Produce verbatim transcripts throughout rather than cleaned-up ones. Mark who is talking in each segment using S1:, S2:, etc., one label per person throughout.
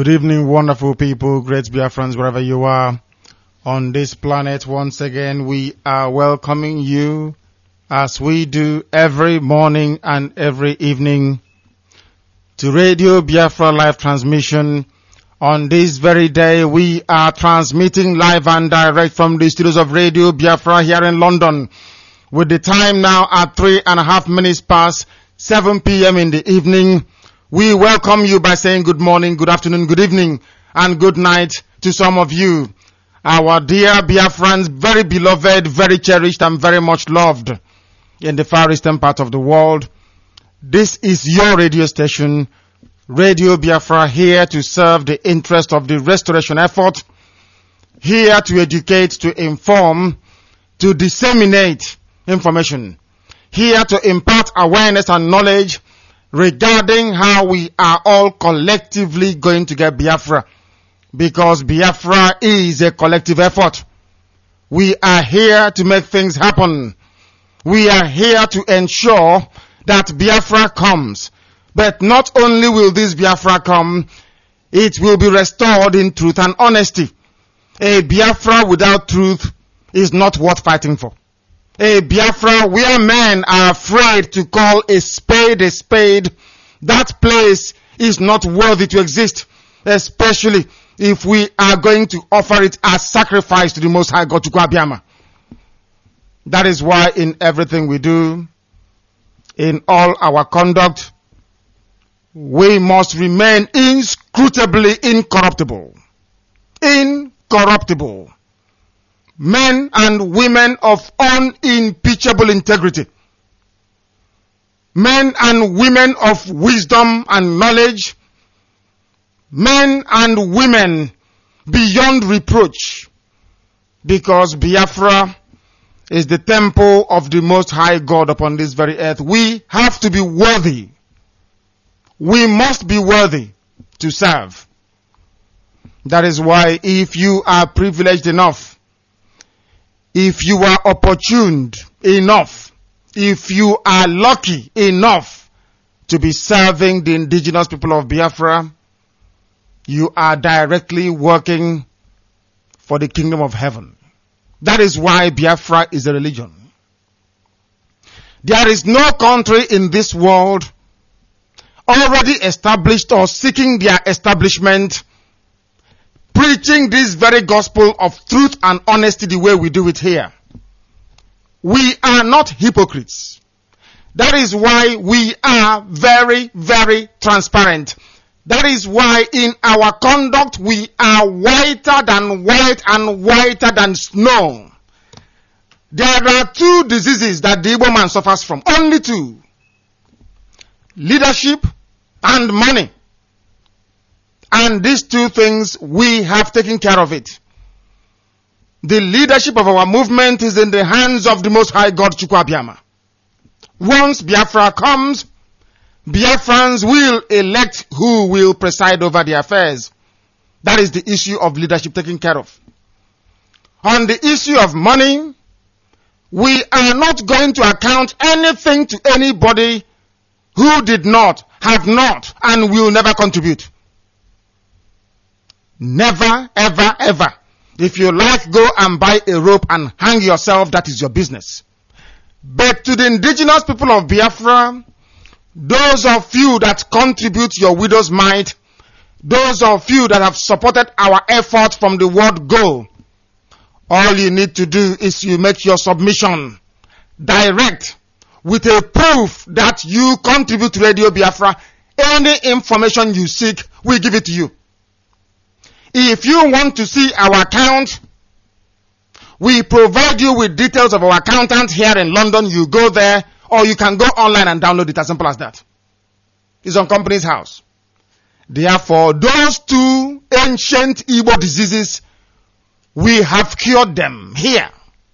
S1: Good evening, wonderful people, great Biafrans, wherever you are on this planet. Once again, we are welcoming you as we do every morning and every evening to Radio Biafra live transmission. On this very day, we are transmitting live and direct from the studios of Radio Biafra here in London, with the time now at three and a half minutes past seven p.m. in the evening. We welcome you by saying good morning, good afternoon, good evening, and good night to some of you. Our dear Biafrans, very beloved, very cherished, and very much loved in the far eastern part of the world. This is your radio station, Radio Biafra, here to serve the interest of the restoration effort, here to educate, to inform, to disseminate information, here to impart awareness and knowledge regarding how we are all collectively going to get Biafra, because Biafra is a collective effort. We are here to make things happen. We are here to ensure that Biafra comes. But not only will this Biafra come, it will be restored in truth and honesty. A Biafra without truth is not worth fighting for. A Biafra where men are afraid to call a spade a spade, that place is not worthy to exist, especially if we are going to offer it as sacrifice to the Most High God, Chukwu Abiyama. That is why in everything we do, in all our conduct, we must remain inscrutably incorruptible. Incorruptible. Men and women of unimpeachable integrity. Men and women of wisdom and knowledge. Men and women beyond reproach. Because Biafra is the temple of the Most High God upon this very earth. We have to be worthy. We must be worthy to serve. That is why if you are privileged enough, if you are opportuned enough, if you are lucky enough to be serving the indigenous people of Biafra, you are directly working for the kingdom of heaven. That is why Biafra is a religion. There is no country in this world already established or seeking their establishment, preaching this very gospel of truth and honesty the way we do it here. We are not hypocrites. That is why we are very, very transparent. That is why in our conduct we are whiter than white and whiter than snow. There are two diseases that the Igbo man suffers from. Only two. Leadership and money. And these two things, we have taken care of it. The leadership of our movement is in the hands of the Most High God, Chukwu Abiyama. Once Biafra comes, Biafrans will elect who will preside over the affairs. That is the issue of leadership taken care of. On the issue of money, we are not going to account anything to anybody who did not, have not, and will never contribute. Never, ever, ever. If you like, go and buy a rope and hang yourself. That is your business. But to the indigenous people of Biafra, those of you that contribute your widow's mite, those of you that have supported our effort from the word go, all you need to do is you make your submission direct with a proof that you contribute to Radio Biafra. Any information you seek, we give it to you. If you want to see our account, we provide you with details of our accountant here in London. You go there, or you can go online and download it, as simple as that. It's on Company's House. Therefore, those two ancient Igbo diseases, we have cured them here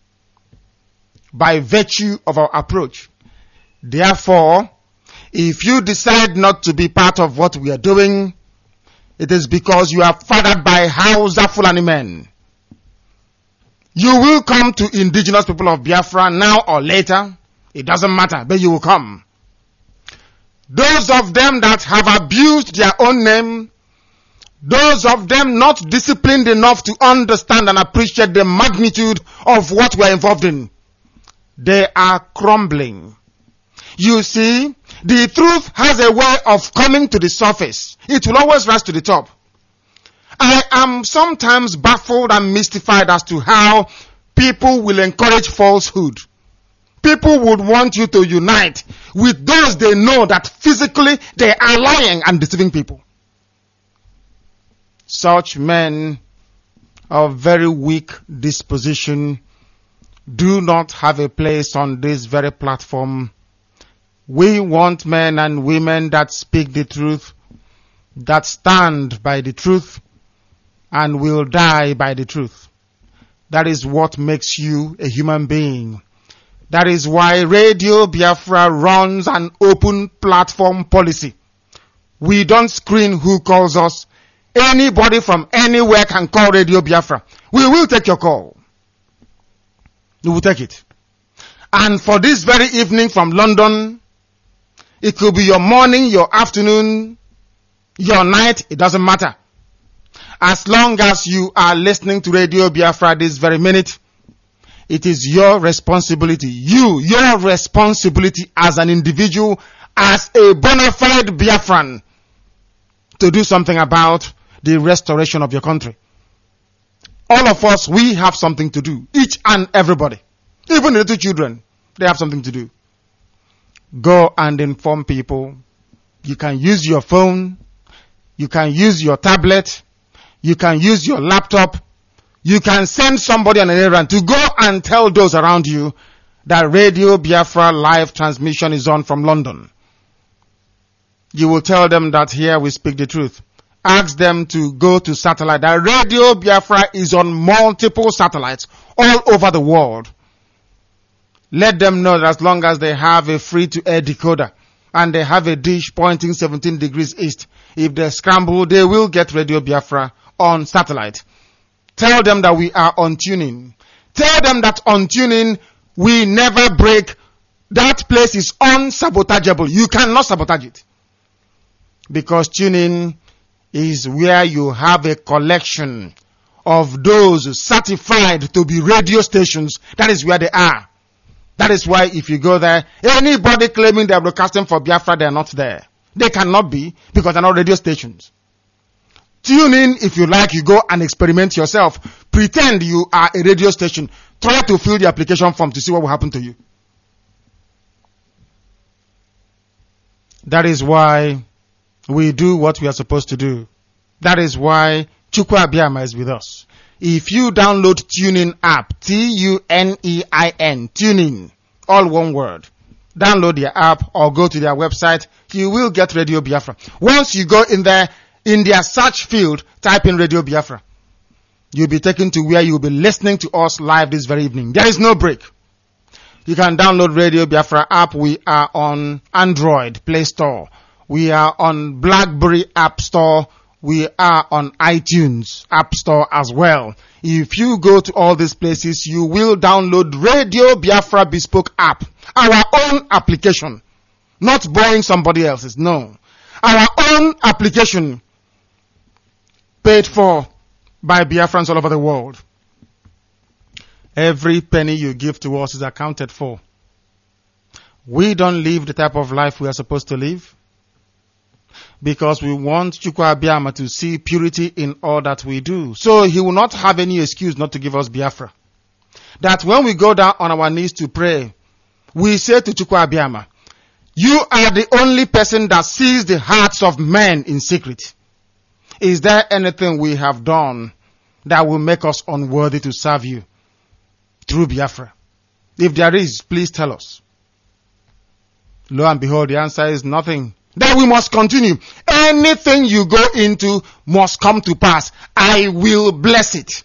S1: by virtue of our approach. Therefore, if you decide not to be part of what we are doing, it is because you are fathered by Hausa Fulani men. You will come to indigenous people of Biafra now or later. It doesn't matter, but you will come. Those of them that have abused their own name, Those of them not disciplined enough to understand and appreciate the magnitude of what we're involved in, they are crumbling. You see, the truth has a way of coming to the surface. It will always rise to the top. I am sometimes baffled and mystified as to how people will encourage falsehood. People would want you to unite with those they know that physically they are lying and deceiving people. Such men of very weak disposition do not have a place on this very platform. We want men and women that speak the truth, that stand by the truth, and will die by the truth. That is what makes you a human being. That is why Radio Biafra runs an open platform policy. We don't screen who calls us. Anybody from anywhere can call Radio Biafra. We will take your call. We will take it. And for this very evening from London, it could be your morning, your afternoon, your night, it doesn't matter. As long as you are listening to Radio Biafra this very minute, it is your responsibility, you, your responsibility as an individual, as a bona fide Biafran, to do something about the restoration of your country. All of us, we have something to do. Each and everybody. Even the little children, they have something to do. Go and inform people. You can use your phone. You can use your tablet. You can use your laptop. You can send somebody on an errand to go and tell those around you that Radio Biafra live transmission is on from London. You will tell them that here we speak the truth. Ask them to go to satellite. That Radio Biafra is on multiple satellites all over the world. Let them know that as long as they have a free-to-air decoder and they have a dish pointing seventeen degrees east, if they scramble, they will get Radio Biafra on satellite. Tell them that we are on tuning. Tell them that on tuning, we never break. That place is unsabotageable. You cannot sabotage it. Because tuning is where you have a collection of those certified to be radio stations. That is where they are. That is why if you go there, anybody claiming they are broadcasting for Biafra, they are not there. They cannot be because they are not radio stations. Tune in if you like, you go and experiment yourself. Pretend you are a radio station. Try to fill the application form to see what will happen to you. That is why we do what we are supposed to do. That is why Chukwu Abiyama is with us. If you download TuneIn app, T U N E I N, TuneIn, all one word, download their app or go to their website, you will get Radio Biafra. Once you go in there, in their search field, type in Radio Biafra. You'll be taken to where you'll be listening to us live this very evening. There is no break. You can download Radio Biafra app. We are on Android Play Store. We are on BlackBerry App Store. We are on iTunes App Store as well. If you go to all these places, you will download Radio Biafra Bespoke app. Our own application. Not borrowing somebody else's. No. Our own application. Paid for by Biafrans all over the world. Every penny you give to us is accounted for. We don't live the type of life we are supposed to live because we want Chukwu Abiyama to see purity in all that we do. So he will not have any excuse not to give us Biafra. That when we go down on our knees to pray, we say to Chukwu Abiyama, you are the only person that sees the hearts of men in secret. Is there anything we have done that will make us unworthy to serve you through Biafra? If there is, please tell us. Lo and behold, the answer is nothing. Then we must continue. Anything you go into must come to pass. I will bless it.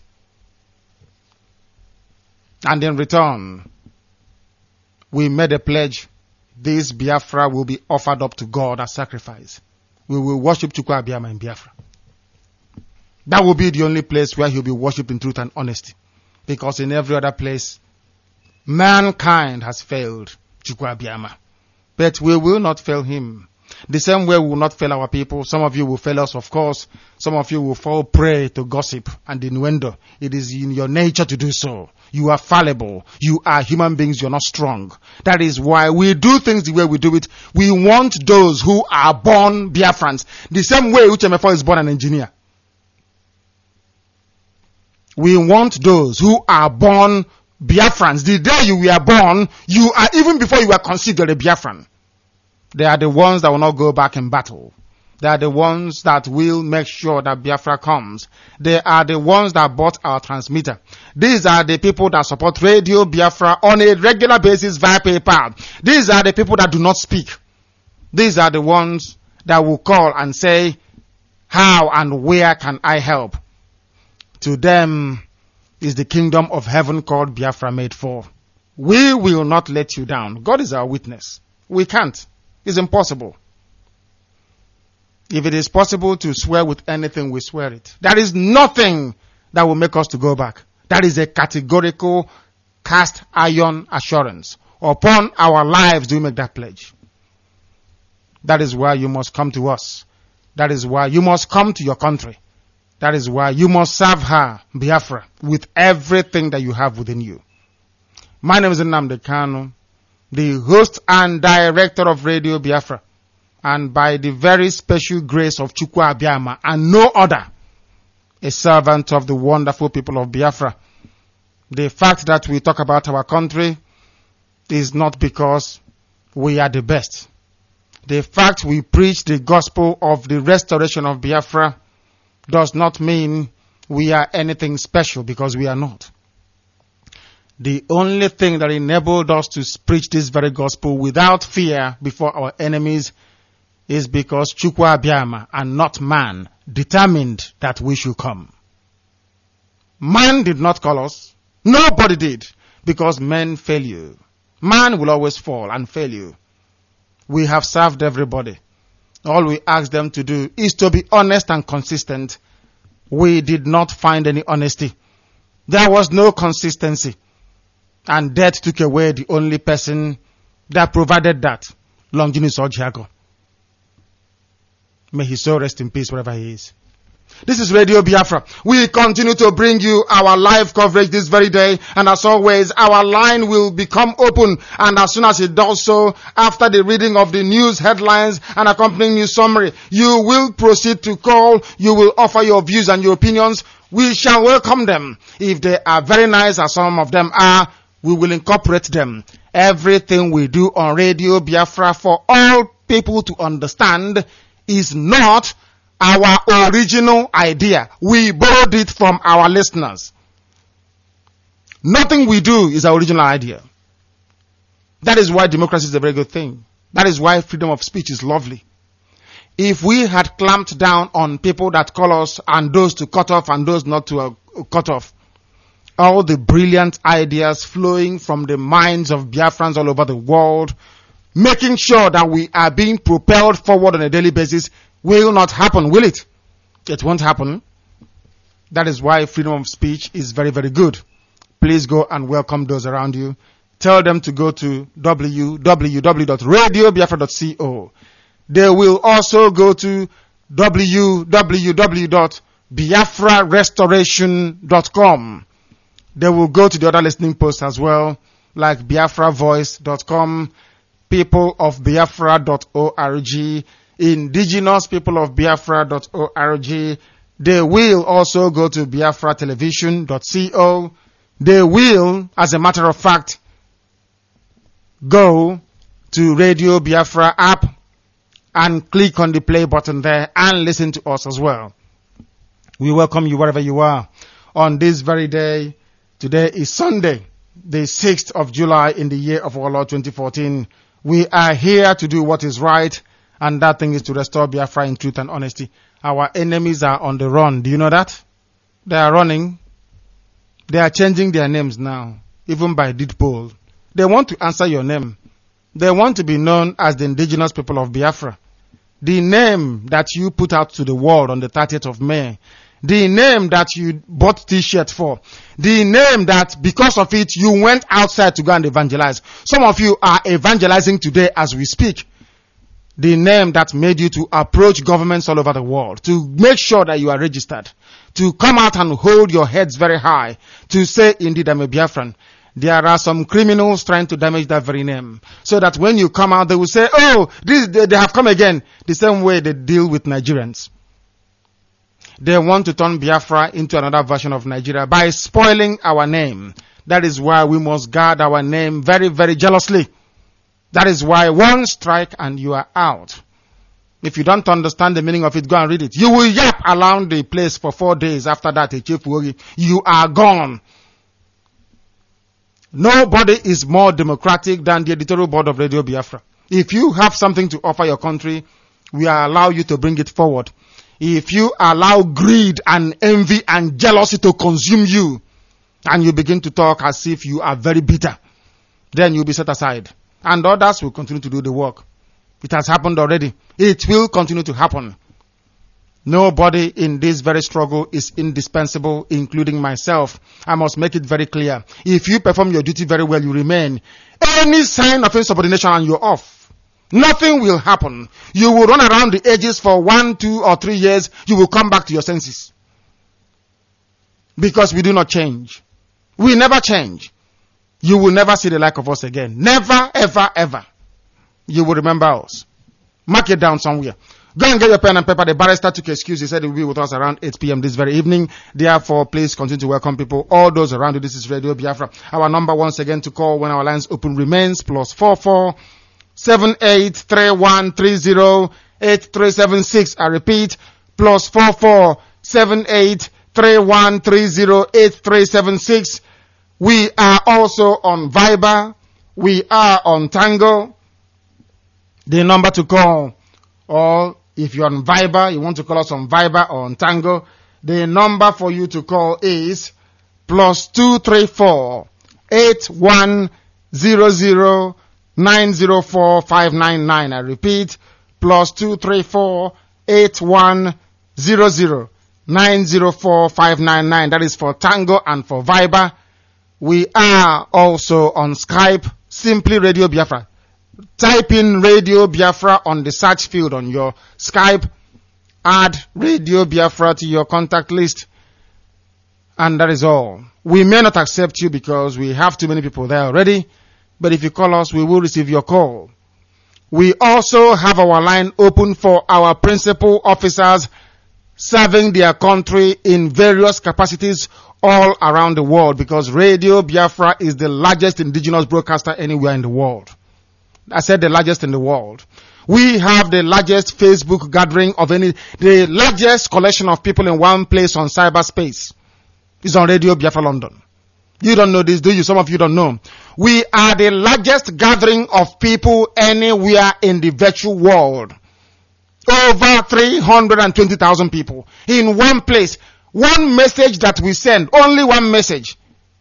S1: And in return, we made a pledge. This Biafra will be offered up to God as sacrifice. We will worship Chukwu Abiyama in Biafra. That will be the only place where he'll be worshipped in truth and honesty. Because in every other place, mankind has failed Chukwu Abiyama. But we will not fail him. The same way we will not fail our people. Some of you will fail us, of course. Some of you will fall prey to gossip and innuendo. It is in your nature to do so. You are fallible. You are human beings. You're not strong. That is why we do things the way we do it. We want those who are born Biafrans. The same way Uche Mefo is born an engineer. We want those who are born Biafrans. The day you were born, you are, even before you were conceived, you're a Biafran. They are the ones that will not go back in battle. They are the ones that will make sure that Biafra comes. They are the ones that bought our transmitter. These are the people that support Radio Biafra on a regular basis via PayPal. These are the people that do not speak. These are the ones that will call and say, how and where can I help? To them is the kingdom of heaven called Biafra made for. We will not let you down. God is our witness. We can't. It's impossible. If it is possible to swear with anything, we swear it. There is nothing that will make us to go back. That is a categorical cast iron assurance. Upon our lives do we make that pledge. That is why you must come to us. That is why you must come to your country. That is why you must serve her, Biafra, with everything that you have within you. My name is Nnamdi Kanu, the host and director of Radio Biafra. And by the very special grace of Chukwu Abiyama and no other, a servant of the wonderful people of Biafra. The fact that we talk about our country is not because we are the best. The fact we preach the gospel of the restoration of Biafra does not mean we are anything special, because we are not. The only thing that enabled us to preach this very gospel without fear before our enemies is because Chukwu Abiyama and not man determined that we should come. Man did not call us. Nobody did, because men fail you. Man will always fall and fail you. We have served everybody. All we ask them to do is to be honest and consistent. We did not find any honesty. There was no consistency. And death took away the only person that provided that, Longinus Ojiago. May his soul rest in peace wherever he is. This is Radio Biafra. We continue to bring you our live coverage this very day. And as always, our line will become open. And as soon as it does so, after the reading of the news headlines and accompanying news summary, you will proceed to call. You will offer your views and your opinions. We shall welcome them. If they are very nice, as some of them are, we will incorporate them. Everything we do on Radio Biafra for all people to understand is not our original idea. We borrowed it from our listeners. Nothing we do is our original idea. That is why democracy is a very good thing. That is why freedom of speech is lovely. If we had clamped down on people that call us and those to cut off and those not to uh, cut off, all the brilliant ideas flowing from the minds of Biafrans all over the world, making sure that we are being propelled forward on a daily basis, will not happen, will it? It won't happen. That is why freedom of speech is very, very good. Please go and welcome those around you. Tell them to go to w w w dot radio biafra dot co. They will also go to w w w dot biafra restoration dot com. They will go to the other listening posts as well, like biafra voice dot com, people of biafra dot org, indigenous people of biafra dot org. They will also go to biafra television dot co. They will, as a matter of fact, go to Radio Biafra app and click on the play button there and listen to us as well. We welcome you wherever you are. On this very day, today is Sunday, the sixth of July in the year of our Lord twenty fourteen. We are here to do what is right, and that thing is to restore Biafra in truth and honesty. Our enemies are on the run. Do you know that? They are running. They are changing their names now, even by deed poll. They want to answer your name. They want to be known as the indigenous people of Biafra. The name that you put out to the world on the thirtieth of May. The name that you bought t-shirt for. The name that because of it you went outside to go and evangelize. Some of you are evangelizing today as we speak. The name that made you to approach governments all over the world, to make sure that you are registered, to come out and hold your heads very high, to say, indeed, I'm a Biafran. There are some criminals trying to damage that very name. So that when you come out, they will say, oh, this, they, they have come again. The same way they deal with Nigerians. They want to turn Biafra into another version of Nigeria by spoiling our name. That is why we must guard our name very, very jealously. That is why one strike and you are out. If you don't understand the meaning of it, go and read it. You will yap around the place for four days. After that, you are gone. Nobody is more democratic than the editorial board of Radio Biafra. If you have something to offer your country, we allow you to bring it forward. If you allow greed and envy and jealousy to consume you, and you begin to talk as if you are very bitter, then you'll be set aside. And others will continue to do the work. It has happened already. It will continue to happen. Nobody in this very struggle is indispensable, including myself. I must make it very clear. If you perform your duty very well, you remain. Any sign of insubordination and you're off. Nothing will happen. You will run around the edges for one, two, or three years. You will come back to your senses. Because we do not change. We never change. You will never see the like of us again. Never, ever, ever. You will remember us. Mark it down somewhere. Go and get your pen and paper. The barrister took excuse. He said he will be with us around eight p.m. this very evening. Therefore, please continue to welcome people. All those around you. This is Radio Biafra. Our number once again to call when our lines open remains plus four four seven eight three one three zero eight three seven six. I repeat, plus four four seven eight three one three zero eight three seven six. We are also on Viber. We are on Tango. The number to call, or if you're on Viber, you want to call us on Viber or on Tango, the number for you to call is plus two three four eight one zero zero nine zero four five nine nine. I repeat, plus two three four eight one zero zero nine zero four five nine nine. That is for Tango and for Viber. We are also on Skype, simply Radio Biafra. Type in Radio Biafra on the search field on your Skype. Add Radio Biafra to your contact list. And that is all. We may not accept you because we have too many people there already. But if you call us, we will receive your call. We also have our line open for our principal officers serving their country in various capacities all around the world, because Radio Biafra is the largest indigenous broadcaster anywhere in the world. I said the largest in the world. We have the largest Facebook gathering of any, the largest collection of people in one place on cyberspace is on Radio Biafra London. You don't know this, do you? Some of you don't know. We are the largest gathering of people anywhere in the virtual world. Over three hundred twenty thousand people in one place. One message that we send, only one message,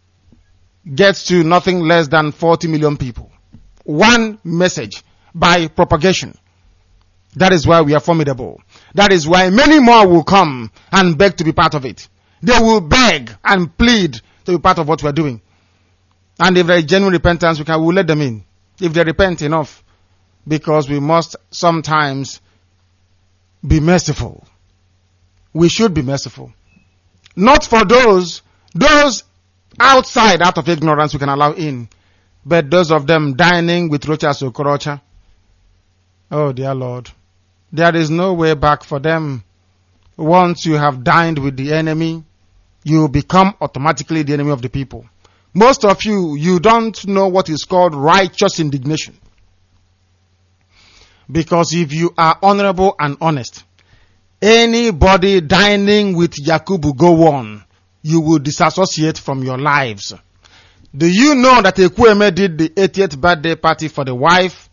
S1: gets to nothing less than forty million people. One message by propagation. That is why we are formidable. That is why many more will come and beg to be part of it. They will beg and plead to be part of what we are doing. And if there is genuine repentance, we can we will let them in. If they repent enough. Because we must sometimes be merciful. We should be merciful. Not for those, those outside, out of ignorance we can allow in. But those of them dining with Rochas Okorocha. Oh dear Lord. There is no way back for them. Once you have dined with the enemy, you become automatically the enemy of the people. Most of you, you don't know what is called righteous indignation. Because if you are honorable and honest, anybody dining with Yakubu Gowon, you will disassociate from your lives. Do you know that Ekwueme did the eightieth birthday party for the wife?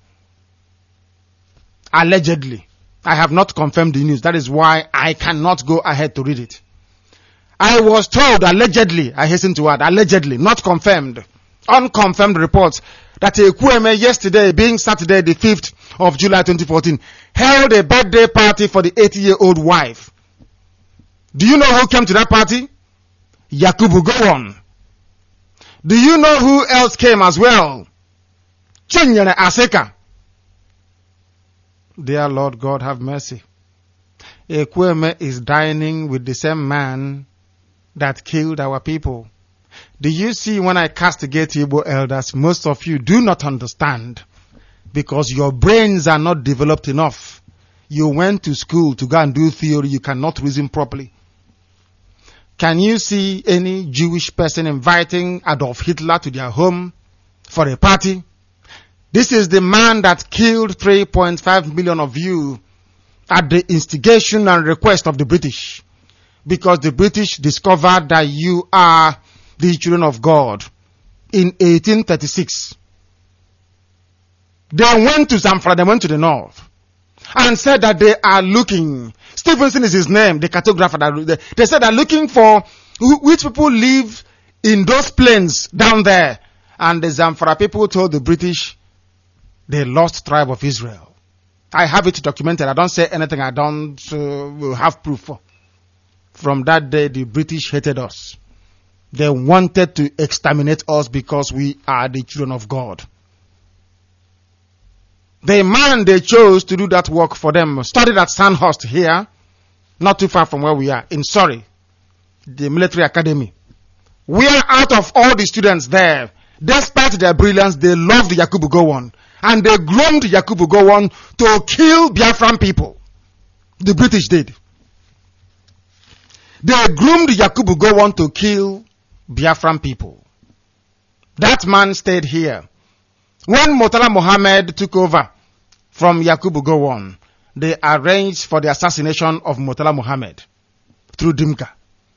S1: Allegedly. I have not confirmed the news. That is why I cannot go ahead to read it. I was told allegedly, I hasten to add, allegedly, not confirmed, unconfirmed reports that Ekwueme yesterday, being Saturday the fifth of July twenty fourteen, held a birthday party for the eighty-year-old wife. Do you know who came to that party? Yakubu Gowon. Do you know who else came as well? Chinyere Aseka. Dear Lord God, have mercy. Ekwueme is dining with the same man that killed our people. Do you see, when I castigate Igbo elders, most of you do not understand because your brains are not developed enough. You went to school to go and do theory. You cannot reason properly. Can you see any Jewish person inviting Adolf Hitler to their home for a party? This is the man that killed three point five million of you at the instigation and request of the British, because the British discovered that you are the children of God in eighteen thirty-six. They went to Zamfara, they went to the north, and said that they are looking, Stevenson is his name, the cartographer, they said they're looking for which people live in those plains down there. And the Zamfara people told the British, the lost tribe of Israel. I have it documented. I don't say anything I don't uh, have proof for. From that day, the British hated us. They wanted to exterminate us because we are the children of God. The man they chose to do that work for them studied at Sandhurst here, not too far from where we are, in Surrey, the military academy. We are out of all the students there. Despite their brilliance, they loved Yakubu Gowon. And they groomed Yakubu Gowon to kill Biafran people. The British did. They groomed Yakubu Gowon to kill Biafran people. That man stayed here. When Murtala Mohammed took over from Yakubu Gowon, they arranged for the assassination of Murtala Mohammed through Dimka.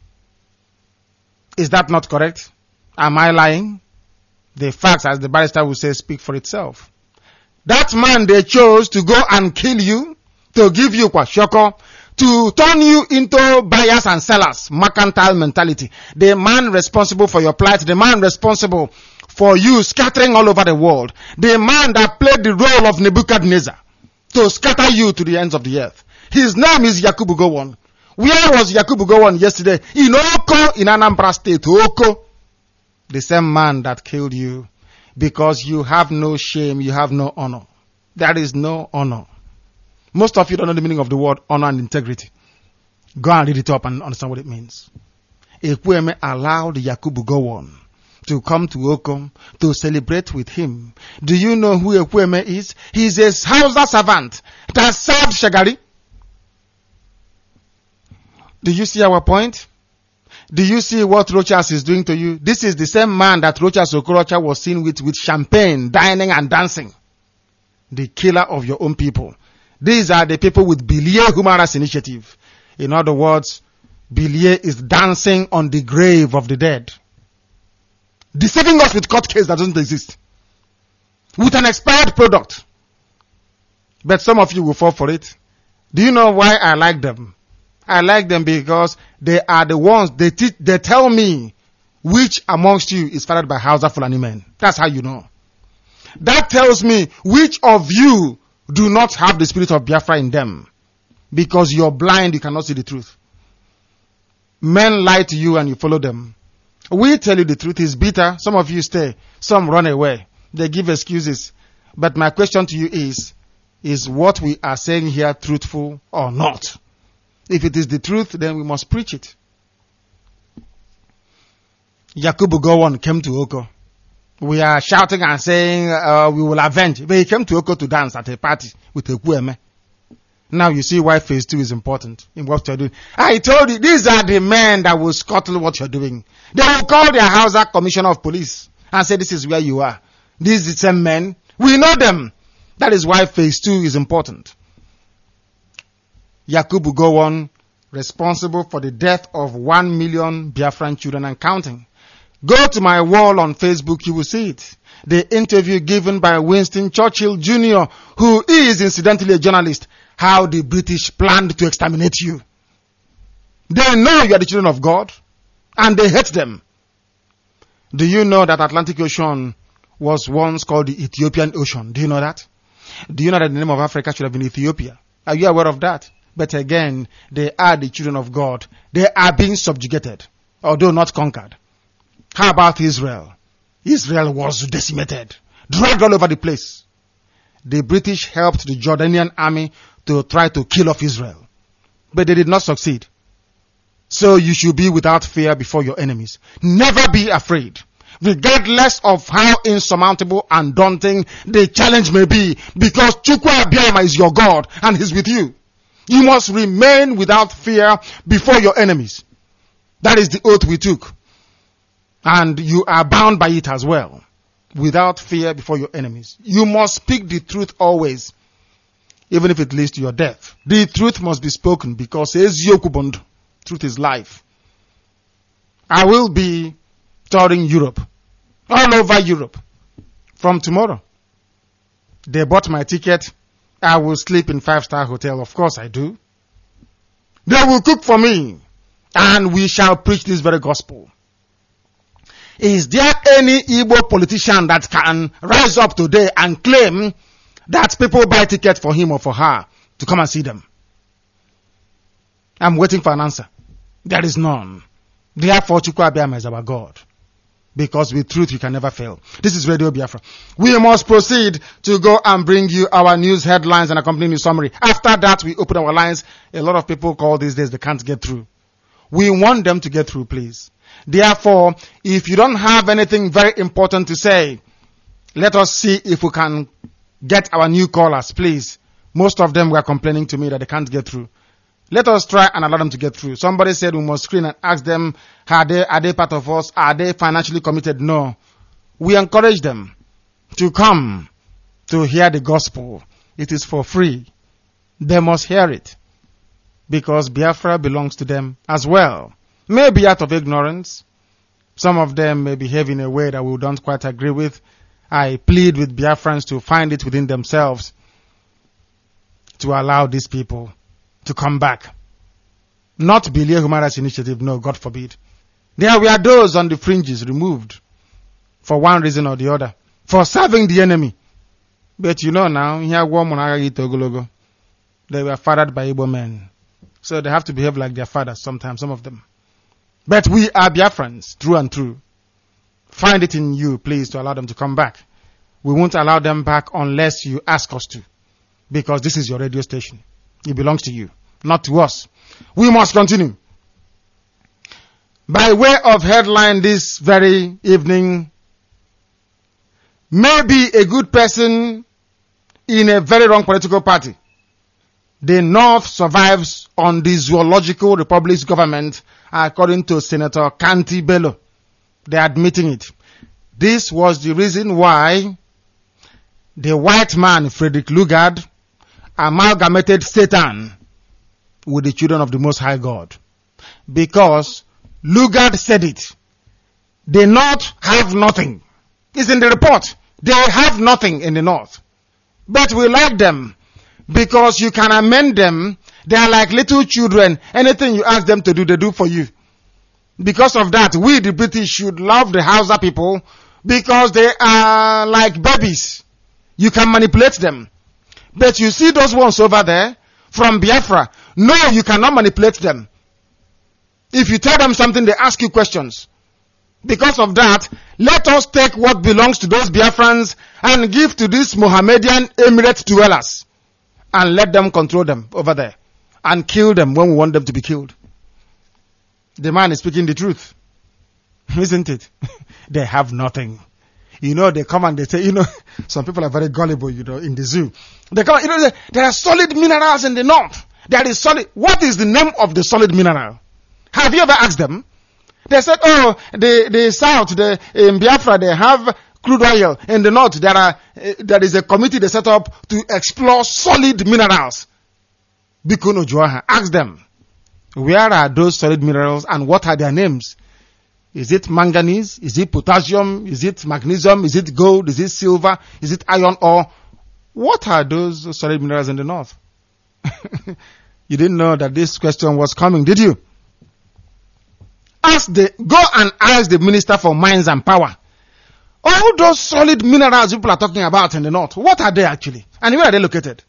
S1: Is that not correct? Am I lying? The facts, as the barrister will say, speak for itself. That man they chose to go and kill you, to give you kwashoko, to turn you into buyers and sellers, mercantile mentality. The man responsible for your plight, the man responsible for you scattering all over the world, the man that played the role of Nebuchadnezzar to scatter you to the ends of the earth. His name is Yakubu Gowon. Where was Yakubu Gowon yesterday? In Oko, in Anambra State, Oko. The same man that killed you. Because you have no shame, you have no honor. There is no honor. Most of you don't know the meaning of the word honor and integrity. Go and read it up and understand what it means. Ekwueme allowed Yakubu Gowon to come to Okom to celebrate with him. Do you know who Ekwueme is? He's a Hausa servant that served Shagari. Do you see our point? Do you see what Rochas is doing to you? This is the same man that Rochas Okorocha was seen with, with champagne, dining and dancing. The killer of your own people. These are the people with Bilie Human Rights Initiative. In other words, Bilie is dancing on the grave of the dead. Deceiving us with court case that doesn't exist. With an expired product. But some of you will fall for it. Do you know why I like them? I like them because they are the ones, they teach, they tell me which amongst you is fathered by Hausa Fulani men. That's how you know. That tells me which of you do not have the spirit of Biafra in them. Because you're blind, you cannot see the truth. Men lie to you and you follow them. We tell you the truth is bitter. Some of you stay, some run away. They give excuses. But my question to you is, is what we are saying here truthful or not? If it is the truth, then we must preach it. Yakubu Gowon came to Oko. We are shouting and saying, uh, we will avenge. But he came to Oko to dance at a party with Ekwueme. Now you see why phase two is important in what you're doing. I told you, these are the men that will scuttle what you're doing. They will call their Hausa Commissioner of Police and say, this is where you are. These are the same men. We know them. That is why phase two is important. Yakubu Gowon, responsible for the death of one million Biafran children and counting. Go to my wall on Facebook, you will see it. The interview given by Winston Churchill Junior, who is incidentally a journalist, how the British planned to exterminate you. They know you are the children of God, and they hate them. Do you know that Atlantic Ocean was once called the Ethiopian Ocean? Do you know that? Do you know that the name of Africa should have been Ethiopia? Are you aware of that? But again, they are the children of God. They are being subjugated, although not conquered. How about Israel? Israel was decimated, dragged all over the place. the British helped the Jordanian army to try to kill off Israel. But they did not succeed. So you should be without fear before your enemies. Never be afraid. Regardless of how insurmountable and daunting the challenge may be, because Chukwu Abiyama is your God and He's with you. You must remain without fear before your enemies. That is the oath we took. And you are bound by it as well. Without fear before your enemies. You must speak the truth always, even if it leads to your death. The truth must be spoken because truth is life. I will be touring Europe, all over Europe, from tomorrow. They bought my ticket. I will sleep in five-star hotel. Of course I do. They will cook for me, and we shall preach this very gospel. Is there any Igbo politician that can rise up today and claim that people buy tickets for him or for her to come and see them? I'm waiting for an answer. There is none. Therefore, Chukwu Abiyama is our God. Because with truth you can never fail. This is Radio Biafra. We must proceed to go and bring you our news headlines and accompanying summary. After that, we open our lines. A lot of people call these days they can't get through. We want them to get through, please. Therefore, if you don't have anything very important to say, let us see if we can get our new callers, please. Most of them were complaining to me that they can't get through. Let us try and allow them to get through. Somebody said we must screen and ask them, are they, are they part of us? Are they financially committed? No. We encourage them to come to hear the gospel. It is for free. They must hear it. Because Biafra belongs to them as well. Maybe out of ignorance. Some of them may behave in a way that we don't quite agree with. I plead with Biafrans to find it within themselves to allow these people to come back. Not Bilia Human Rights Initiative, no, God forbid. There were those on the fringes removed for one reason or the other, for serving the enemy. But you know now, here they were fathered by Igbo men. So they have to behave like their fathers sometimes, some of them. But we are Biafrans, true and true. Find it in you, please, to allow them to come back. We won't allow them back unless you ask us to. Because this is your radio station. It belongs to you, not to us. We must continue. By way of headline this very evening, maybe a good person in a very wrong political party. The North survives on the Zoological Republic's government, according to Senator Kanti Bello. They are admitting it. This was the reason why the white man, Frederick Lugard, amalgamated Satan with the children of the Most High God. Because Lugard said it. The North have nothing. It's in the report. They have nothing in the North. But we like them. Because you can amend them. They are like little children. Anything you ask them to do, they do for you. Because of that, we the British should love the Hausa people. Because they are like babies. You can manipulate them. But you see those ones over there from Biafra. No, you cannot manipulate them. If you tell them something, they ask you questions. Because of that, let us take what belongs to those Biafrans and give to these Mohammedan Emirate dwellers. And let them control them over there. And kill them when we want them to be killed. The man is speaking the truth. Isn't it? They have nothing. You know, they come and they say, you know, some people are very gullible, you know, in the zoo. They come, you know, they, there are solid minerals in the North. There is solid. What is the name of the solid mineral? Have you ever asked them? They said, oh, the, the South, the, in Biafra, they have crude oil. In the North, there are, uh, there is a committee they set up to explore solid minerals. Bikuno Joaha, ask them, where are those solid minerals and what are their names? Is it manganese? Is it potassium? Is it magnesium? Is it gold? Is it silver? Is it iron ore? What are those solid minerals in the North? You didn't know that this question was coming, did you? Ask the, go and ask the Minister for Mines and Power. All those solid minerals people are talking about in the North, what are they actually? And where are they located?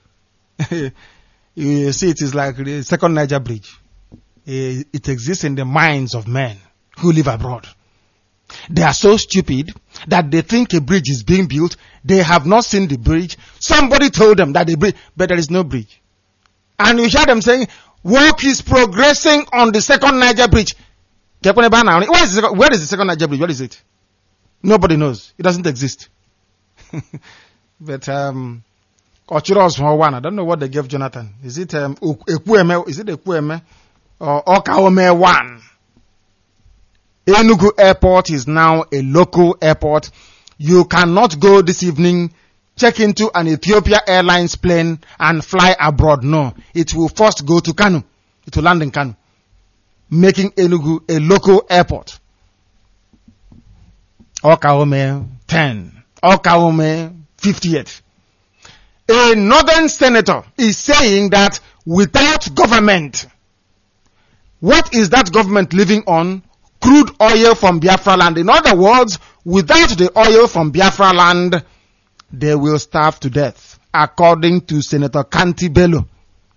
S1: You see, it is like the second Niger Bridge. It exists in the minds of men who live abroad. They are so stupid that they think a bridge is being built. They have not seen the bridge. Somebody told them that the bridge, but there is no bridge. And you hear them saying, work is progressing on the second Niger bridge. Where is the second, where is the second Niger bridge? Where is it? Nobody knows. It doesn't exist. But, um, Ochiros one, I don't know what they gave Jonathan. Is it, um, Ekwueme, is it Ekwueme? Or Okaome one? Enugu Airport is now a local airport. You cannot go this evening, check into an Ethiopia Airlines plane and fly abroad. No. It will first go to Kanu. It will land in Kanu, making Enugu a local airport. Okaome ten. Okaome fifty-eight. A northern senator is saying that without government, what is that government living on? Crude oil from Biafra land. In other words, without the oil from Biafra land, they will starve to death, according to Senator Kanti Bello.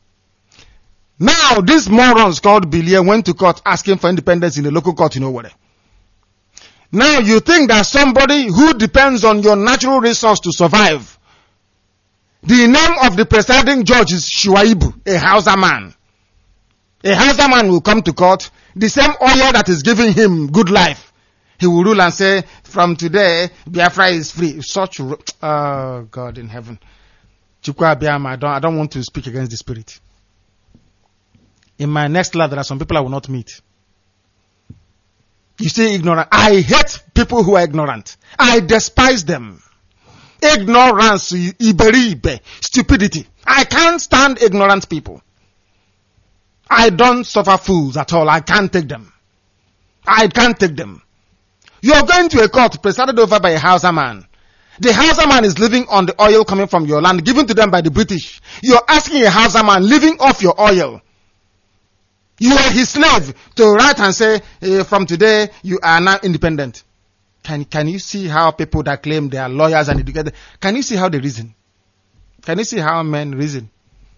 S1: Now, these morons called Bilia went to court asking for independence in the local court, you know what? Now, you think that somebody who depends on your natural resource to survive, the name of the presiding judge is Shuaibu, a Hausa man. A Hausa man will come to court, the same oil that is giving him good life. He will rule and say, from today, Biafra is free. Such, oh God in heaven. Chukwu Abiyama, I don't, I don't want to speak against the spirit. In my next life, there are some people I will not meet. You say ignorant. I hate people who are ignorant. I despise them. Ignorance, iberibe, stupidity. I can't stand ignorant people. I don't suffer fools at all. I can't take them. I can't take them. You are going to a court presided over by a Hausa man. The Hausa man is living on the oil coming from your land, given to them by the British. You are asking a Hausa man living off your oil. You are his slave to write and say, eh, from today you are now independent. Can, can you see how people that claim they are lawyers and educated, can you see how they reason? Can you see how men reason?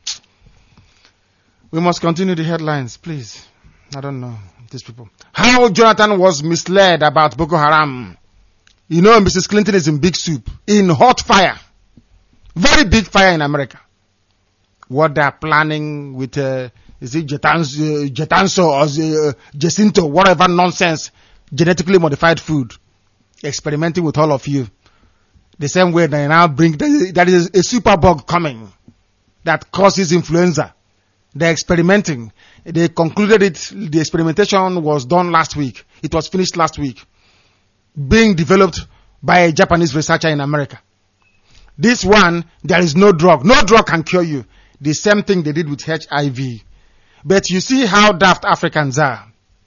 S1: We must continue the headlines, please. I don't know these people. How Jonathan was misled about Boko Haram. You know, Missus Clinton is in big soup, in hot fire. Very big fire in America. What they're planning with, uh, is it Jetanso, uh, Jetanso or uh, Jacinto, whatever nonsense, genetically modified food. Experimenting with all of you. The same way they now bring, there is a super bug coming that causes influenza. They're experimenting. They concluded it, the experimentation was done last week. It was finished last week. Being developed by a Japanese researcher in America. This one, there is no drug. No drug can cure you. The same thing they did with H I V. But you see how daft Africans are.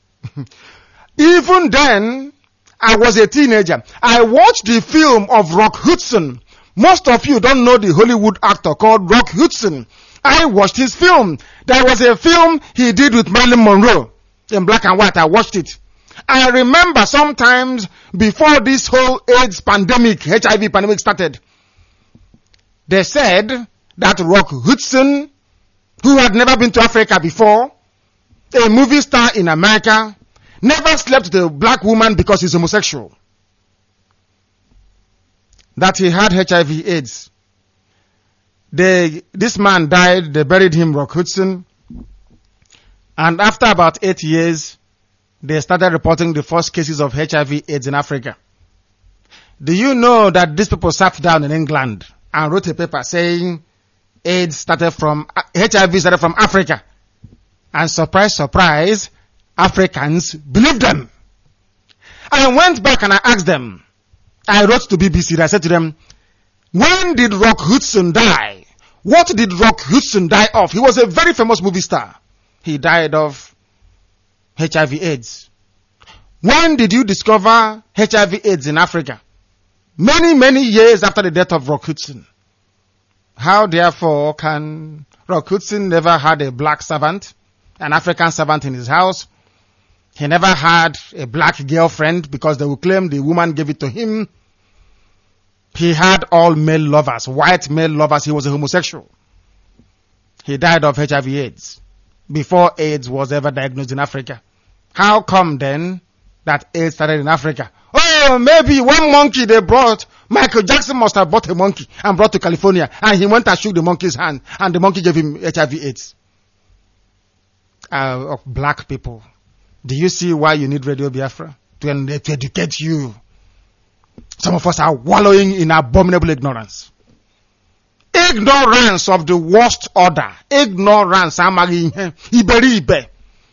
S1: Even then, I was a teenager. I watched the film of Rock Hudson. Most of you don't know the Hollywood actor called Rock Hudson. I watched his film. There was a film he did with Marilyn Monroe in black and white. I watched it. I remember sometimes before this whole AIDS pandemic, H I V pandemic started, they said that Rock Hudson, who had never been to Africa before, a movie star in America, never slept with a black woman because he's homosexual. That he had H I V AIDS. They, this man died, they buried him, Rock Hudson. And after about eight years, they started reporting the first cases of H I V AIDS in Africa. Do you know that these people sat down in England and wrote a paper saying AIDS started from, H I V started from Africa? And surprise, surprise, Africans believed them. I went back and I asked them, I wrote to B B C, I said to them, when did Rock Hudson die? What did Rock Hudson die of? He was a very famous movie star. He died of H I V AIDS. When did you discover H I V AIDS in Africa? Many, many years after the death of Rock Hudson. How therefore can Rock Hudson never had a black servant, an African servant in his house? He never had a black girlfriend because they will claim the woman gave it to him. He had all male lovers, white male lovers. He was a homosexual. He died of H I V AIDS before AIDS was ever diagnosed in Africa. How come then that AIDS started in Africa? Oh, So maybe one monkey they brought, Michael Jackson must have bought a monkey and brought to California, and he went and shook the monkey's hand, and the monkey gave him H I V AIDS. Uh, of black people. Do you see why you need Radio Biafra? To, to educate you. Some of us are wallowing in abominable ignorance. Ignorance of the worst order. Ignorance. Iberibe.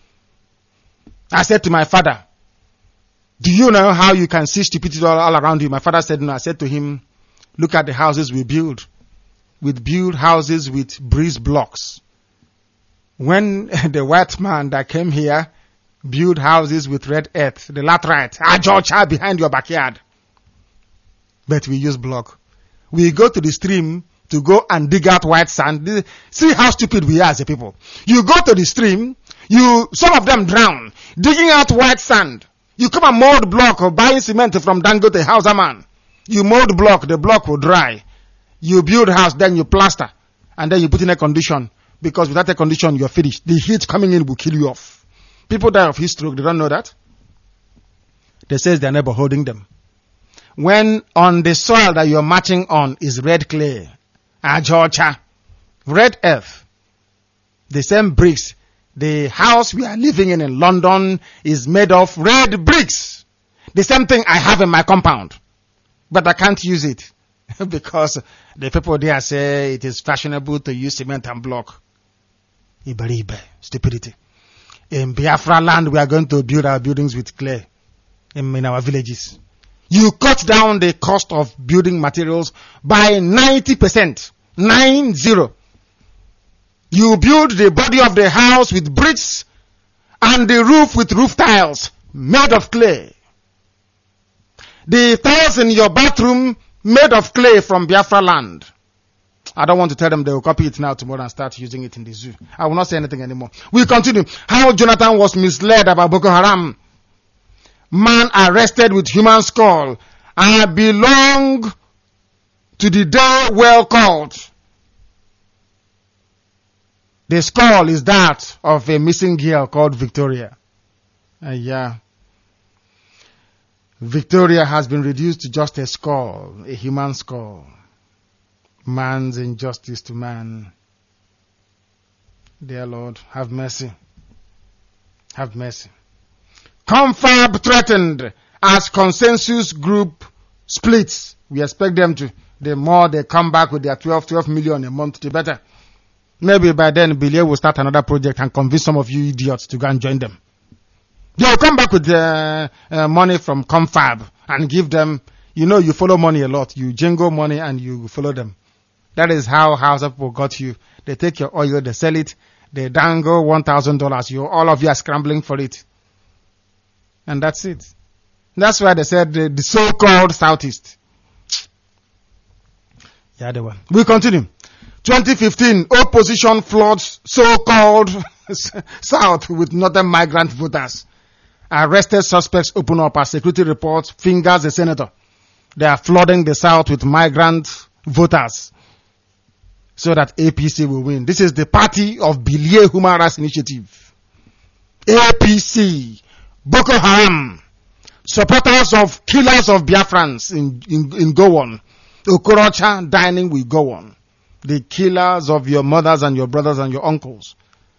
S1: I said to my father, do you know how you can see stupidity all, all around you? My father said no. I said to him, look at the houses we build. We build houses with breeze blocks. When the white man that came here built houses with red earth, the laterite, ah, George, behind your backyard. But we use block. We go to the stream to go and dig out white sand. See how stupid we are as a people. You go to the stream, you, some of them drown, digging out white sand. You come and mold block or buying cement from Dangote Hausa man. You mold block, the block will dry. You build house, then you plaster, and then you put in a condition, because without a condition, you're finished. The heat coming in will kill you off. People die of heat stroke, they don't know that. They say their neighbor holding them. When on the soil that you're marching on is red clay, Georgia, red earth, the same bricks. The house we are living in in London is made of red bricks. The same thing I have in my compound. But I can't use it because the people there say it is fashionable to use cement and block. Iberibe, stupidity. In Biafra land, we are going to build our buildings with clay in, in our villages. You cut down the cost of building materials by ninety percent. Nine zero. You build the body of the house with bricks and the roof with roof tiles made of clay. The tiles in your bathroom made of clay from Biafra land. I don't want to tell them they will copy it now tomorrow and start using it in the zoo. I will not say anything anymore. We continue. How Jonathan was misled about Boko Haram. Man arrested with human skull. I belong to the day well called. The skull is that of a missing girl called Victoria. Uh, yeah. Victoria has been reduced to just a skull, a human skull. Man's injustice to man. Dear Lord, have mercy. Have mercy. Confab threatened as consensus group splits. We expect them to, the more they come back with their twelve, twelve million a month, the better. Maybe by then, Bilia will start another project and convince some of you idiots to go and join them. They'll come back with uh, uh, money from Confab and give them, you know, you follow money a lot. You jingle money and you follow them. That is how Hausa people got you. They take your oil, they sell it, they dangle one thousand dollars. You, all of you are scrambling for it. And that's it. That's why they said the, the so-called Southeast. Yeah, the one. We continue. twenty fifteen, opposition floods so-called South with northern migrant voters. Arrested suspects open up as security reports fingers the senator. They are flooding the South with migrant voters so that A P C will win. This is the party of Bilie Human Rights Initiative. A P C, Boko Haram, supporters of killers of Biafrans in, in, in Gowon. Okorocha dining will go on. The killers of your mothers and your brothers and your uncles.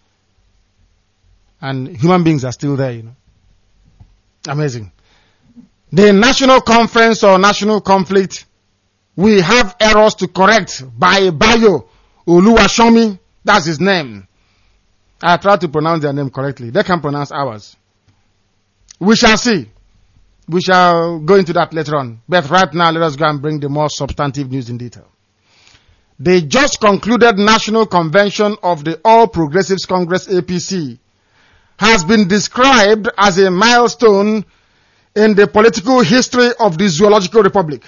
S1: And human beings are still there, you know. Amazing. The national conference or national conflict, we have errors to correct by Bayo Oluwashomi. That's his name. I try to pronounce their name correctly. They can pronounce ours. We shall see. We shall go into that later on. But right now, let us go and bring the more substantive news in detail. The just concluded National Convention of the All Progressives Congress A P C has been described as a milestone in the political history of the Zoological Republic.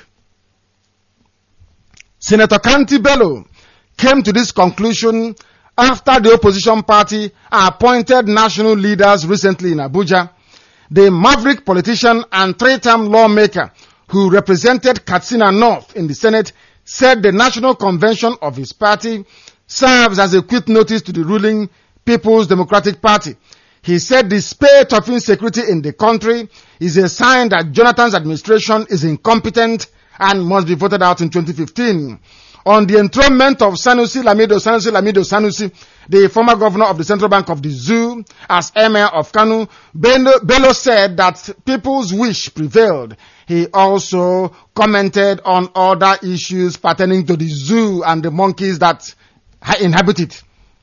S1: Senator Kanti Bello came to this conclusion after the opposition party appointed national leaders recently in Abuja. The maverick politician and three-term lawmaker who represented Katsina North in the Senate said the National Convention of his party serves as a quick notice to the ruling People's Democratic Party. He said the spate of insecurity in the country is a sign that Jonathan's administration is incompetent and must be voted out in twenty fifteen. On the enthronement of Sanusi Lamido Sanusi Lamido Sanusi, the former governor of the Central Bank of the Zoo, as Emir of Kanu, Bello, Bello said that people's wish prevailed. He also commented on other issues pertaining to the zoo and the monkeys that inhabit it.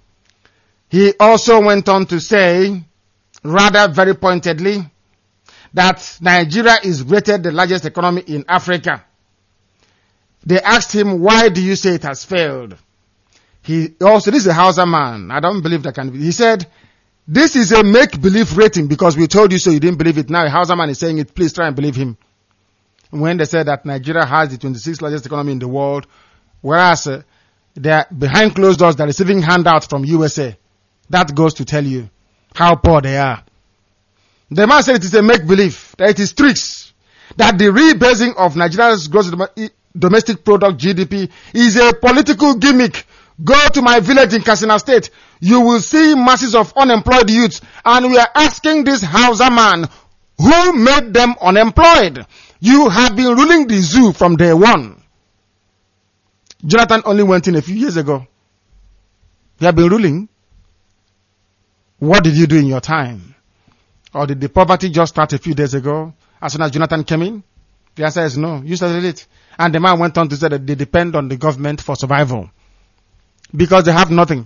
S1: He also went on to say, rather very pointedly, that Nigeria is rated the largest economy in Africa. They asked him, why do you say it has failed? He also, this is a Hausa man. I don't believe that can be. He said, this is a make-believe rating because we told you so, you didn't believe it. Now a Hausa man is saying it. Please try and believe him. When they said that Nigeria has the twenty-sixth largest economy in the world, whereas uh, they're behind closed doors, they're receiving handouts from U S A. That goes to tell you how poor they are. The man said it is a make-believe, that it is tricks, that the rebasing of Nigeria's gross domestic product G D P is a political gimmick. Go to my village in Katsina State. You will see masses of unemployed youths. And we are asking this Hausa man, who made them unemployed? You have been ruling the zoo from day one. Jonathan only went in a few years ago. You have been ruling. What did you do in your time? Or did the poverty just start a few days ago as soon as Jonathan came in? The answer is no. You started it. And the man went on to say that they depend on the government for survival. Because they have nothing.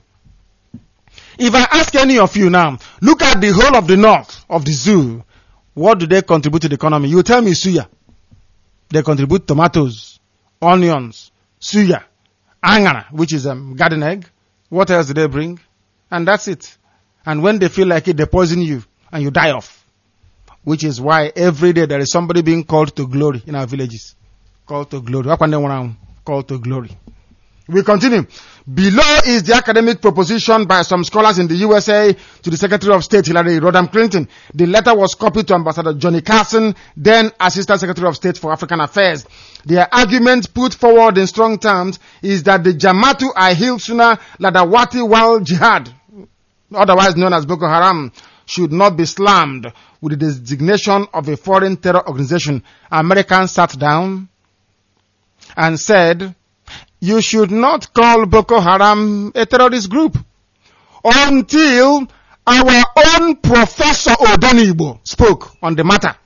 S1: If I ask any of you now, look at the whole of the north of the zoo. What do they contribute to the economy? You tell me suya. They contribute tomatoes, onions, suya, angara, which is a um, garden egg. What else do they bring? And that's it. And when they feel like it, they poison you and you die off. Which is why every day there is somebody being called to glory in our villages. Called to glory. Called to glory. We continue. Below is the academic proposition by some scholars in the U S A to the Secretary of State Hillary Rodham Clinton. The letter was copied to Ambassador Johnny Carson, then Assistant Secretary of State for African Affairs. Their argument put forward in strong terms is that the Jama'atu Ahil Sunnah Ladawati Wal Jihad, otherwise known as Boko Haram, should not be slammed with the designation of a foreign terror organization. Americans sat down and said, you should not call Boko Haram a terrorist group until our own Professor Odenibo spoke on the matter.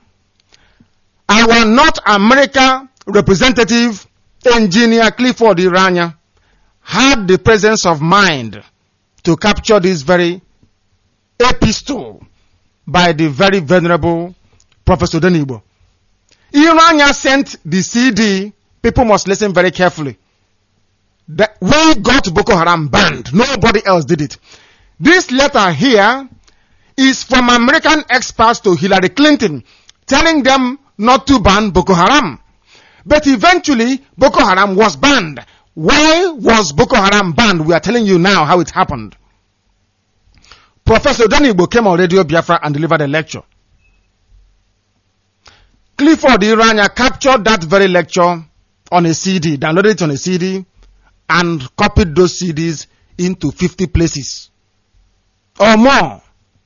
S1: Our North America representative, Engineer Clifford Iranya, had the presence of mind to capture this very epistle by the very venerable Professor Odenibo. Iranya sent the C D. People must listen very carefully. That we got Boko Haram banned. Nobody else did it. This letter here is from American experts to Hillary Clinton, telling them not to ban Boko Haram. But eventually, Boko Haram was banned. Why was Boko Haram banned? We are telling you now how it happened. Professor Danibo came on Radio Biafra and delivered a lecture. Clifford Iranya captured that very lecture on a C D, downloaded it on a C D, and copied those C Ds into fifty places or more.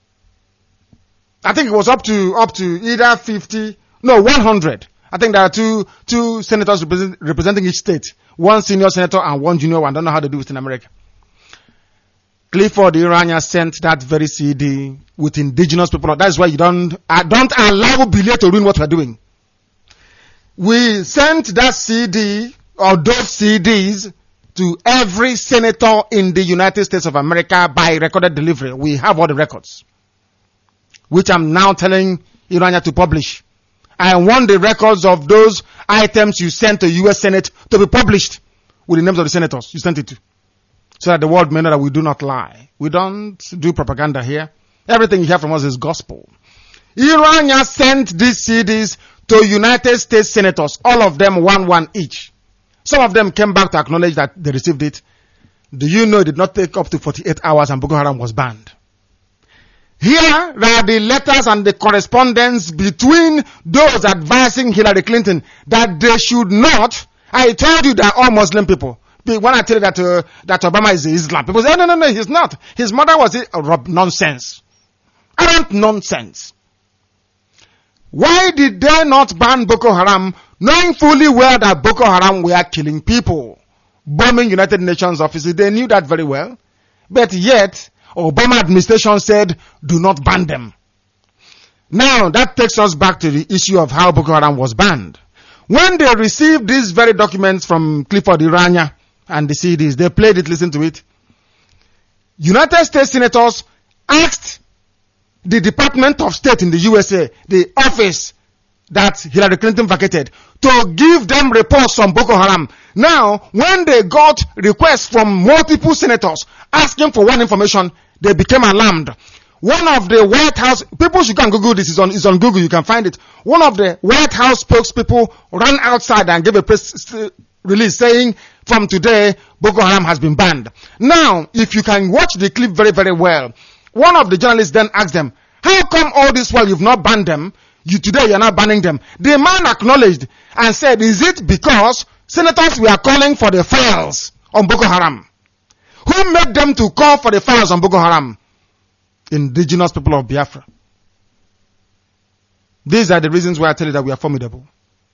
S1: I think it was up to up to either fifty, no, one hundred. I think there are two two senators represent, representing each state, one senior senator and one junior one. I don't know how they do it in America. Clifford Iranya sent that very C D with indigenous people. That's why you don't uh, don't allow Billy to ruin what we're doing. We sent that C D or those C Ds to every senator in the United States of America by recorded delivery. We have all the records, which I'm now telling Iranya to publish. I want the records of those items you sent to U S Senate to be published with the names of the senators you sent it to, so that the world may know that we do not lie. We don't do propaganda here. Everything you hear from us is gospel. Iranya sent these C Ds to United States senators, all of them one one each. Some of them came back to acknowledge that they received it. Do you know it did not take up to forty-eight hours and Boko Haram was banned? Here are the letters and the correspondence between those advising Hillary Clinton that they should not. I told you they're all Muslim people. When I tell you that uh, that Obama is Islam, people say, no, no, no, he's not. His mother was a uh, nonsense. Arrant nonsense. Why did they not ban Boko Haram, knowing fully well that Boko Haram were killing people, bombing United Nations offices? They knew that very well. But yet, Obama administration said, do not ban them. Now, that takes us back to the issue of how Boko Haram was banned. When they received these very documents from Clifford Iranya and the C Ds, they played it, listened to it. United States senators asked the Department of State in the U S A, the office that Hillary Clinton vacated, to give them reports on Boko Haram. Now, when they got requests from multiple senators asking for one information, they became alarmed. One of the White House, people should go and Google this, it's on, it's on Google, you can find it. One of the White House spokespeople ran outside and gave a press release saying, from today, Boko Haram has been banned. Now, if you can watch the clip very, very well, one of the journalists then asked them, how come all this while you've not banned them, you today you're not banning them? The man acknowledged and said, is it because senators were calling for the files on Boko Haram? Who made them to call for the files on Boko Haram? Indigenous people of Biafra. These are the reasons why I tell you that we are formidable.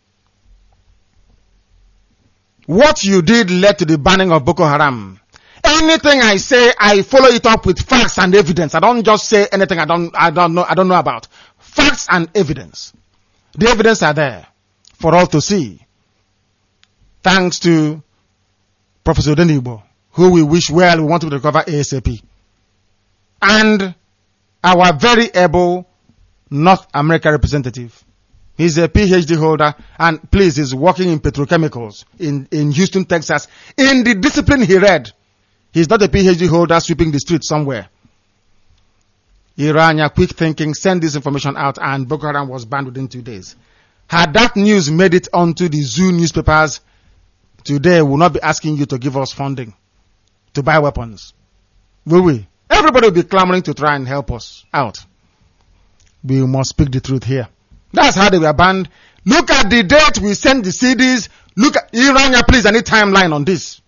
S1: What you did led to the banning of Boko Haram. Anything I say, I follow it up with facts and evidence. I don't just say anything I don't, I don't know, I don't know about. Facts and evidence. The evidence are there for all to see. Thanks to Professor Denibo, who we wish well, we want to recover ASAP. And our very able North America representative. He's a P H D holder and please, he's working in petrochemicals in, in Houston, Texas, in the discipline he read. He's not a P H D holder sweeping the streets somewhere. Irania, quick thinking, sent this information out and Boko Haram was banned within two days. Had that news made it onto the Zoo newspapers, today we'll not be asking you to give us funding to buy weapons. Will we? Everybody will be clamoring to try and help us out. We must speak the truth here. That's how they were banned. Look at the date we sent the C Ds. Look at, Irania, please, I need timeline on this.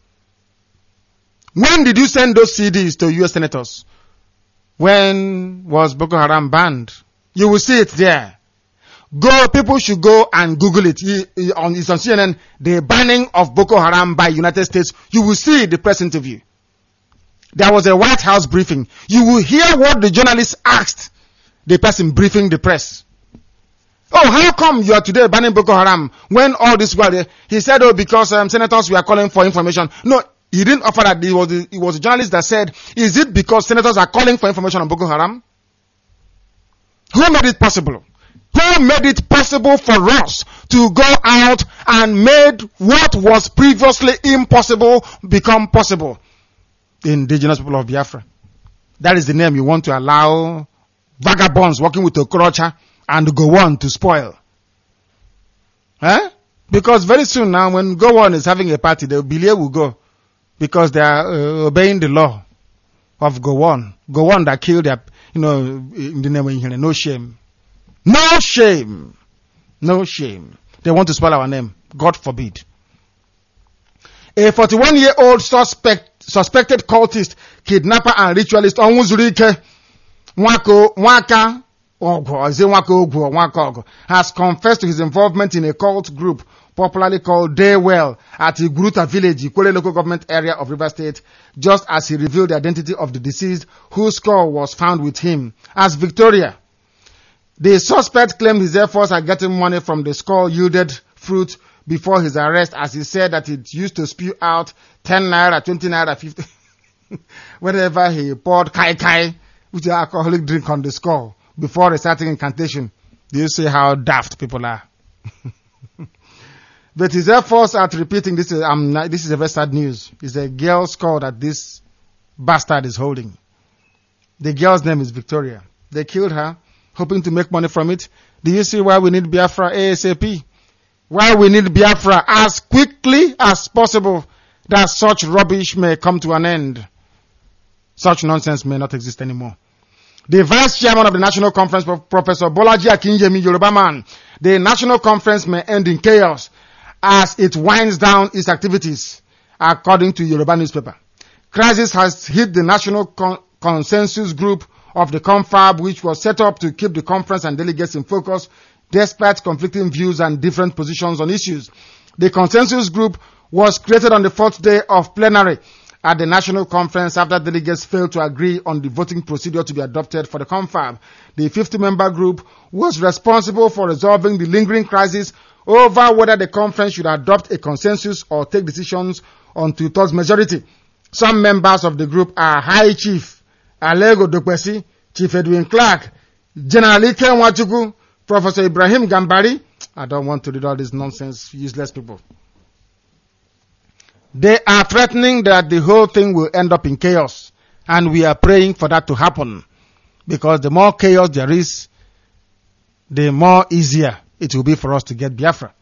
S1: When did you send those C Ds to U S senators? When was Boko Haram banned? You will see it there. Go, people should go and Google it. It's on C N N, the banning of Boko Haram by United States. You will see the press interview. There was a White House briefing. You will hear what the journalist asked the person briefing the press. Oh, how come you are today banning Boko Haram when all this while? He said, oh, because um, senators were calling for information. No, he didn't offer that. It was, the, it was a journalist that said, is it because senators are calling for information on Boko Haram? Who made it possible? Who made it possible for us to go out and made what was previously impossible become possible? The indigenous people of Biafra. That is the name you want to allow vagabonds working with Okorocha and Gowon to spoil. Huh? Because very soon now, when Gowon is having a party, the Bilie will go. Because they are uh, obeying the law of Gowon. Gowon that killed their, you know, in the name of Ihene. No shame. No shame. No shame. They want to spoil our name. God forbid. A forty-one-year-old suspect, suspected cultist, kidnapper and ritualist, Onwuzurike Nwako, Nwaka, Ogwo, is it Nwako Ogwo, Nwaka Ogwo, has confessed to his involvement in a cult group popularly called Daywell at Iguruta village, Ikwele local government area of Rivers State, just as he revealed the identity of the deceased whose skull was found with him as Victoria. The suspect claimed his efforts at getting money from the skull yielded fruit before his arrest, as he said that it used to spew out ten naira, twenty naira, fifty whenever he poured kai kai, which is an alcoholic drink, on the skull before reciting incantation. Do you see how daft people are? But his efforts at repeating this is um, this is a very sad news. It's a girl's skull that this bastard is holding. The girl's name is Victoria. They killed her, hoping to make money from it. Do you see why we need Biafra ASAP? Why we need Biafra as quickly as possible, that such rubbish may come to an end. Such nonsense may not exist anymore. The vice chairman of the National Conference, Professor Bolaji Akinjemi, Yoruba man, the National Conference may end in chaos as it winds down its activities, according to Yoruba newspaper. Crisis has hit the National Con- Consensus Group of the confab, which was set up to keep the conference and delegates in focus despite conflicting views and different positions on issues. The consensus group was created on the fourth day of plenary at the national conference after delegates failed to agree on the voting procedure to be adopted for the confab. The fifty-member group was responsible for resolving the lingering crisis over whether the conference should adopt a consensus or take decisions on two-thirds majority. Some members of the group are High Chief Alego Dokwesi, Chief Edwin Clark, General Ike Nwachukwu, Professor Ibrahim Gambari. I don't want to read all this nonsense, useless people. They are threatening that the whole thing will end up in chaos, and we are praying for that to happen, because the more chaos there is, the more easier it will be for us to get Biafra.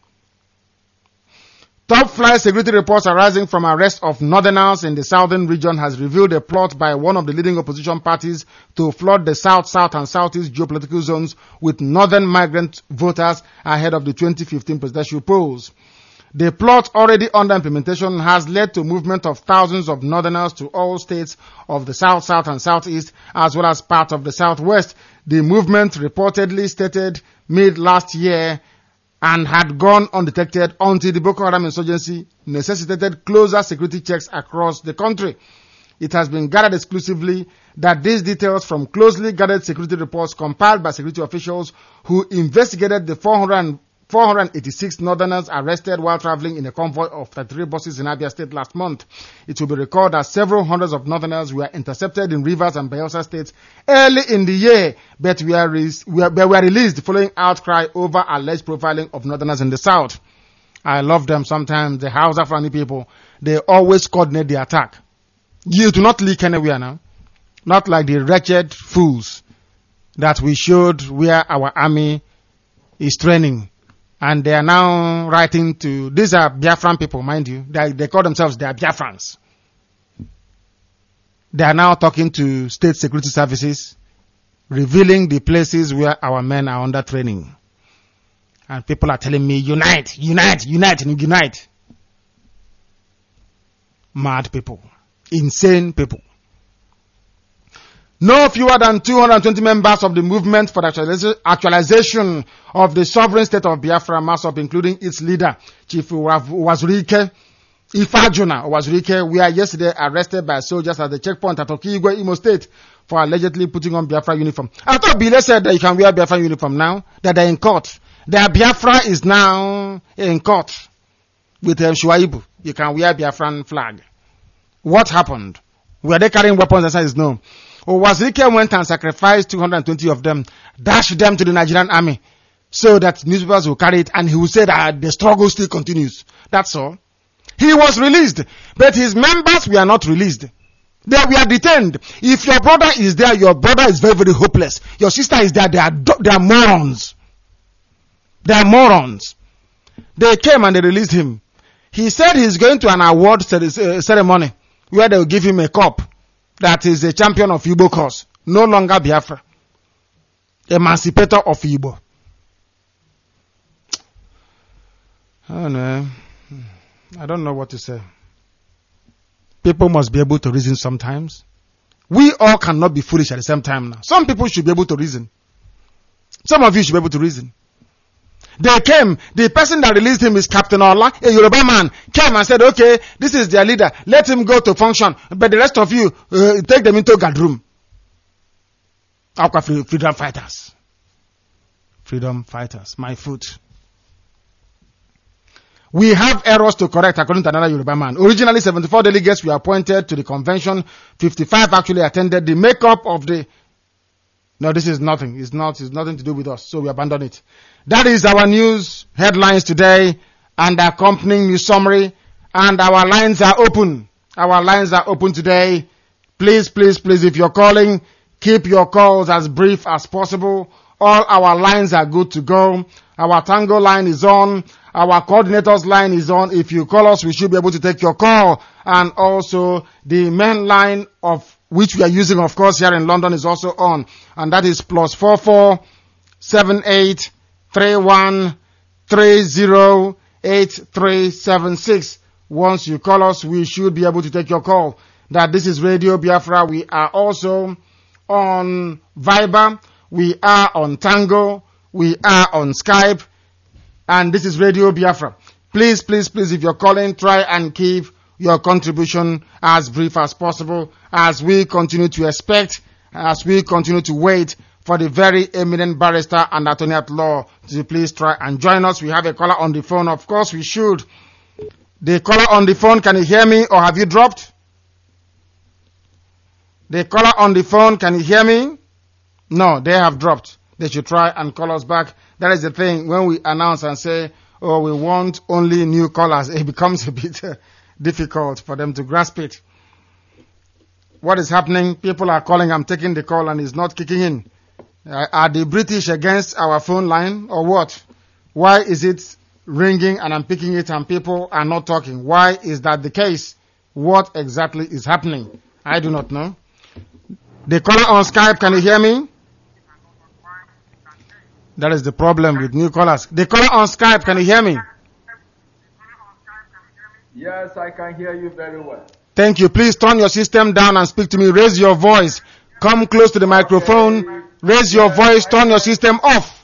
S1: Top flight security reports arising from arrest of northerners in the southern region has revealed a plot by one of the leading opposition parties to flood the south, south and southeast geopolitical zones with northern migrant voters ahead of the twenty fifteen presidential polls. The plot, already under implementation, has led to movement of thousands of northerners to all states of the south, south and southeast, as well as part of the southwest. The movement reportedly started mid last year and had gone undetected until the Boko Haram insurgency necessitated closer security checks across the country. It has been gathered exclusively that these details from closely guarded security reports compiled by security officials who investigated the four hundred four hundred eighty-six northerners arrested while traveling in a convoy of thirty-three buses in Abia State last month. It will be recalled that several hundreds of northerners were intercepted in Rivers and Bayelsa states early in the year, but were, re- were, were released following outcry over alleged profiling of northerners in the south. I love them sometimes, the Hausa Fulani people. They always coordinate the attack. You do not leak anywhere now. Not like the wretched fools that we showed where our army is training. And they are now writing to, these are Biafran people, mind you. They, they call themselves, they are Biafrans. They are now talking to state security services, revealing the places where our men are under training. And people are telling me, unite, unite, unite, and unite. Mad people. Insane people. No fewer than two hundred twenty members of the movement for the actualization of the sovereign state of Biafra mass up, including its leader, Chief Wazurike Ifajuna Wazurike, were yesterday arrested by soldiers at the checkpoint at Okigwe, Imo State, for allegedly putting on Biafra uniform. I thought Bile said that you can wear Biafra uniform now, that they're in court. Their Biafra is now in court with um, Shuaibu. You can wear Biafran flag. What happened? Were they carrying weapons? The answer is no. Wazirike went and sacrificed two hundred twenty of them, dashed them to the Nigerian army, so that newspapers will carry it, and he will say that the struggle still continues. That's all. He was released, but his members were not released. They were detained. If your brother is there, your brother is very, very hopeless. Your sister is there, they are, they are morons. They are morons. They came and they released him. He said he's going to an award ceremony where they will give him a cup. That is a champion of Igbo cause. No longer Biafra. Emancipator of Igbo. I don't know. I don't know what to say. People must be able to reason sometimes. We all cannot be foolish at the same time now. Some people should be able to reason. Some of you should be able to reason. They came, the person that released him is Captain Ola, a Yoruba man, came and said, okay, this is their leader, let him go to function, but the rest of you, uh, take them into guard room. Aqua freedom fighters. Freedom fighters, my foot. We have errors to correct, according to another Yoruba man. Originally, seventy-four delegates were appointed to the convention, fifty-five actually attended. The makeup of the No, this is nothing. It's not, it's nothing to do with us. So we abandon it. That is our news headlines today and accompanying news summary. And our lines are open. Our lines are open today. Please, please, please, if you're calling, keep your calls as brief as possible. All our lines are good to go. Our Tango line is on. Our coordinators line is on. If you call us, we should be able to take your call. And also the main line of which we are using, of course, here in London is also on. And that is plus four four seven eight three one three zero eight three seven six. Once you call us, we should be able to take your call. That this is Radio Biafra. We are also on Viber, we are on Tango, we are on Skype, and this is Radio Biafra. Please, please, please, if you're calling, try and keep your contribution as brief as possible as we continue to expect, as we continue to wait for the very eminent barrister and attorney at law to please try and join us. We have a caller on the phone. Of course, we should. The caller on the phone, can you hear me or have you dropped? The caller on the phone, can you hear me? No, they have dropped. They should try and call us back. That is the thing. When we announce and say, oh, we want only new callers, it becomes a bit uh, difficult for them to grasp it. What is happening? People are calling. I'm taking the call and it's not kicking in. Uh, are the British against our phone line or what? Why is it ringing and I'm picking it and people are not talking? Why is that the case? What exactly is happening? I do not know. The caller on Skype, can you hear me? That is the problem with new callers. The caller on Skype, can you hear me?
S2: Yes, I can hear you very well.
S1: Thank you. Please turn your system down and speak to me. Raise your voice. Come close to the microphone.
S2: Okay.
S1: Raise your voice. Turn your system off.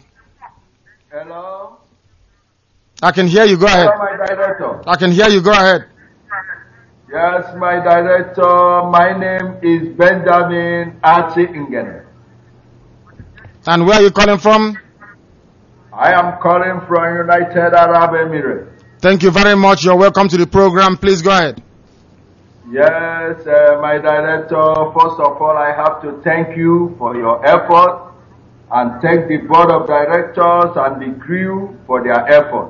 S2: Hello?
S1: I can hear you. Go ahead.
S2: Hello, my director.
S1: I can hear you. Go ahead.
S2: Yes, my director. My name is Benjamin Archie Ingene.
S1: And where are you calling from?
S2: I am calling from United Arab Emirates.
S1: Thank you very much. You're welcome to the program. Please go ahead.
S2: Yes, uh, my director, first of all, I have to thank you for your effort and thank the board of directors and the crew for their effort.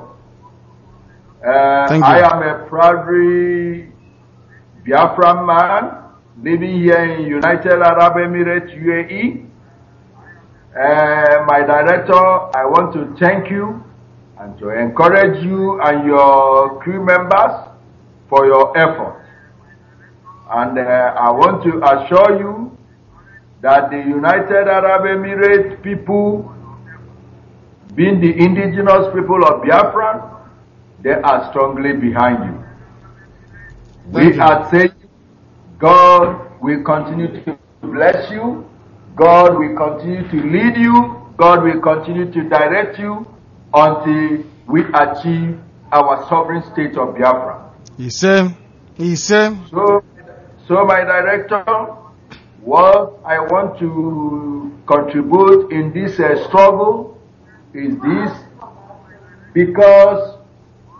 S2: Uh,
S1: Thank you.
S2: I am a proudly Biafran man living here in United Arab Emirates, U A E. Uh, my director, I want to thank you and to encourage you and your crew members for your effort. And uh, I want to assure you that the United Arab Emirates people, being the indigenous people of Biafra, they are strongly behind you.
S1: Thank
S2: we
S1: you.
S2: are saying God will continue to bless you. God will continue to lead you. God will continue to direct you until we achieve our sovereign state of Biafra.
S1: He said, he said,
S2: So, so my director, what I want to contribute in this uh, struggle is this, because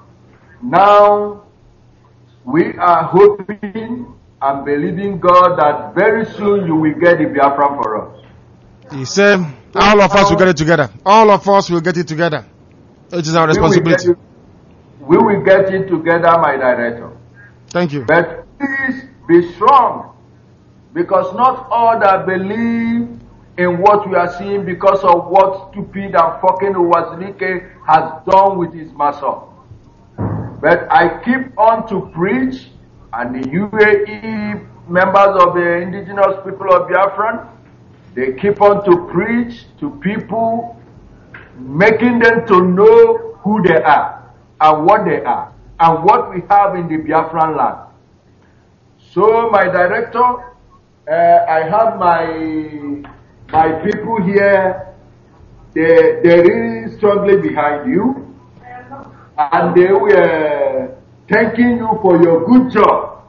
S2: now we are hoping and believing God that very soon you will get the Biafran for us.
S1: he said, all of us will get it together. All of us will get it together. It is our responsibility.
S2: We will get it, we will get it together, my director.
S1: Thank you.
S2: But please be strong, because not all that believe in what we are seeing because of what stupid and fucking Uwazinike has done with his master. But I keep on to preach, and the U A E members of the indigenous people of Biafran, they keep on to preach to people, making them to know who they are and what they are and what we have in the Biafran land. So, my director, uh, I have my my people here. They they really strongly behind you, and they were thanking you for your good job.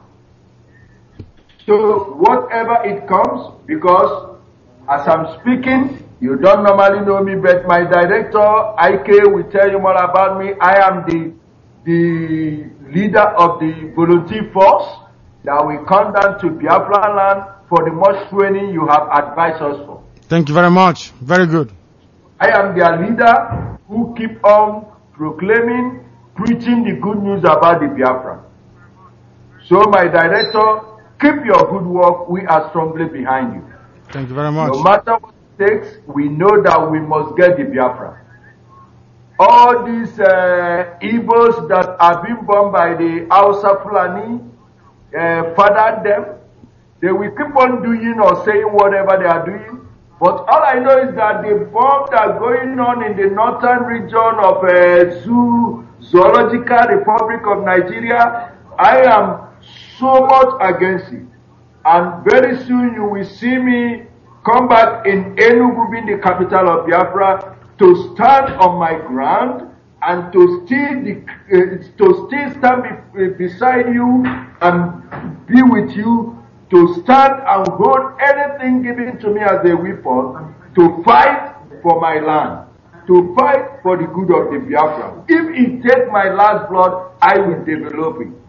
S2: So, whatever it comes, because as I'm speaking, you don't normally know me, but my director, I K, will tell you more about me. I am the the leader of the volunteer force that will come down to Biafra land for the much training you have advised us for.
S1: Thank you very much. Very good.
S2: I am their leader who keep on proclaiming, preaching the good news about the Biafra. So my director, keep your good work. We are strongly behind you.
S1: Thank you very much.
S2: No matter what it takes, we know that we must get the Biafra. All these uh, evils that are being born by the Hausa Fulani, uh, father them, they will keep on doing or saying whatever they are doing. But all I know is that the bombs that are going on in the northern region of uh, Zoo, Zoological Republic of Nigeria, I am so much against it. And very soon you will see me come back in Enugu, being the capital of Biafra, to stand on my ground and to still, the, uh, to still stand be, uh, beside you and be with you, to stand and hold anything given to me as a weapon, to fight for my land, to fight for the good of the Biafra. If it takes my last blood, I will develop it.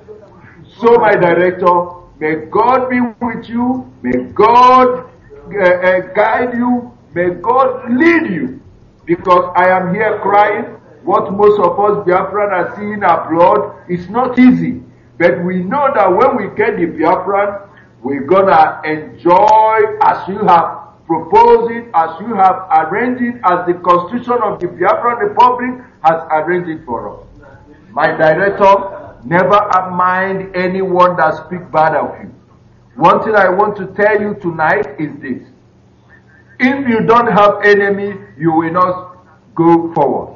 S2: So, my director, may God be with you, may God uh, uh, guide you, may God lead you, because I am here crying. What most of us Biafran are seeing our blood is not easy, but we know that when we get the Biafran, we're gonna enjoy as you have proposed it, as you have arranged it, as the Constitution of the Biafran Republic has arranged it for us. My director, never mind anyone that speaks bad of you. One thing I want to tell you tonight is this. If you don't have enemy, you will not go forward.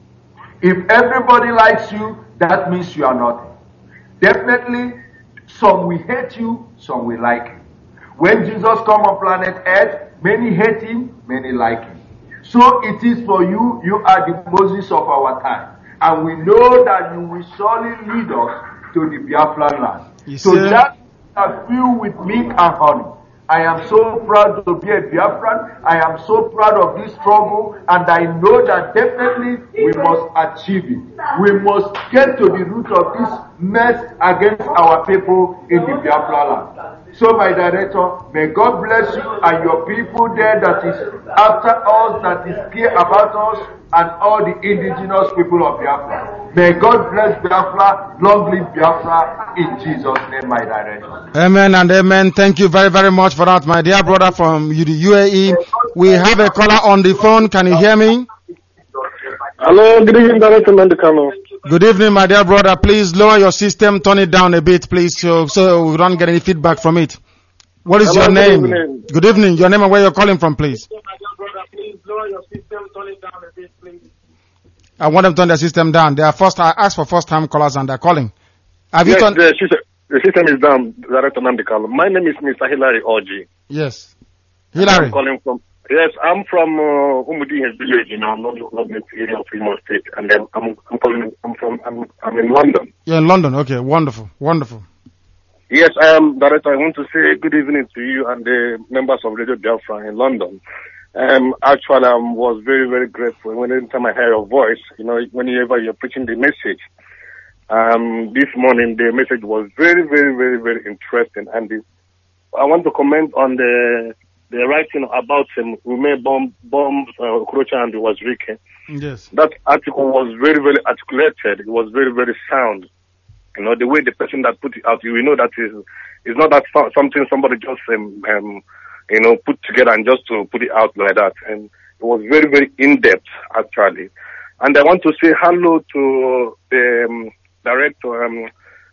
S2: If everybody likes you, that means you are nothing. Definitely, some will hate you, some will like you. When Jesus come on planet Earth, many hate him, many like him. So it is for you, you are the Moses of our time. And we know that you will surely lead us to the Biafran land. You so see? That are filled with milk and honey. I am so proud to be a Biafran. I am so proud of this struggle, and I know that definitely we must achieve it. We must get to the root of this mess against our people in the Biafra land. So, my director, may God bless you and your people there that is after us, that is care about us, and all the indigenous people of Biafra. May God bless Biafra, long live Biafra, in Jesus' name, my director.
S1: Amen and amen. Thank you very, very much for that, my dear brother from the U A E. We have a caller on the phone. Can you hear me?
S3: Hello, good evening, Director Mandekano.
S1: Good evening, my dear brother. Please lower your system, turn it down a bit, please, so, so we don't get any feedback from it. What is Hello, your name?
S3: Good evening.
S1: Good evening. Your name and where you're calling from, please.
S3: Please lower your system, turn it down a bit, please.
S1: I want them to turn their system down. They are first. I asked for first-time callers and they're calling. Have
S3: yes,
S1: you turned?
S3: The system, the system is down, Director Mandekano. My name is Mister Hilary Oji.
S1: Yes, Hilary.
S3: I'm calling from. Yes, I'm from uh, Umudi's village, you know, not the area of Imo State, and then I'm, I'm calling. I'm from. I'm, I'm in London.
S1: You're in London. Okay, wonderful, wonderful.
S3: Yes, um, Director, I want to say good evening to you and the members of Radio Biafra in London. Um, actually, I um, was very, very grateful when every time I hear your voice, you know, whenever you're preaching the message. Um, this morning, the message was very, very, very, very interesting. And the, I want to comment on the the writing about um, Ume bomb, bomb, uh, Okrocha and Wazirike.
S1: Yes.
S3: That article was very, very articulated. It was very, very sound. You know, the way the person that put it out, you know that is, it's not that something somebody just, um, um, you know, put together and just to put it out like that. And it was very, very in-depth, actually. And I want to say hello to the um, director, um,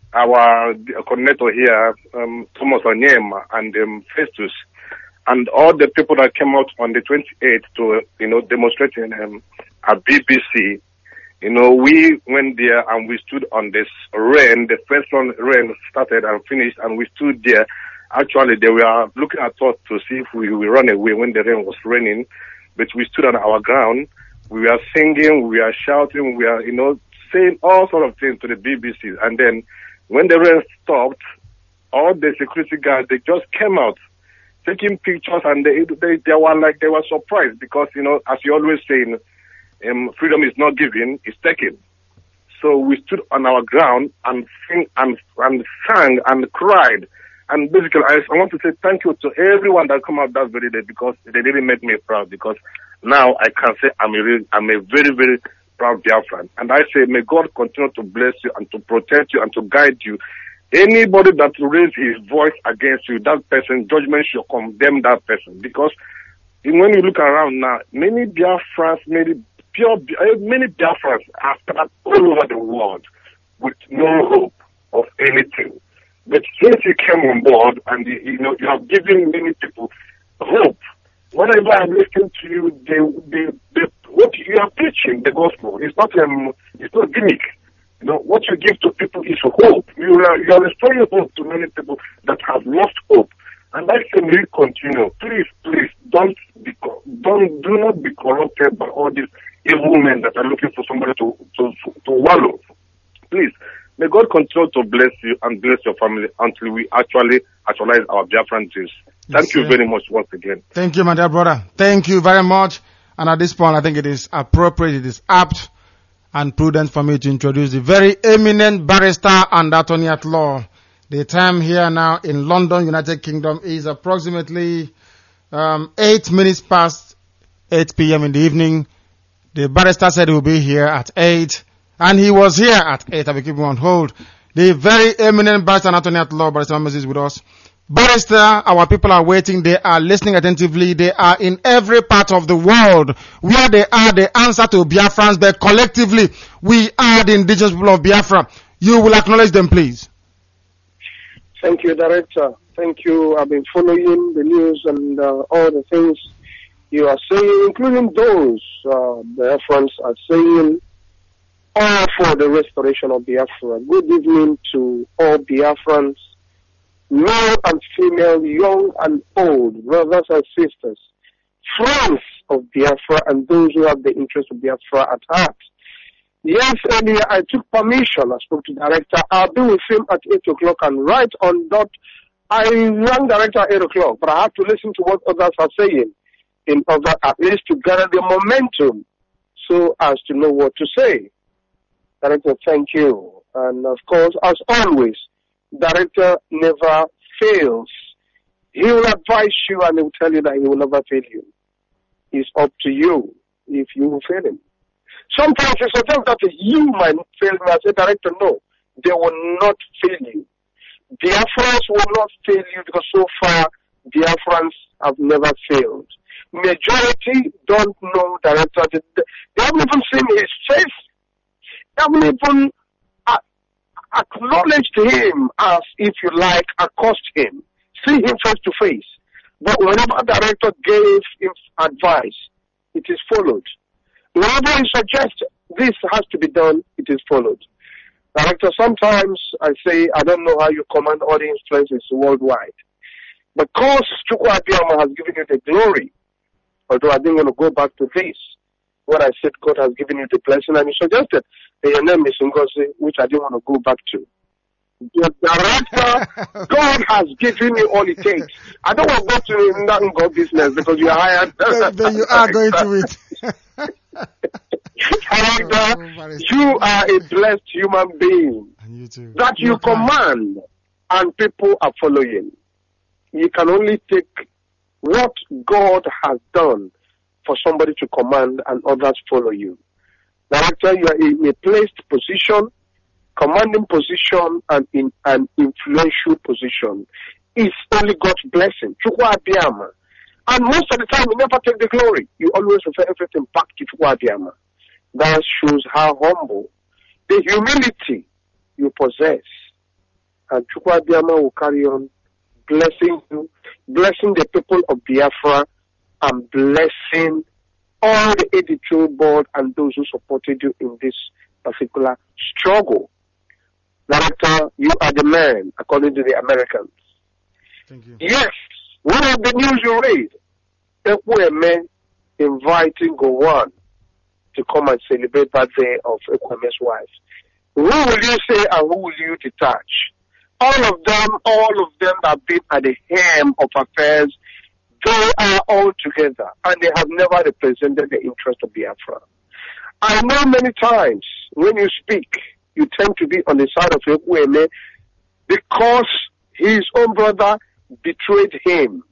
S3: our coordinator here, um, Thomas Onyema, and um, Festus, and all the people that came out on the twenty-eighth to, you know, demonstrating um, at B B C. You know, we went there and we stood on this rain. The first one rain started and finished, and we stood there. Actually, they were looking at us to see if we will run away when the rain was raining, but we stood on our ground. We were singing, we were shouting, we were, you know, saying all sort of things to the B B C. And then when the rain stopped, all the security guards, they just came out taking pictures, and they, they, they were like, they were surprised because, you know, as you always say, um, freedom is not given, it's taken. So we stood on our ground and sing and, and sang and cried. And basically, I, I want to say thank you to everyone that come out that very day, because they really make me proud, because now I can say I'm a, real, I'm a very, very proud Biafran. And I say, may God continue to bless you and to protect you and to guide you. Anybody that raises his voice against you, that person, judgment should condemn that person. Because when you look around now, many Biafrans, many pure, many Biafrans are scattered all over the world with no hope of anything. But since you came on board and you, you know you have given many people hope, whenever I'm listening to you, they, they, they, what you are preaching, the gospel, it's not um, it's not gimmick. You know, what you give to people is hope. You are, you are restoring hope to many people that have lost hope. And I say, may you continue. Please, please, family until we actually actualize our Biafran dreams. Thank yes, you very much once again.
S1: Thank you, my dear brother. Thank you very much. And at this point, I think it is appropriate, it is apt and prudent for me to introduce the very eminent barrister and attorney at law. The time here now in London, United Kingdom, is approximately um, eight minutes past eight p.m. in the evening. The barrister said he will be here at eight, and he was here at eight. I will keep him on hold. The very eminent barrister and attorney at law, Barrister Moses, is with us. Barrister, our people are waiting. They are listening attentively. They are in every part of the world where they are the answer to Biafrans, but collectively, we are the indigenous people of Biafra. You will acknowledge them, please.
S4: Thank you, Director. Thank you. I've been following the news and uh, all the things you are saying, including those uh, Biafrans are saying, all for the restoration of Biafra. Good evening to all Biafrans, male and female, young and old, brothers and sisters, friends of Biafra, and those who have the interest of Biafra at heart. Yes, earlier I took permission. I spoke to Director. I'll be with him at eight o'clock, and right on dot, I rang Director at eight o'clock, but I have to listen to what others are saying in order at least to gather the momentum so as to know what to say. Director, thank you. And of course, as always, Director never fails. He will advise you and he will tell you that he will never fail you. It's up to you if you will fail him. Sometimes it's a thing that you might fail me. I say, Director, no, they will not fail you. Biafrans will not fail you because so far Biafrans have never failed. Majority don't know Director. They haven't even seen his face. They haven't even uh, acknowledged him as, if you like, accost him. See him face to face. But whenever Director gave him advice, it is followed. Whenever he suggests this has to be done, it is followed. Director, sometimes I say, I don't know how you command all the influences worldwide. Because Chukwu Abiyama has given you the glory, although I didn't want to go back to this, when I said God has given you the blessing, and you suggested that your name is Ngozi, which I didn't want to go back to. The Director, God has given you all it takes. I don't want to go to that God business because you are hired.
S1: Then you are going to it.
S4: Director, oh, you are a blessed human being.
S1: And you too.
S4: That you command and people are following. You can only take what God has done for somebody to command and others follow you. Director, you are in a placed position, commanding position, and in an influential position. It's only God's blessing. Chukwu Abiyama. And most of the time, you never take the glory. You always refer everything back to Chukwu Abiyama. That shows how humble, the humility you possess. And Chukwu Abiyama will carry on blessing you, blessing the people of Biafra, and blessing all the editorial board and those who supported you in this particular struggle. Director, you are the man, according to the Americans.
S1: Thank you.
S4: Yes, one of the news you read, Ekwueme inviting Gowon to come and celebrate birthday of Ekweme's wife. Who will you say and who will you detach? All of them, all of them have been at the helm of affairs. They are all together and they have never represented the interest of Biafra. I know many times when you speak, you tend to be on the side of Ekwueme because his own brother betrayed him.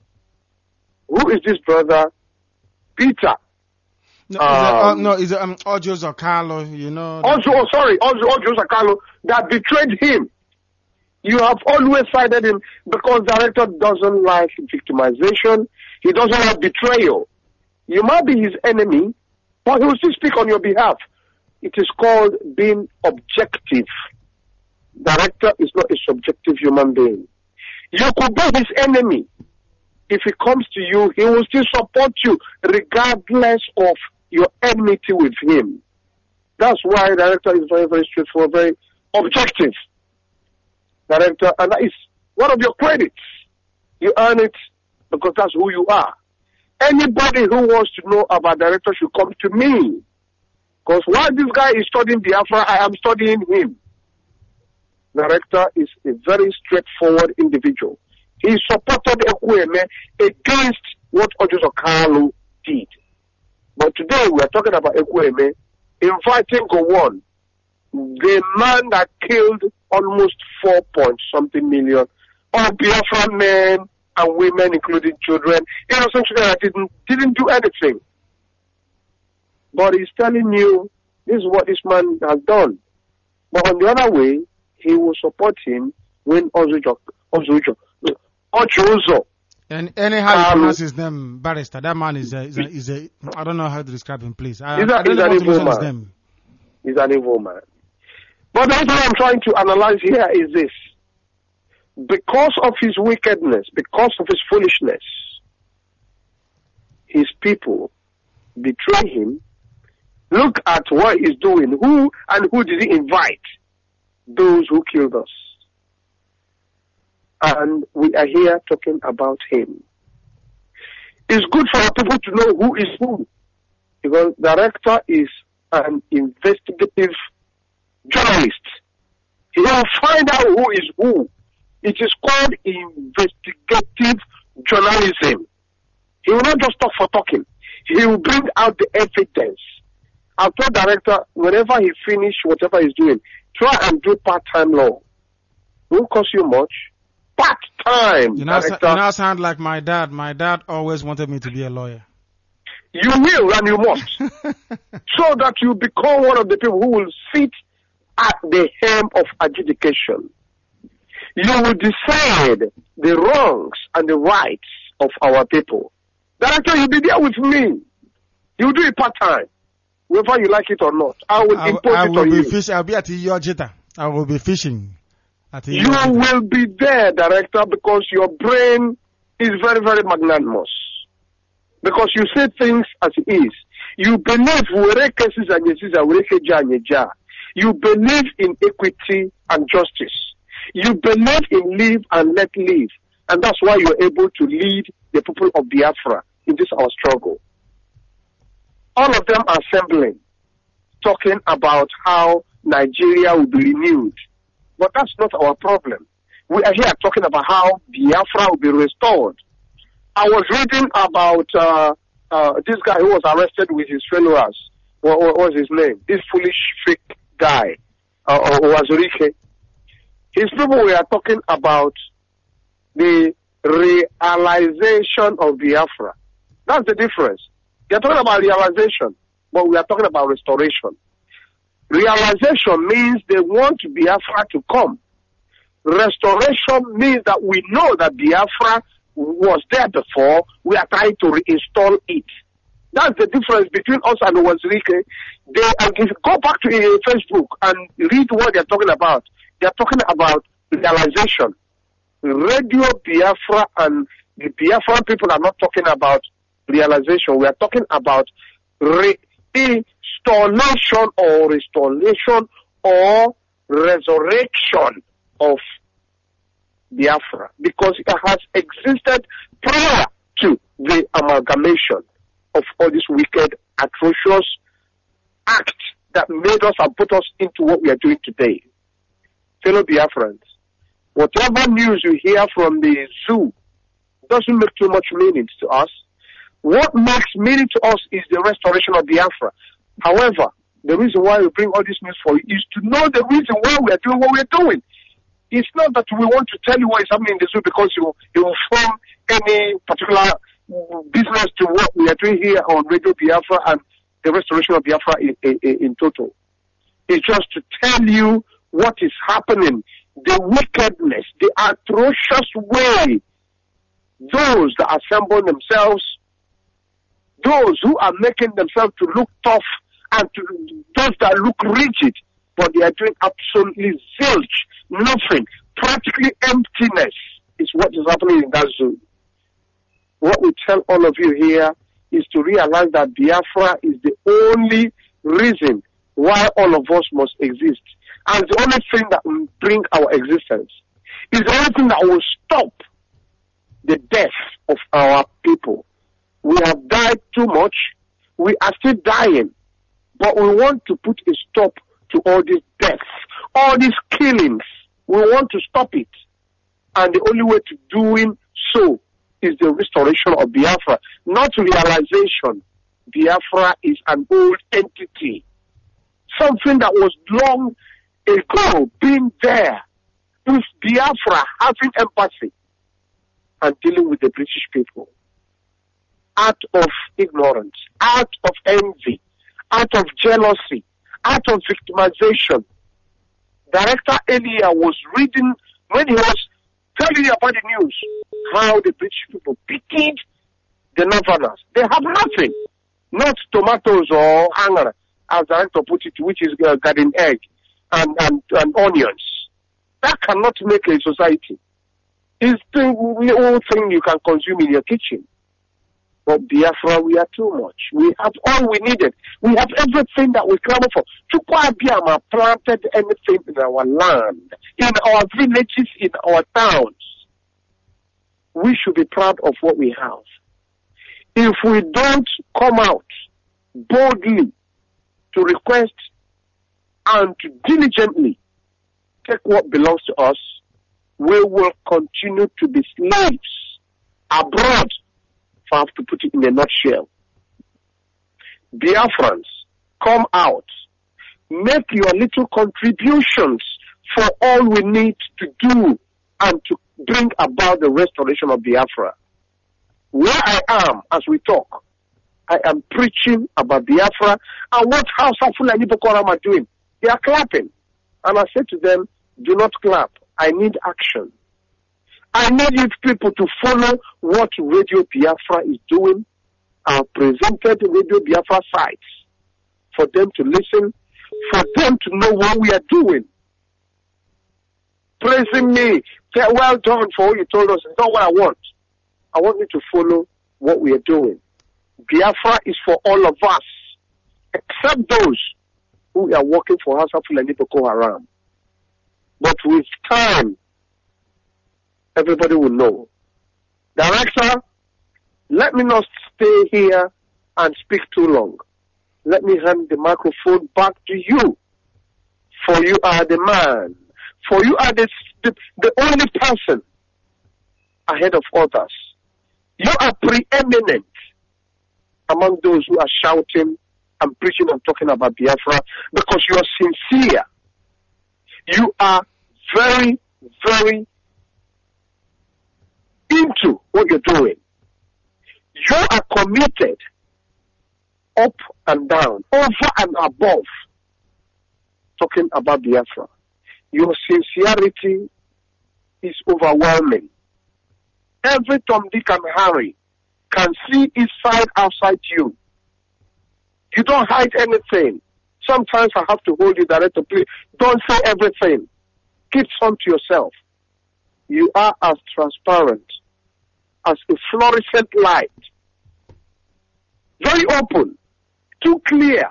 S4: Who is this brother? Peter.
S1: No, um, is it, uh, no, is it um, Ojo Zakalo, you know?
S4: Ojo, oh, sorry, Ojo, Ojo Zakalo, that betrayed him. You have always sided him because Director doesn't like victimization. He doesn't like betrayal. You might be his enemy, but he will still speak on your behalf. It is called being objective. Director is not a subjective human being. You could be his enemy. If he comes to you, he will still support you regardless of your enmity with him. That's why Director is very, very straightforward, very objective. Director, and that is one of your credits. You earn it because that's who you are. Anybody who wants to know about Director should come to me. Because while this guy is studying Biafra, I am studying him. director is a very straightforward individual. He supported Ekwueme against what Ojoso Kalu did. But today we are talking about Ekwueme inviting Gowon, the man that killed almost four point something million of Biafran men and women, including children, innocent children that didn't, didn't do anything. But he's telling you, this is what this man has done. But on the other way, he will support him when Ozujo, Ozujo, Ochozo.
S1: And anyhow you pronounce his name, Barrister, that man is a, is a, is a, I don't know how to describe him, please. I,
S4: he's a,
S1: I don't
S4: he's
S1: know
S4: an
S1: how to
S4: evil
S1: mention his
S4: man.
S1: name.
S4: He's an evil man. But that's what I'm trying to analyze here is this. Because of his wickedness, because of his foolishness, his people betray him. Look at what he's doing. Who and who did he invite? Those who killed us. And we are here talking about him. It's good for our people to know who is who. Because the director is an investigative journalist. He will find out who is who. It is called investigative journalism. He will not just talk for talking. He will bring out the evidence. I'll tell the director, whenever he finish whatever he's doing, try and do part-time law. It won't cost you much. Part-time,
S1: You now,
S4: director.
S1: you now sound like my dad. My dad always wanted me to be a lawyer.
S4: You will and you must. So that you become one of the people who will sit at the helm of adjudication. You will decide the wrongs and the rights of our people. Director, you'll be there with me. You do it part-time, whether you like it or not. I will
S1: I,
S4: impose
S1: I
S4: it
S1: will
S4: on
S1: be
S4: you.
S1: fish, I'll be at Iyojita. I will be fishing at
S4: You
S1: Iyojita.
S4: will be there, director, because your brain is very, very magnanimous. Because you say things as it is. You believe you believe in equity and justice. You believe in live and let live. And that's why you're able to lead the people of Biafra in this our struggle. All of them are assembling, talking about how Nigeria will be renewed. But that's not our problem. We are here talking about how Biafra will be restored. I was reading about uh, uh, this guy who was arrested with his followers. What, what was his name? This foolish fake guy, uh, Wazurike. His people were talking about the realization of Biafra. That's the difference. They're talking about realization, but we are talking about restoration. Realization means they want Biafra to come. Restoration means that we know that Biafra was there before, we are trying to reinstall it. That's the difference between us and Wazirike. They, and if you go back to uh, Facebook and read what they're talking about, they're talking about realization. Radio Biafra and the Biafra people are not talking about realization. We are talking about reinstallation or restoration or resurrection of Biafra, because it has existed prior to the amalgamation of all these wicked, atrocious acts that made us and put us into what we are doing today. Fellow Biafrans, whatever news you hear from the zoo doesn't make too much meaning to us. What makes meaning to us is the restoration of Biafra. However, the reason why we bring all this news for you is to know the reason why we are doing what we are doing. It's not that we want to tell you what is happening in the zoo because you, you will form any particular business to what we are doing here on Radio Biafra and the restoration of Biafra in, in, in total. It's just to tell you what is happening, the wickedness, the atrocious way those that assemble themselves, those who are making themselves to look tough and to those that look rigid, but they are doing absolutely zilch, nothing, practically emptiness is what is happening in that zoo. What we tell all of you here is to realize that Biafra is the only reason why all of us must exist. And the only thing that will bring our existence is the only thing that will stop the death of our people. We have died too much. We are still dying. But we want to put a stop to all these deaths, all these killings. We want to stop it. And the only way to doing so is the restoration of Biafra, not realization. Biafra is an old entity. Something that was long ago being there, with Biafra having empathy and dealing with the British people. Out of ignorance, out of envy, out of jealousy, out of victimization. Director Elia was reading, when he was telling you about the news, how the British people pitied the Northerners. They have nothing. Not tomatoes or hanger, as director put it, which is uh, garden egg and, and, and onions. That cannot make a society. It's the whole thing you can consume in your kitchen. But Biafra, we are too much. We have all we needed. We have everything that we clamor for. Chukwu Abiyama planted anything in our land, in our villages, in our towns. We should be proud of what we have. If we don't come out boldly to request and to diligently take what belongs to us, we will continue to be slaves abroad. If I have to put it in a nutshell. Biafrans, come out. Make your little contributions for all we need to do and to bring about the restoration of Biafra. Where I am as we talk, I am preaching about Biafra, and what Hausa Fulani Boko Haram are doing. They are clapping. And I said to them, do not clap. I need action. I need you people to follow what Radio Biafra is doing. I've presented Radio Biafra sites for them to listen, for them to know what we are doing. Praising me, say, well done for what you told us. It's not what I want. I want you to follow what we are doing. Biafra is for all of us, except those who are working for Hausa Fulani Boko Haram. But with time, everybody will know. Director, let me not stay here and speak too long. Let me hand the microphone back to you. For you are the man. For you are the, the, the only person ahead of others. You are preeminent among those who are shouting and preaching and talking about Biafra because you are sincere. You are very, very into what you're doing. You are committed up and down, over and above, talking about Biafra. Your sincerity is overwhelming. Every Tom, Dick, and Harry can see inside, outside you. You don't hide anything. Sometimes I have to hold you directly. Please don't say everything. Keep some to yourself. You are as transparent as a fluorescent light. Very open. Too clear.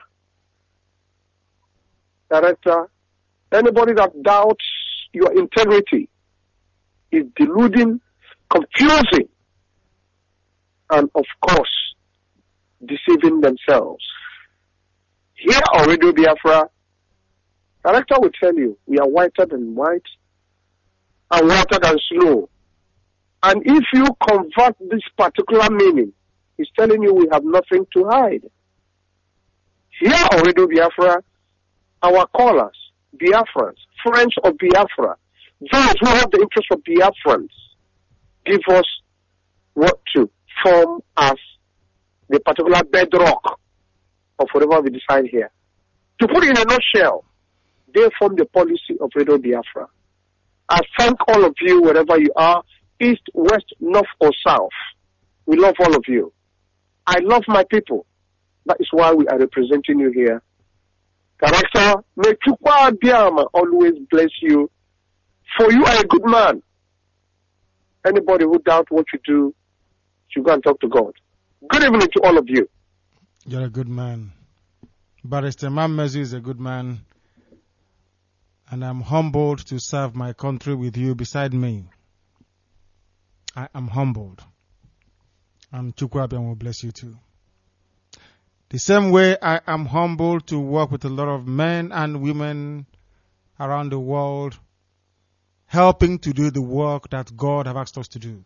S4: Director, anybody that doubts your integrity is deluding, confusing, and of course, deceiving themselves. Here on Radio Biafra, Director will tell you, we are whiter than white and whiter than snow. And if you convert this particular meaning, he's telling you we have nothing to hide. Here on Radio Biafra, our callers, Biafrans, friends of Biafra, those who have the interest of Biafrans, give us what to form as the particular bedrock of whatever we decide here. To put it in a nutshell, they form the policy of Radio Biafra. I thank all of you wherever you are, east, west, north, or south. We love all of you. I love my people. That is why we are representing you here. Director, may Chukwu Abiyama always bless you, for you are a good man. Anybody who doubts what you do should go and talk to God. Good evening to all of you.
S1: You're a good man. Barrister Mammezu is a good man. And I'm humbled to serve my country with you beside me. I am humbled. And Chukwu Abiyama will bless you too. The same way I am humbled to work with a lot of men and women around the world helping to do the work that God have asked us to do.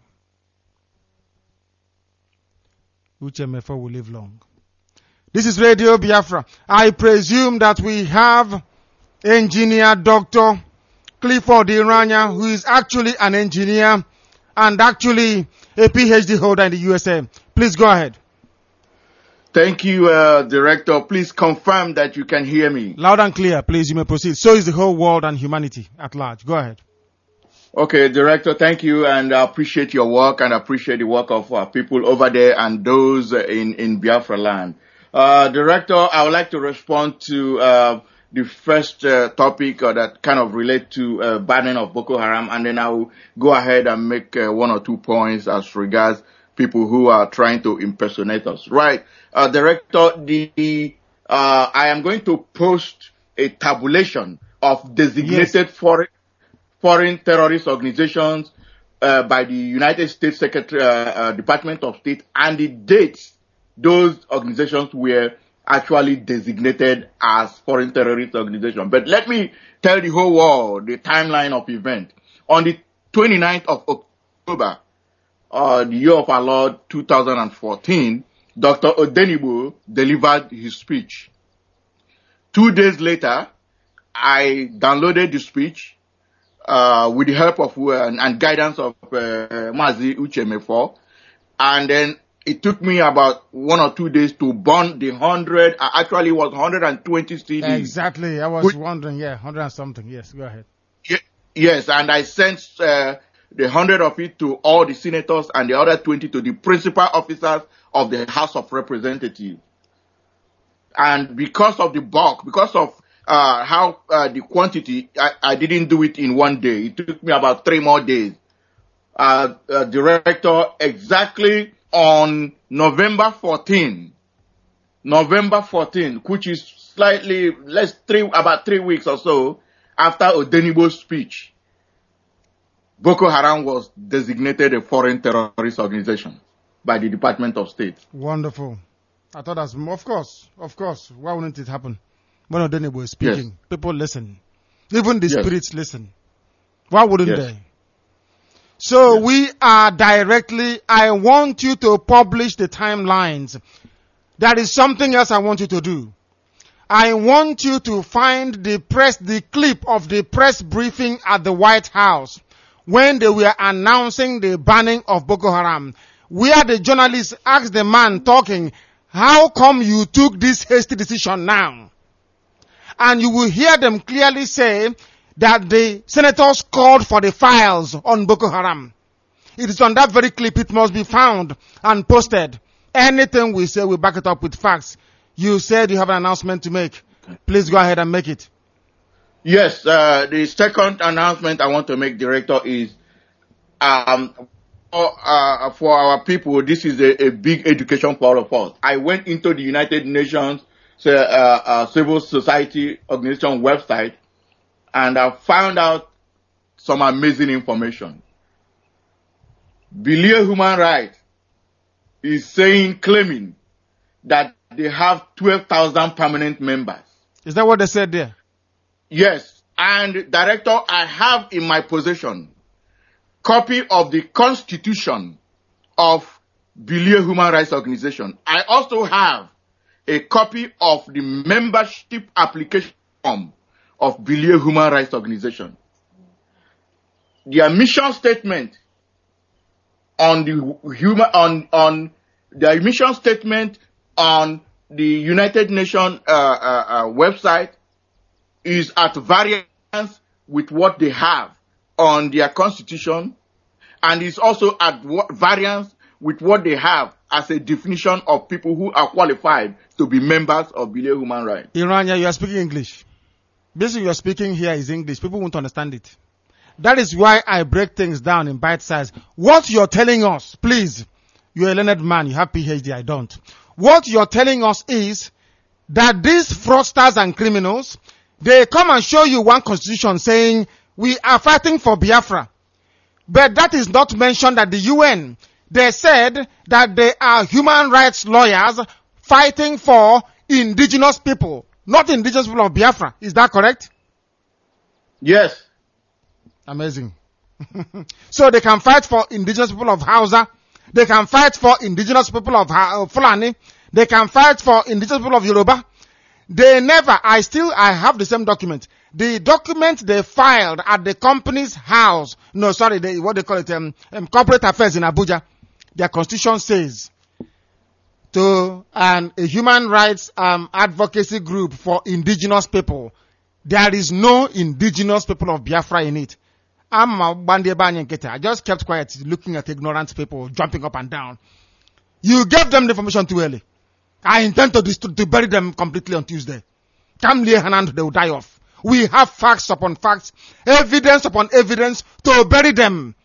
S1: Uchemefo will live long. This is Radio Biafra. I presume that we have engineer Doctor Clifford Iranya, who is actually an engineer and actually a P H D holder in the U S A. Please go ahead.
S5: Thank you, uh, Director. Please confirm that you can hear me.
S1: Loud and clear, please. You may proceed. So is the whole world and humanity at large. Go ahead.
S5: Okay, Director, thank you, and I appreciate your work and appreciate the work of uh, people over there and those in, in Biafra land. Uh, Director, I would like to respond to uh, the first uh, topic uh, that kind of relate to uh, banning of Boko Haram, and then I will go ahead and make uh, one or two points as regards people who are trying to impersonate us. Right. Uh, Director, the, uh, I am going to post a tabulation of designated yes. foreign, foreign terrorist organizations, uh, by the United States Secretary, uh, uh, Department of State, and the dates those organizations were actually designated as foreign terrorist organizations. But let me tell the whole world the timeline of event. On the twenty-ninth of October, uh, the year of our Lord two thousand fourteen, Doctor Odenibo delivered his speech. Two days later, I downloaded the speech uh, with the help of uh, and guidance of uh, Mazi Uchemefo, and then it took me about one or two days to burn the hundred. Uh, actually, it was one hundred twenty C Ds.
S1: Exactly, I was which, wondering. Yeah, hundred and something. Yes, go ahead.
S5: Yeah, yes, and I sent uh, the hundred of it to all the senators and the other twenty to the principal officers of the House of Representatives. And because of the bulk, because of uh, how uh, the quantity, I, I didn't do it in one day. It took me about three more days. Uh, uh, Director, exactly on November fourteenth, November fourteenth, which is slightly less three, about three weeks or so after Odenibo's speech, Boko Haram was designated a foreign terrorist organization by the Department of State.
S1: Wonderful. I thought that's, of course, of course. Why wouldn't it happen? When Odenibo is speaking, yes. People listen. Even the yes. spirits listen. Why wouldn't yes. they? So yes. we are directly, I want you to publish the timelines. That is something else I want you to do. I want you to find the press, the clip of the press briefing at the White House when they were announcing the banning of Boko Haram, where the journalists asked the man talking, how come you took this hasty decision now? And you will hear them clearly say that the senators called for the files on Boko Haram. It is on that very clip it must be found and posted. Anything we say, we back it up with facts. You said you have an announcement to make. Please go ahead and make it.
S5: Yes, uh, the second announcement I want to make, Director, is um, for, uh, for our people, this is a, a big education for all of us. I went into the United Nations uh, uh, Civil Society Organization website, and I found out some amazing information. Belia Human Rights is saying, claiming that they have twelve thousand permanent members.
S1: Is that what they said there?
S5: Yes. And Director, I have in my possession copy of the Constitution of Belia Human Rights Organization. I also have a copy of the membership application form of Belia Human Rights Organization. Their mission statement on the human on on their mission statement on the United Nations uh, uh, uh, website is at variance with what they have on their constitution, and is also at variance with what they have as a definition of people who are qualified to be members of Belia Human Rights.
S1: Iranya, you are speaking English. Basically, you are speaking here is English. People won't understand it. That is why I break things down in bite size. What you're telling us, please, you're a learned man, you have P H D, I don't. What you're telling us is that these fraudsters and criminals, they come and show you one constitution saying, we are fighting for Biafra. But that is not mentioned at the U N. They said that they are human rights lawyers fighting for indigenous people, not indigenous people of Biafra. Is that correct?
S5: Yes.
S1: Amazing. So they can fight for indigenous people of Hausa. They can fight for indigenous people of uh, Fulani. They can fight for indigenous people of Yoruba. They never, I still, I have the same document. The document they filed at the company's house, no, sorry, they, what they call it, um, um, corporate affairs in Abuja, their constitution says to an, a human rights um, advocacy group for indigenous people, there is no indigenous people of Biafra in it. I'm a Bandi I just kept quiet looking at ignorant people jumping up and down. You gave them the information too early. I intend to, dist- to bury them completely on Tuesday. Come lay hand, they will die off. We have facts upon facts, evidence upon evidence to bury them.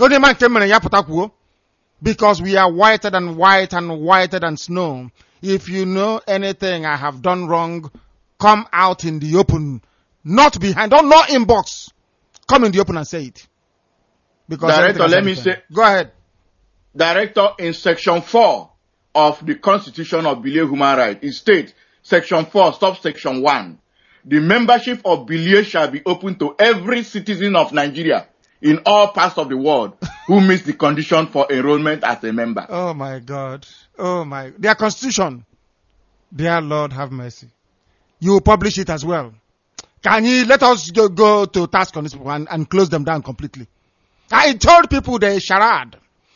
S1: Because we are whiter than white and whiter than snow. If you know anything I have done wrong, come out in the open. Not behind, don't not inbox. Come in the open and say it. Because
S5: Director, let me say.
S1: Go ahead.
S5: Director, in section four of the Constitution of Bilie Human Rights, it states, section four, subsection one, the membership of Bilie shall be open to every citizen of Nigeria in all parts of the world who meets the condition for enrollment as a member.
S1: Oh my God. Oh my. Their constitution. Dear Lord, have mercy. You will publish it as well. Can you let us go, go to task on this and, and close them down completely? I told people they charade.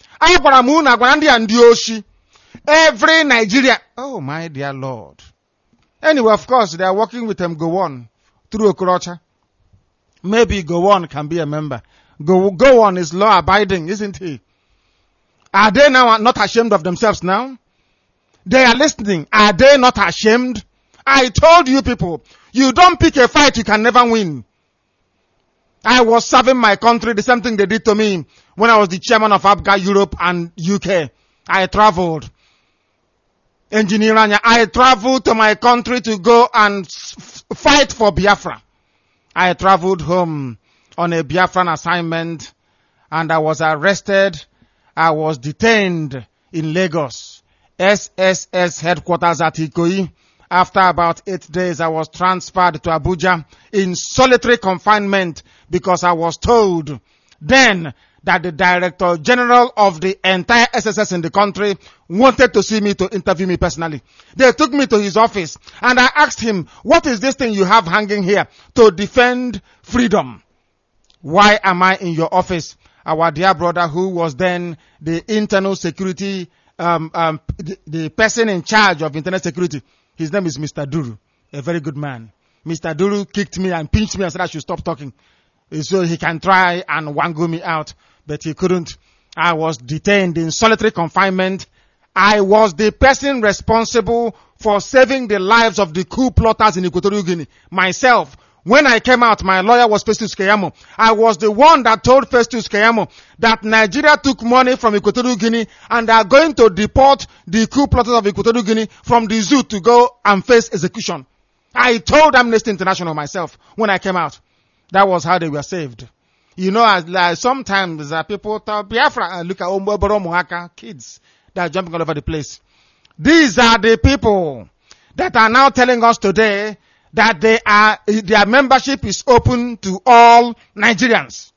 S1: Every Nigeria. Oh my dear Lord. Anyway, of course, they are working with them. Go on through Okorocha. Maybe Go on can be a member. Go, go on is law abiding, isn't he? Are they now not ashamed of themselves now? They are listening. Are they not ashamed? I told you people, you don't pick a fight you can never win. I was serving my country, the same thing they did to me when I was the chairman of ABGA Europe and U K. I traveled. Engineering, I traveled to my country to go and f- fight for Biafra. I traveled home on a Biafran assignment and I was arrested. I was detained in Lagos, S S S headquarters at Ikoyi. After about eight days, I was transferred to Abuja in solitary confinement because I was told then that the Director General of the entire S S S in the country wanted to see me to interview me personally. They took me to his office and I asked him, what is this thing you have hanging here to defend freedom? Why am I in your office? Our dear brother who was then the internal security, um, um, the, the person in charge of internal security, his name is Mister Duru, a very good man. Mister Duru kicked me and pinched me and said I should stop talking so he can try and wangle me out, but he couldn't. I was detained in solitary confinement. I was the person responsible for saving the lives of the coup plotters in Equatorial Guinea. Myself, when I came out, my lawyer was Festus Keyamo. I was the one that told Festus Keyamo that Nigeria took money from Equatorial Guinea and they are going to deport the coup plotters of Equatorial Guinea from the zoo to go and face execution. I told Amnesty International myself when I came out. That was how they were saved. You know, as, like, sometimes uh, people talk, Biafra, uh, look at Omboboro Mohaka, kids that are jumping all over the place. These are the people that are now telling us today that they are, their membership is open to all Nigerians.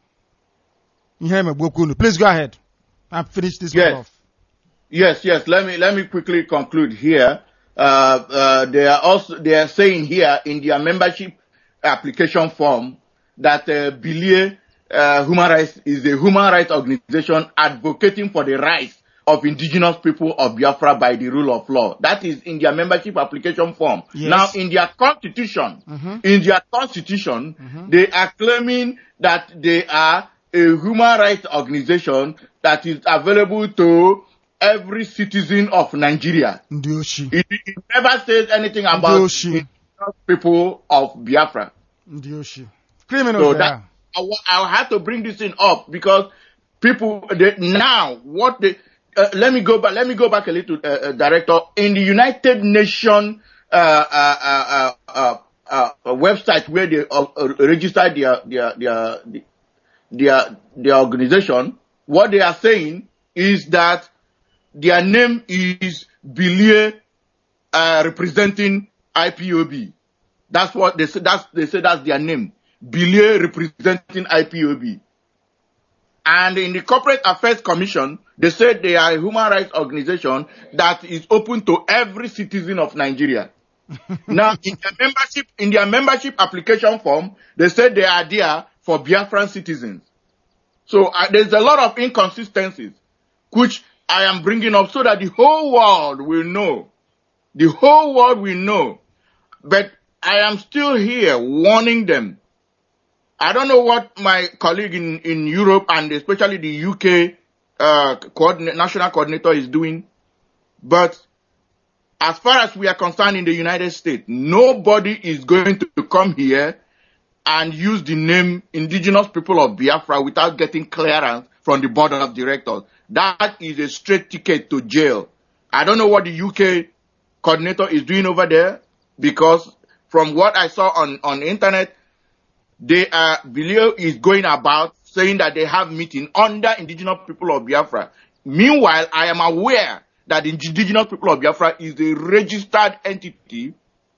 S1: Please go ahead and finish this
S5: yes.
S1: one off.
S5: Yes, yes. Let me, let me quickly conclude here. Uh, uh, they are also, they are saying here in their membership application form that, uh, Bilie, uh, Human Rights is a human rights organization advocating for the rights of indigenous people of Biafra by the rule of law. That is in their membership application form.
S1: Yes.
S5: Now, in their constitution, mm-hmm. in their constitution, mm-hmm. they are claiming that they are a human rights organization that is available to every citizen of Nigeria.
S1: Ndioshi.
S5: It, it never says anything about indigenous people of Biafra.
S1: Ndioshi. Criminals.
S5: So that, I, I had to bring this thing up because people, they, now, what they, Uh, let me go back. Let me go back a little, uh, uh, Director. In the United Nations uh, uh, uh, uh, uh, uh, website where they uh, uh, register their their their their their organization, what they are saying is that their name is Bilie uh, representing I P O B. That's what they say. That's they say that's their name. Bilie representing I P O B. And in the Corporate Affairs Commission, they said they are a human rights organization that is open to every citizen of Nigeria. Now, in their membership, in their membership application form, they said they are there for Biafran citizens. So uh, there's a lot of inconsistencies, which I am bringing up so that the whole world will know. The whole world will know. But I am still here warning them. I don't know what my colleague in, in Europe and especially the U K uh, coordinate, national coordinator is doing, but as far as we are concerned in the United States, nobody is going to come here and use the name Indigenous People of Biafra without getting clearance from the board of directors. That is a straight ticket to jail. I don't know what the U K coordinator is doing over there, because from what I saw on, on the internet, they are, Bilie is going about saying that they have meeting under Indigenous People of Biafra. Meanwhile, I am aware that the Indigenous People of Biafra is a registered entity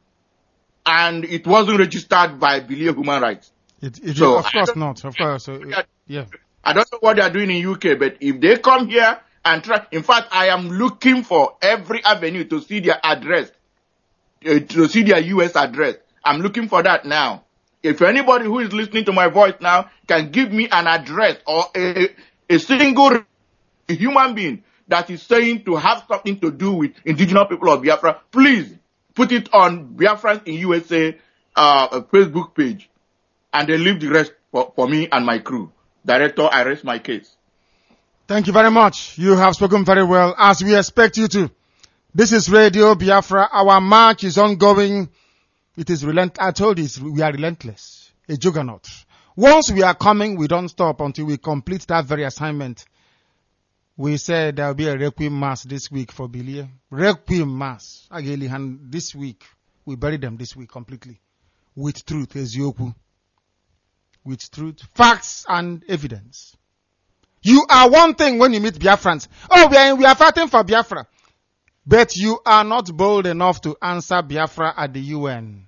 S5: and it wasn't registered by Bilie Human Rights.
S1: It, it
S5: so
S1: of course not, of course. So, it, yeah.
S5: I don't know what they are doing in U K, but if they come here and try, in fact, I am looking for every avenue to see their address, uh, to see their U S address. I'm looking for that now. If anybody who is listening to my voice now can give me an address or a, a single human being that is saying to have something to do with Indigenous People of Biafra, please put it on Biafrans in U S A uh, Facebook page, and they leave the rest for, for me and my crew. Director, I rest my case.
S1: Thank you very much. You have spoken very well, as we expect you to. This is Radio Biafra. Our march is ongoing. It is relent. I told you we are relentless. A juggernaut. Once we are coming, we don't stop until we complete that very assignment. We said there will be a requiem mass this week for Bilie. Requiem mass. And this week, we bury them this week completely. With truth, Ezioku. With truth, facts and evidence. You are one thing when you meet Biafrans. Oh, we are, we are fighting for Biafra. But you are not bold enough to answer Biafra at the U N.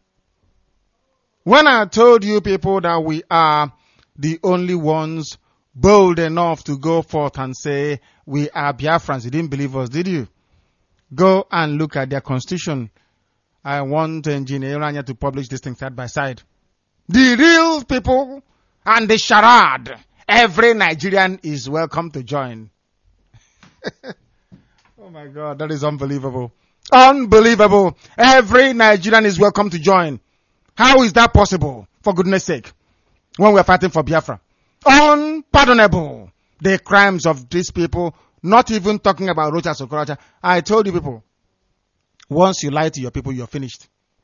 S1: When I told you people that we are the only ones bold enough to go forth and say we are Biafrans, you didn't believe us, did you? Go and look at their constitution. I want Engineer Irania to publish this thing side by side. The real people and the charade. Every Nigerian is welcome to join. Oh my God, that is unbelievable. Unbelievable. Every Nigerian is welcome to join. How is that possible? For goodness sake. When we are fighting for Biafra. Unpardonable. The crimes of these people, not even talking about Rochas Okorocha. I told you people, once you lie to your people, you're finished.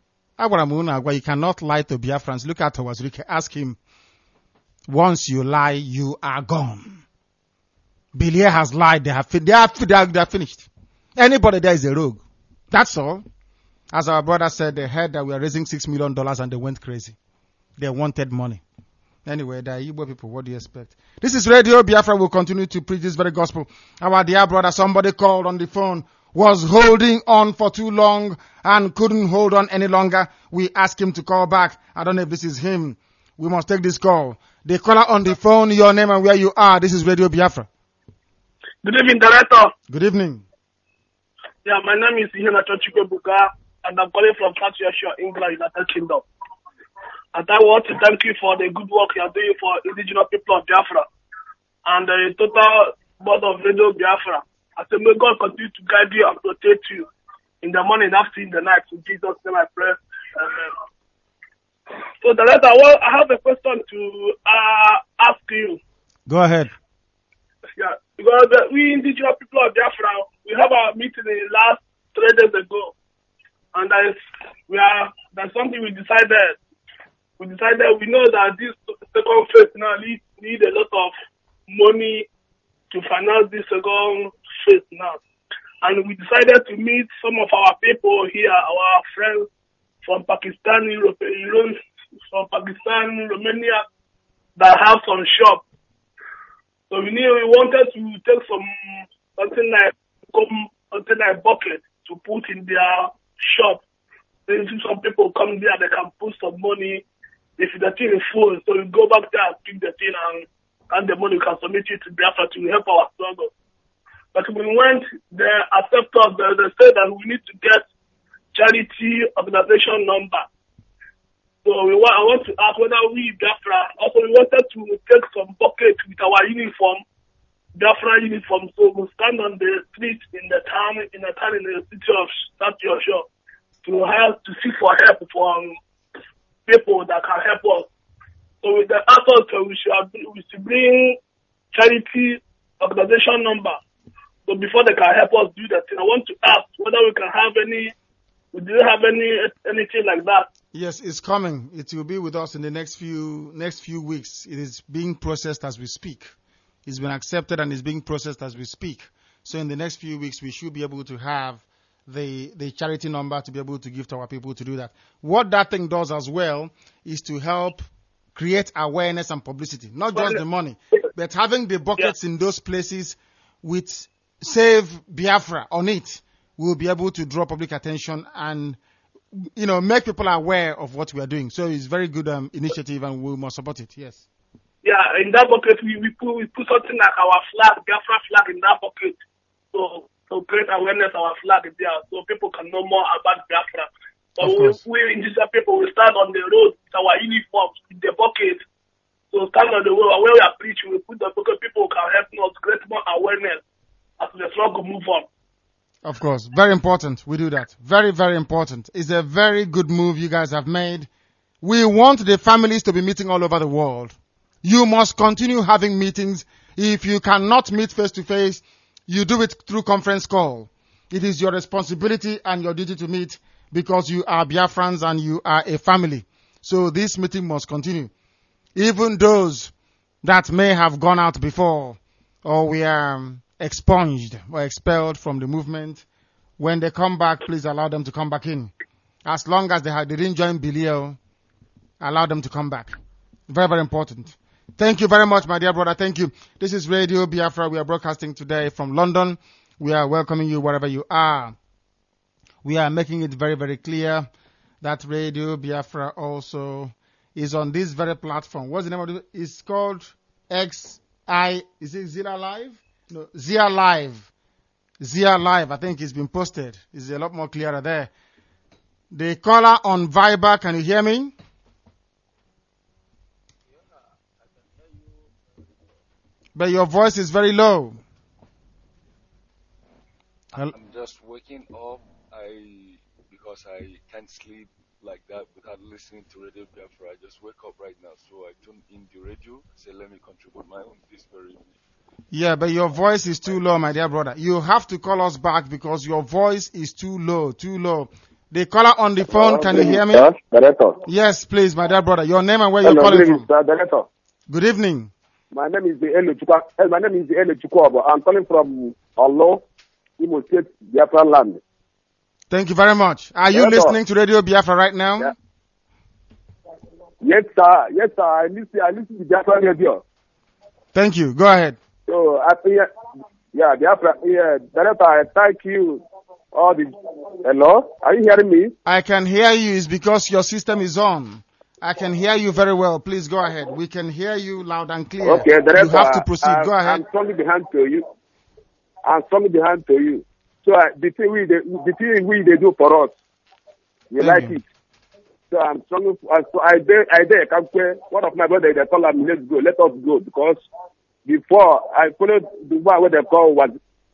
S1: You cannot lie to Biafrans. Look at Tawazurike. Ask him. Once you lie, you are gone. Bilie has lied. They have, they are, they are, they are finished. Anybody there is a rogue. That's all. As our brother said, they heard that we are raising six million dollars and they went crazy. They wanted money. Anyway, the Igbo people, what do you expect? This is Radio Biafra. Will continue to preach this very gospel. Our dear brother, somebody called on the phone, was holding on for too long and couldn't hold on any longer. We asked him to call back. I don't know if this is him. We must take this call. The caller on the phone, your name and where you are. This is Radio Biafra.
S6: Good evening, Director.
S1: Good evening.
S6: Yeah, my name is Ihena Chochiko Buka, and I'm calling from South Yorkshire, England, United Kingdom. And I want to thank you for the good work you are doing for indigenous people of Biafra and the total board of Radio Biafra. I say, may God continue to guide you and protect you in the morning, after, in the night. In Jesus' name I pray. Amen. So, Director, well, I have a question to uh, ask you.
S1: Go ahead.
S6: Yeah, because uh, we indigenous people of Biafra, we have our meeting in last three days ago, and there is, we are, there's something we decided. We decided, we know that this second phase now need, need a lot of money to finance this second phase now. And we decided to meet some of our people here, our friends from Pakistan, Europe, Iran, from Pakistan, Romania, that have some shop. So we knew we wanted to take some, something like, something like bucket to put in their shop. Then some people come there, they can put some money if the thing is full, so we go back there and pick the thing and and the money we can submit it to Biafra to help our struggle. But when we went, they accept us, they, they said that we need to get charity organization number. So we want, I want to ask whether we, Biafra, also we wanted to take some bucket with our uniform, Biafra uniform, so we stand on the street in the town, in the town in the city of South Yoshua to help, to seek for help from people that can help us. So with the asked we should, we should bring charity organization number. So before they can help us do that thing, I want to ask whether we can have any, do you have any anything like that?
S1: Yes, it's coming. It will be with us in the next few next few weeks. It is being processed as we speak. It's been accepted and is being processed as we speak. So in the next few weeks, we should be able to have the the charity number to be able to give to our people to do that. What that thing does as well is to help create awareness and publicity, not just the money, but having the buckets yeah. in those places with Save Biafra on it will be able to draw public attention and, you know, make people aware of what we are doing. So it's a very good um, initiative and we must support it, yes.
S6: Yeah, in that bucket, we, we, put, we put something like our flag, Biafra flag in that bucket. So to create awareness, our flag is there so people can know more about Biafra. So we, we indigenous people will stand on the road with our uniforms, with the bucket. So stand on the road, where we are preaching, we put the bucket, people can help us create more awareness as the struggle move on.
S1: Of course, very important. We do that. Very, very important. It's a very good move you guys have made. We want the families to be meeting all over the world. You must continue having meetings. If you cannot meet face to face, you do it through conference call. It is your responsibility and your duty to meet because you are Biafrans and you are a family. So this meeting must continue. Even those that may have gone out before or were expunged or expelled from the movement, when they come back, please allow them to come back in. As long as they, had, they didn't join Bilio, allow them to come back. Very, very important. Thank you very much, my dear brother. Thank you. This is Radio Biafra. We are broadcasting today from London. We are welcoming you wherever you are. We are making it very, very clear that Radio Biafra also is on this very platform. What's the name of it? It's called X I, is it Zira Live? No, Zia Live. Zia Live, I think it's been posted. It's a lot more clearer there. The caller on Viber, can you hear me? But your voice is very low.
S7: I'm just waking up. I because I can't sleep like that without listening to Radio Biafra. I just wake up right now, so I tune in the radio. Say, let me contribute my own this very evening.
S1: Yeah, but your voice is too low, my dear brother. You have to call us back because your voice is too low, too low. The caller on the phone, can you hear me?
S8: Yes, Director.
S1: Yes, please, my dear brother. Your name and where you're
S8: Hello,
S1: calling
S8: good
S1: from.
S8: evening, sir, Director.
S1: Good evening.
S8: My name is Elu Chukwa. eh, My name is Elu Chukwuobo. I'm calling from Olo, Imo State, Biafra land.
S1: Thank you very much. Are you
S8: Director.
S1: listening to Radio Biafra right now?
S8: Yeah. Yes, sir. Yes, sir. I listen. I listen to Biafra radio.
S1: Thank you. Go ahead.
S8: So, I think, yeah, Biafra. Yeah, Director. I thank you. All the. Hello, are you hearing me?
S1: I can hear you. It's because your system is on. I can hear you very well. Please go ahead. We can hear you loud and clear.
S8: Okay, Director.
S1: You have to proceed.
S8: I,
S1: go ahead.
S8: I'm strongly behind to you. I'm strongly behind to you. So uh, the thing we they, the thing we they do for us, we
S1: Thank
S8: like
S1: you.
S8: it. So I'm strongly. Uh, so I dare I dare come one of my brothers they call me, let's go, let us go, because before I followed the one where they call was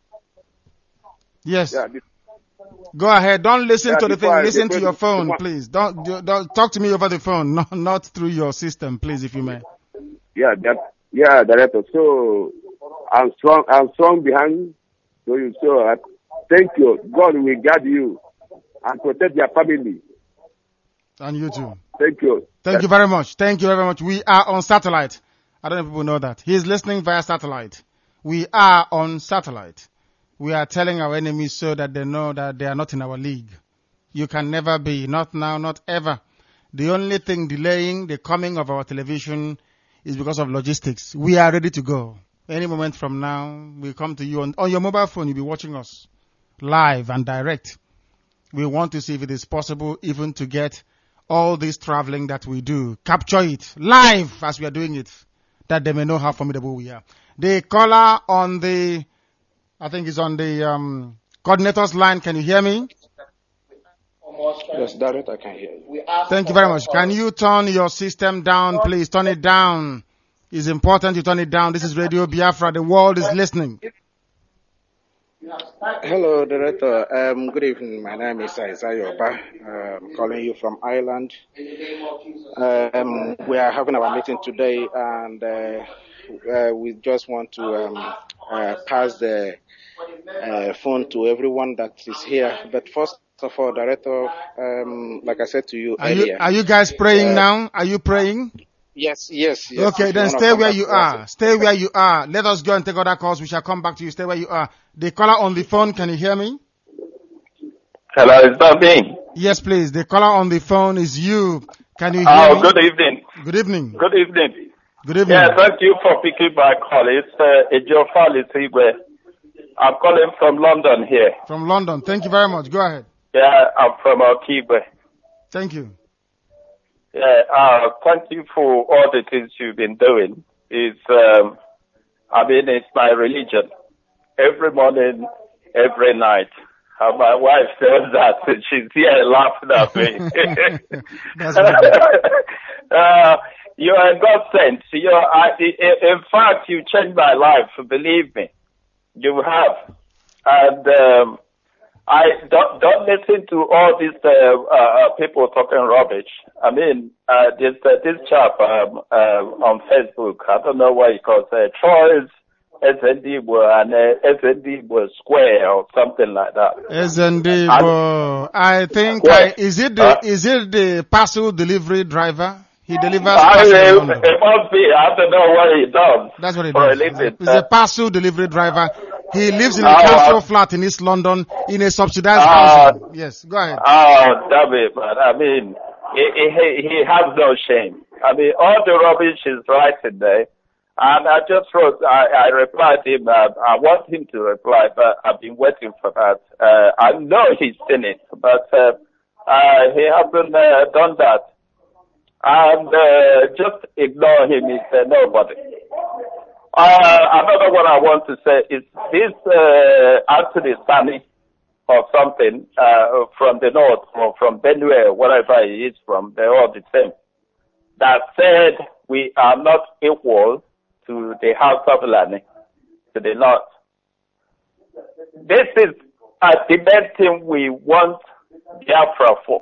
S1: Yes.
S8: yeah. The,
S1: Go ahead. Don't listen
S8: Yeah,
S1: to the thing.
S8: before I-
S1: Listen to
S8: before
S1: your
S8: the-
S1: phone,
S8: before-
S1: please. Don't, don't don't talk to me over the phone, not not through your system, please, if you may.
S8: yeah, that yeah, Director. So I'm strong. I'm strong behind. So you so uh, thank you. God will guide you and protect your family.
S1: And you too.
S8: Thank you.
S1: Thank you very much. Thank you very much. We are on satellite. I don't know if people know that. He's listening via satellite. We are on satellite. We are telling our enemies so that they know that they are not in our league. You can never be. Not now, not ever. The only thing delaying the coming of our television is because of logistics. We are ready to go. Any moment from now, we come to you on, on your mobile phone. You'll be watching us live and direct. We want to see if it is possible even to get all this traveling that we do. Capture it live as we are doing it, that they may know how formidable we are. The caller on the, I think it's on the um, coordinator's line. Can you hear me?
S9: Yes, Direct, I can hear you.
S1: Thank you very much. Can you turn your system down, please? Turn it down. It's important you turn it down. This is Radio Biafra. The world is listening.
S9: Hello, Director. Um, good evening. My name is Isaiah Oba. I'm calling you from Ireland. Um, we are having our meeting today, and uh, uh, we just want to um, uh, pass the uh, phone to everyone that is here. But first of all, Director, um, like I said to you
S1: are
S9: earlier.
S1: You, are you guys praying
S9: uh,
S1: now? Are you praying?
S9: Yes, yes, yes.
S1: Okay, then stay where you are. Stay where you are. Let us go and take other calls. We shall come back to you. Stay where you are. The caller on the phone, can you hear me?
S10: Hello, is that me?
S1: Yes, please. The caller on the phone is you. Can you hear
S10: oh,
S1: me?
S10: Oh, good evening.
S1: Good evening.
S10: Good evening.
S1: Good evening.
S10: Yeah, thank you for picking my call. It's uh, Ejiofa Litigwe. I'm calling from London here.
S1: From London. Thank you very much. Go ahead.
S10: Yeah, I'm from Okigwe.
S1: Thank you.
S10: Yeah, uh, thank you for all the things you've been doing. It's, um, I mean, it's my religion. Every morning, every night. And my wife says that she's here laughing at me.
S1: That's uh,
S10: you are God sent. You are, I, in fact, you changed my life. Believe me, you have. And um, I don't, don't listen to all these uh, uh, people talking rubbish. I mean, uh, this uh, this chap um, uh, on Facebook, I don't know what he calls it, Troy's S N D and uh, S N D Square or something like that.
S1: S N D, I think, I, is it the, uh, is it the parcel delivery driver? He delivers
S10: I, it, it must be. I don't know what he does.
S1: That's what he does.
S10: It's,
S1: it's a parcel delivery driver. He lives in a uh, council flat in East London in a subsidized uh, housing. Yes, go ahead.
S10: Oh, damn it, man. I mean, he, he, he has no shame. I mean, all the rubbish is right in there. And I just wrote, I, I replied to him, uh, I want him to reply, but I've been waiting for that. Uh, I know he's seen it, but uh, uh, he hasn't uh, done that. And uh, just ignore him, he's uh, nobody. Uh, another one I want to say is this uh, Anthony Sani or something uh, from the north or from Benue, wherever he is from, they're all the same, that said we are not equal to the House of Lani, to the north. This is a debate thing we want Biafra for.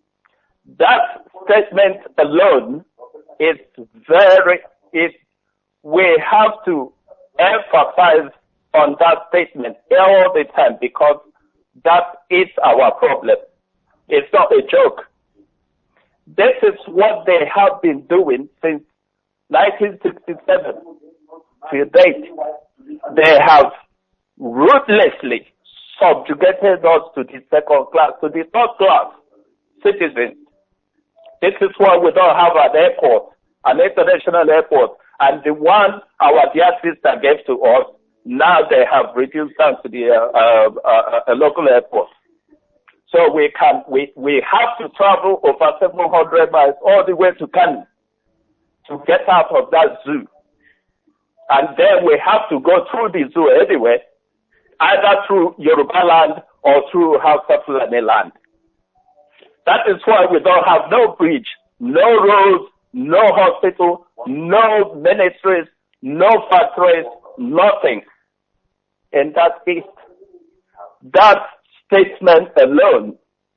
S10: That statement alone is very, is, we have to emphasize on that statement all the time because that is our problem. It's not a joke. This is what they have been doing since nineteen sixty-seven to date. They have ruthlessly subjugated us to the second class, to the third class citizens. This is why we don't have an airport, an international airport. And the one our dear sister gave to us, now they have reduced down to the uh, uh, uh, a local airport. So we can, we, we have to travel over seven hundred miles all the way to Kano to get out of that zoo. And then we have to go through the zoo anyway, either through Yoruba land or through House of Fulani land. That is why we don't have no bridge, no roads, no hospital, no ministries, no factories, nothing in that east. That statement alone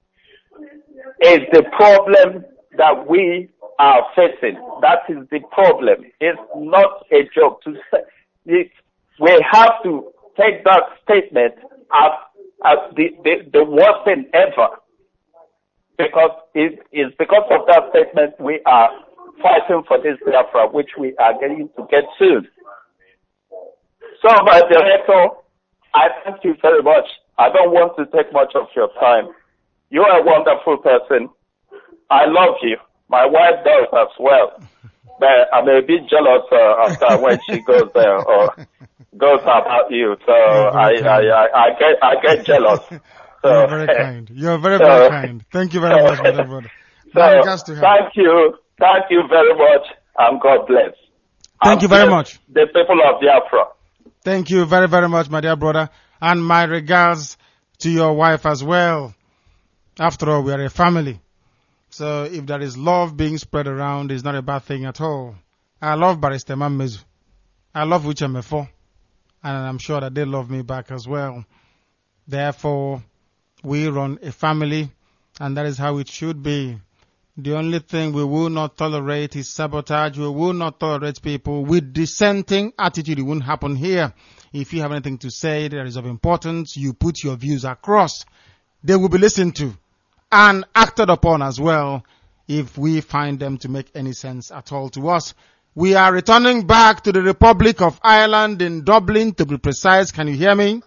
S10: is the problem that we are facing. That is the problem. It's not a joke to say. It, we have to take that statement as, as the, the, the worst thing ever. Because it is because of that statement we are fighting for this Biafra, which we are getting to get soon. So, my director, I thank you very much. I don't want to take much of your time. You are a wonderful person. I love you. My wife does as well. But I'm a bit jealous uh, after when she goes there uh, or goes about you. So I, I, I, I get I get jealous. So,
S1: You're very kind. You're very, very so, kind. Thank you very much, brother.
S10: So,
S1: My regards to her.
S10: thank you. Thank you very much, and God bless.
S1: Thank you very much.
S10: The people of Biafra.
S1: Thank you very, very much, my dear brother. And my regards to your wife as well. After all, we are a family. So if there is love being spread around, it's not a bad thing at all. I love Barrister Mamezu. I love Uche Mefo. And I'm sure that they love me back as well. Therefore, we run a family, and that is how it should be. The only thing we will not tolerate is sabotage. We will not tolerate people with dissenting attitude. It won't happen here. If you have anything to say that is of importance, you put your views across. They will be listened to and acted upon as well if we find them to make any sense at all to us. We are returning back to the Republic of Ireland in Dublin, to be precise. Can you hear me?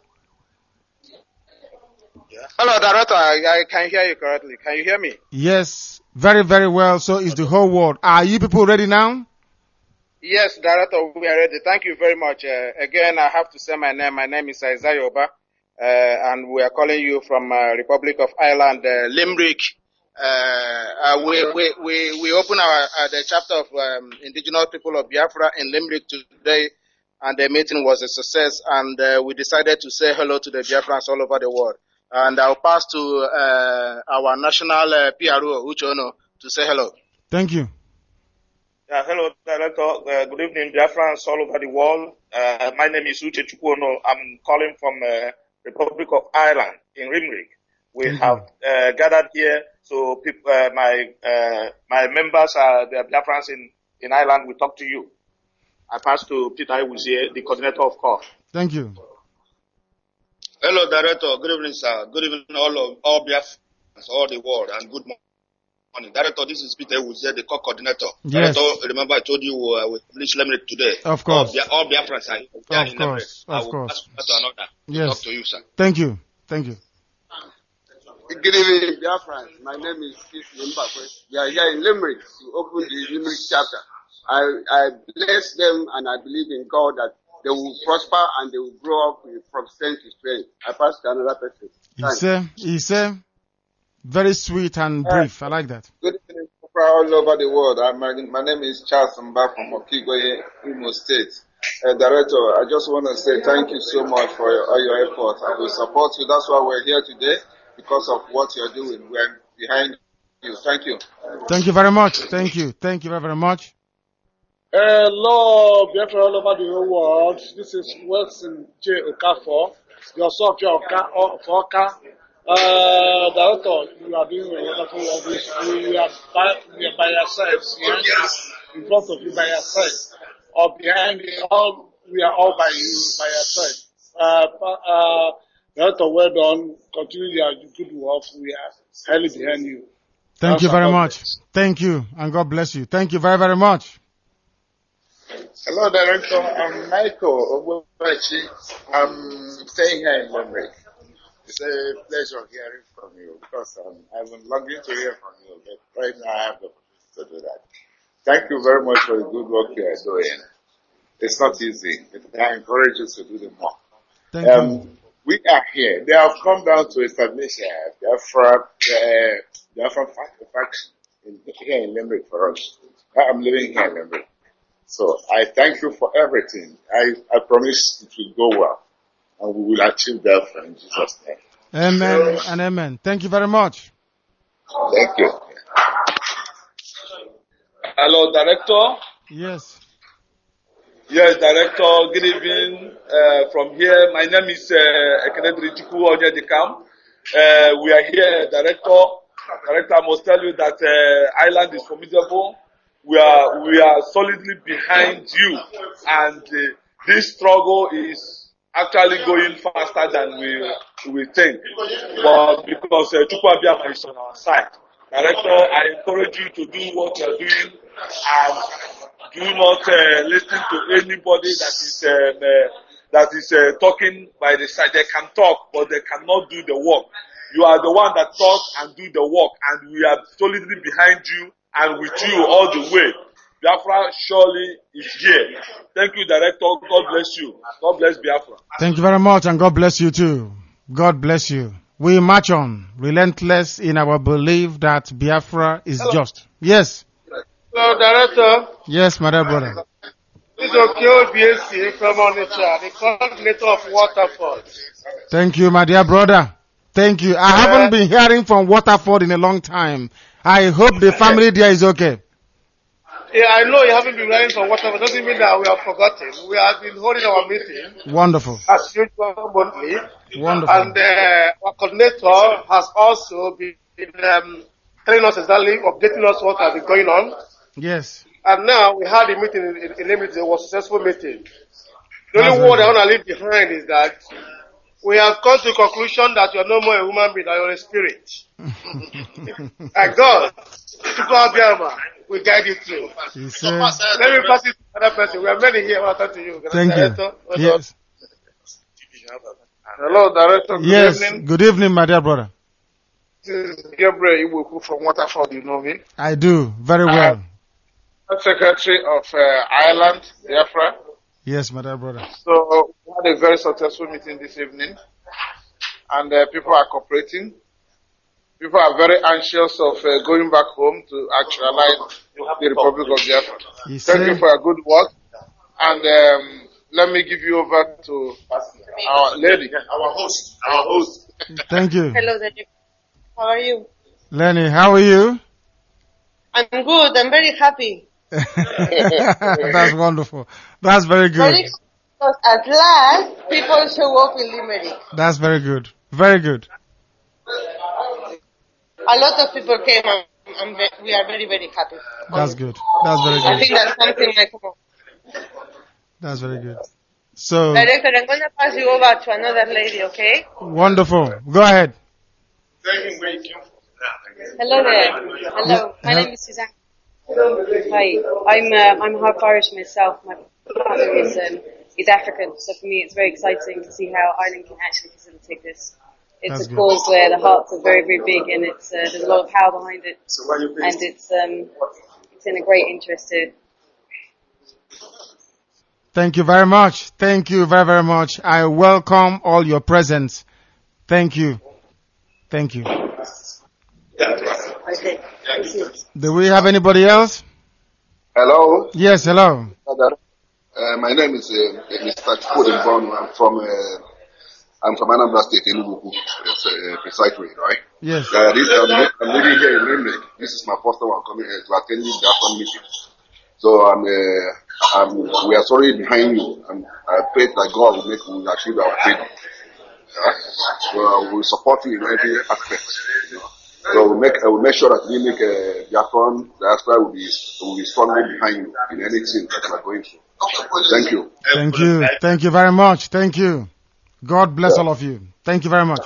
S9: Hello, Director. I, I can hear you correctly. Can you hear me?
S1: Yes, very, very well. So is the whole world. Are you people ready now?
S9: Yes, Director, we are ready. Thank you very much. Uh, again, I have to say my name. My name is Isaiah Oba, uh, and we are calling you from uh, Republic of Ireland, uh, Limerick. Uh, uh, we, we, we, we open our, uh, the chapter of um, indigenous people of Biafra in Limerick today, and the meeting was a success, and uh, we decided to say hello to the Biafrans all over the world. And I'll pass to uh, our national uh, P R O, Uche Ono, to say hello.
S1: Thank you.
S11: Yeah, hello, Director. Uh, good evening, Biafrans all over the world. Uh, my name is Uche Chukwuono. I'm calling from uh, Republic of Ireland in Limerick. We
S1: Thank
S11: have uh, gathered here, so people, uh, my uh, my members, uh, the Biafrans in, in Ireland, will talk to you. I pass to Peter Iwuzie, the coordinator of C O R.
S1: Thank you.
S12: Hello, Director. Good evening, sir. Good evening, all of all Biafrans, all the world, and good morning. Director, this is Peter Iwuzie, the C O R coordinator.
S1: Yes.
S12: Director, remember I told you uh, we finished Limerick today.
S1: Of course.
S12: All, all Biafrans are here
S1: Of
S12: in Limerick.
S1: course.
S12: I
S1: Of
S12: will
S1: course.
S12: pass to another.
S1: Yes.
S12: Talk to you, sir.
S1: Thank you. Thank you.
S13: Good evening, Biafrans. My name is Keith Mbakwe. We are here in Limerick to open the Limerick chapter. I, I bless them and I believe in God that they will prosper and they will grow up from strength to strength. I pass to another person. Thanks.
S1: Ise, Ise, very sweet and brief. I like that.
S14: Good evening, people all over the world. I'm, my, my name is Charles Mba from Okigwe, Imo State. Uh, Director, I just want to say thank you so much for your, all your efforts. I will support you. That's why we're here today, because of what you're doing. We're behind you. Thank you.
S1: Thank you very much. Thank you. Thank you very, very much.
S15: Hello, Biafra all over the whole world. This is Wilson J. Okafor, your software of Oka. Uh, Director, you are doing a wonderful work. We are by, we are by yourselves here, in front of you by yourself, or behind you. All we are all by you, by yourself. Uh, uh, Director, well done. Continue your good work. We are highly behind you.
S1: Thank
S15: That's
S1: you very
S15: our
S1: much. Thank you, and God bless you. Thank you very, very much.
S14: Hello, Director. I'm Michael Obuachi. I'm staying here in Limerick. It's a pleasure hearing from you because um, I've been longing to hear from you, but right now I have the opportunity to do that. Thank you very much for the good work you are doing. It's not easy, but I encourage you to do the more.
S1: Thank
S14: um,
S1: you.
S14: We are here. They have come down to establish uh, Biafra, uh, Biafra faction in, here in Limerick for us. I'm living here in Limerick. So I thank you for everything. I, I promise it will go well, and we will achieve that in Jesus' name.
S1: Amen and amen. Thank you very much.
S14: Thank you.
S11: Hello, Director.
S1: Yes.
S11: Yes, Director. Good evening uh, from here. My name is uh, Ekenedri Chiku Onyedikam. Uh, we are here, Director. Director, I must tell you that uh, Ireland is formidable. We are we are solidly behind you, and uh, this struggle is actually going faster than we we think. But because uh, Chukwu Abiyama is on our side, Director, I encourage you to do what you are doing, and do not uh, listen to anybody that is um, uh, that is uh, talking by the side. They can talk, but they cannot do the work. You are the one that talks and do the work, and we are solidly behind you and with you all the way. Biafra surely is here. Thank you, Director. God bless you. God bless Biafra.
S1: Thank you very much, and God bless you too. God bless you. we march on, relentless in our belief that Biafra is
S15: Hello.
S1: just. Yes.
S15: Hello, Director.
S1: Yes, my dear brother.
S15: This is Okio B S C from Onitsha, the coordinator of Waterford.
S1: Thank you, my dear brother. Thank you. I haven't been hearing from Waterford in a long time. I hope the family there is okay.
S15: Yeah, I know you haven't been writing for Waterford. Doesn't mean that we have forgotten. We have been holding our meeting.
S1: Wonderful.
S15: As usual, monthly.
S1: Wonderful.
S15: And uh, our coordinator has also been um, telling us exactly, updating us what has been going on.
S1: Yes.
S15: And now we had a meeting in, in, in It was a successful meeting. The
S1: That's
S15: only word
S1: right.
S15: I want to leave behind is that we have come to the conclusion that you are no more a human being, that you are a spirit. And God, to God Biama, will guide you through.
S1: He said,
S15: Let me pass it to another person. We are many here. I want to talk to you.
S1: thank
S15: Director,
S1: you. Yes.
S15: Hello, Director. Good
S1: Yes.
S15: evening.
S1: Good evening, my dear brother.
S15: This is Gabriel Iwoku from Waterford. You know me.
S1: I do. Very well.
S15: I'm Secretary of uh, Ireland, Biafra.
S1: Yes, my dear brother.
S15: So we had a very successful meeting this evening, and uh, people are cooperating. People are very anxious of uh, going back home to actualize the Republic of Biafra.
S1: He
S15: Thank
S1: said,
S15: you for your good work, and um, let me give you over to our lady, our host, our host.
S1: thank you.
S16: Hello, Daniel. How are you?
S1: Lenny, how are you?
S16: I'm good. I'm very happy.
S1: That's wonderful. That's very good.
S16: Very because at last people show up in Limerick.
S1: That's very good. Very good.
S16: A lot of people came and, and ve- we are very, very happy.
S1: That's good. That's very
S16: I think
S1: good.
S16: that's something like,
S1: That's very good. So,
S16: Director, I'm going to pass you over to another lady, okay?
S1: wonderful. Go ahead.
S17: Hello there. Hello. My
S1: Hel-
S17: name is Suzanne. Hi. I'm uh, I'm half Irish myself. My partner is um, is African, so for me it's very exciting to see how Ireland can actually facilitate this. It's
S1: That's
S17: a
S1: good.
S17: cause where the hearts are very, very big, and it's uh, there's a lot of power behind it, and it's um it's in a great interest too.
S1: Thank you very much. Thank you very, very much. I welcome all your presence. Thank you. Thank you.
S16: Okay. Thank you.
S1: Do we have anybody else?
S18: Hello.
S1: Yes, hello.
S18: Uh, my name is uh, Mister Chukwudi Mbonu. I'm from uh, I'm from Anambra State, Enugu, uh, precisely, right?
S1: Yes.
S18: Uh, this, I'm, li- I'm living here in Limerick. This is my first time I'm coming here to attend the Afghan meeting. So I'm, uh, I'm, we are sorry behind you, and I pray that God will make we achieve our freedom. Yeah? So uh, we will support you in every aspect. You know? So we make uh, we make sure that we make uh, Biafran diaspora will be will be strongly behind you in anything that you are going through. Thank you.
S1: Thank you. Thank you very much. Thank you. God bless all of you. Thank you very much.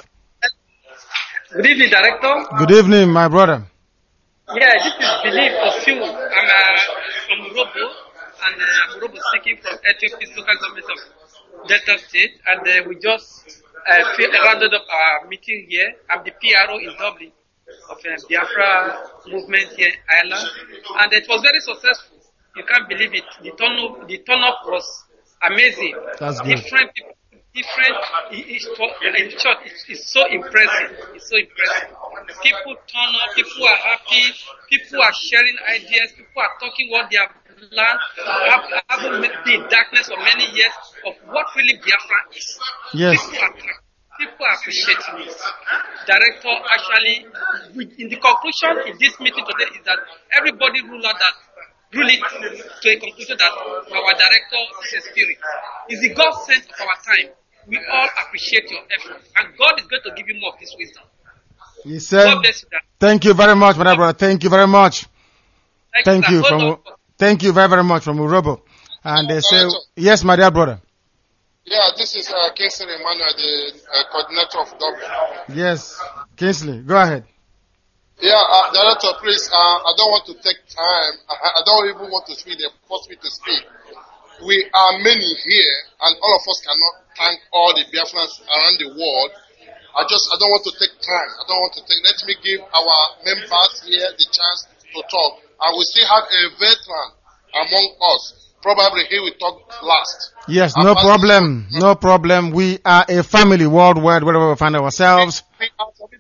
S19: Good evening, Director.
S1: Good evening, my brother.
S19: Yeah, this is Belief of you. I'm uh, from Robo, and uh, I'm Robo speaking from Ethiopia's local government of Delta State, and uh, we just uh, fi- rounded up our meeting here. I'm the P R O in Dublin of uh, Biafra movement here in Ireland, and it was very successful. You can't believe it. The turn up, the turn up was amazing.
S1: That's good.
S19: Different people. Different, it's, in short, it's, it's so impressive. It's so impressive. People turn up, people are happy, people are sharing ideas, people are talking what they have learned, have, haven't met the darkness for many years of what really Biafra is.
S1: Yes.
S19: People are, people are appreciating it. Director, actually, in the conclusion in this meeting today is that everybody rule out that rule it to a conclusion that our director is a spirit. Is the God sent of our time. We all appreciate your effort, and God is going to give you more of His wisdom.
S1: He said,
S19: God bless you, Dad.
S1: thank you very much, my brother. Thank you very much.
S19: Thank,
S1: Thank
S19: you.
S1: you
S19: sir.
S1: from,
S19: Hold on.
S1: thank you very, very much from Urobo. And they say, yes, my dear brother.
S14: Yeah, this is uh, Kingsley Emmanuel, the uh, coordinator of Dublin.
S1: Yes. Kingsley, go ahead.
S14: Yeah, uh, Director, please, uh, I don't want to take time. I, I don't even want to speak. They force me to speak. We are many here, and all of us cannot thank all the Biafrans around the world. I just, I don't want to take time. I don't want to take, let me give our members here the chance to talk. And we still have a veteran among us. Probably he will talk last.
S1: Yes, no problem. No problem. We are a family worldwide wherever we find ourselves.
S14: We are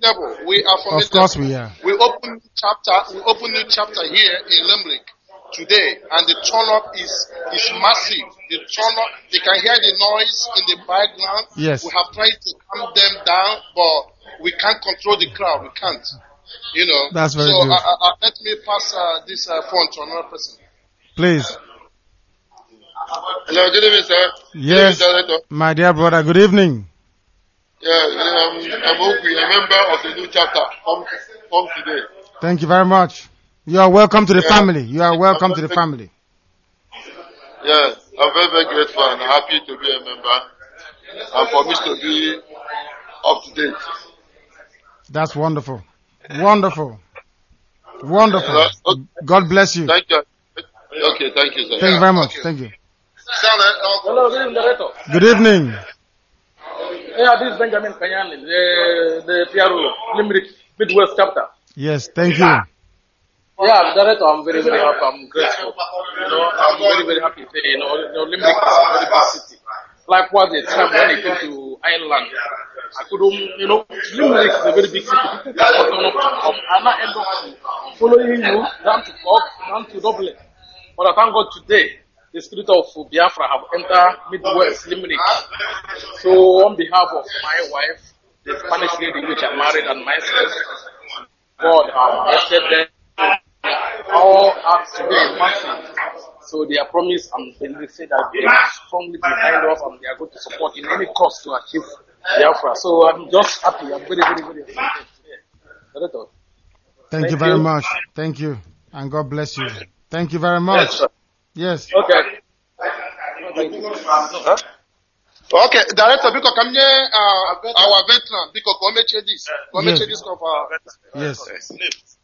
S20: formidable. We are formidable.
S1: Of course we are.
S20: We open chapter. We open new chapter here in Limerick today, and the turn up is is massive. The turn up, they can hear the noise in the background.
S1: Yes.
S20: We have tried to calm them down, but we can't control the crowd. We can't. You know.
S1: That's very
S20: so
S1: good.
S20: uh, uh, let me pass uh, this uh, phone to another person.
S1: Please.
S14: Hello, good evening, sir.
S1: Yes,
S14: Good evening, Director.
S1: my dear brother. Good evening.
S14: Yeah, um, I'm Okwi, a member of the new chapter. Come, come today.
S1: Thank you very much. You are welcome to the
S14: Yeah.
S1: family. You are welcome to the family.
S14: Yeah, I'm very, very grateful and happy to be a member and for me to be up to date.
S1: That's wonderful. Wonderful. Wonderful. God bless you.
S14: Thank you. Okay, thank you, sir.
S1: Thank you very much. Thank you.
S15: Hello, good evening, Director.
S1: Good evening.
S15: Yeah, this is Benjamin Kanyani, the, the P R O, Limerick Midwest chapter.
S1: Yes, thank you.
S15: Yeah, Director, I'm very, very happy. I'm grateful. You know, I'm very, very happy. You know, you know Limerick is a very big city. Likewise, the time when I came to Ireland, I couldn't, you know, Limerick is a very big city. People can open up from Anna end up following you down to Cork, down to Dublin. But I thank God today, the spirit of Biafra have entered Midwest Limerick. So on behalf of my wife, the Spanish lady which I married, and myself, God have blessed them. All acts to be massive. So they are promised and they say that they are strongly behind us and they are going to support in any cost to achieve Biafra. So I'm just happy. I'm very, very, very excited today.
S1: Thank,
S15: Thank
S1: you very
S15: you.
S1: much. Thank you. And God bless you. Thank you very much.
S20: Yes, sir.
S1: Yes.
S15: Okay.
S20: Huh? Okay, Director, because come here, uh, our veteran, because come make this, come make
S1: Yes.
S20: this of our.
S1: Yes.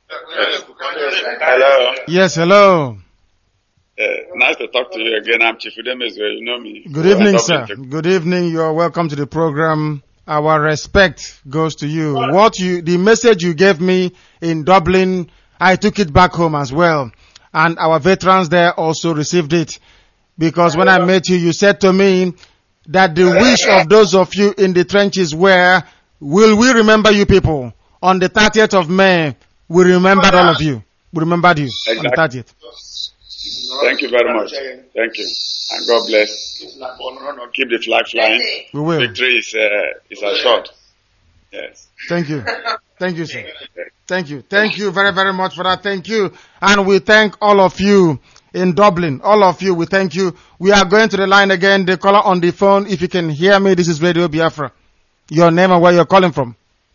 S21: Hello.
S1: Yes, hello.
S21: Uh, nice to talk to you again. I'm Chief Udemezwe. You know me.
S1: Good
S21: So,
S1: evening,
S21: I'm
S1: sir.
S21: talking
S1: Good evening. You are welcome to the program. Our respect goes to you. What you, the message you gave me in Dublin, I took it back home as well. And our veterans there also received it. Because when I met you, you said to me that the wish of those of you in the trenches were, will we remember you people? On the thirtieth of May, we remembered all of you. We remembered you on the thirtieth.
S21: Thank you very much. Thank you. And God bless. Keep the flag flying.
S1: We will.
S21: Victory is, uh, is assured. Yes.
S1: Thank you. Thank you, sir. Thank you. Thank you very, very much for that. Thank you. And we thank all of you in Dublin. All of you, we thank you. We are going to the line again. The caller on the phone, if you can hear me, this is Radio Biafra. Your name and where you're calling from.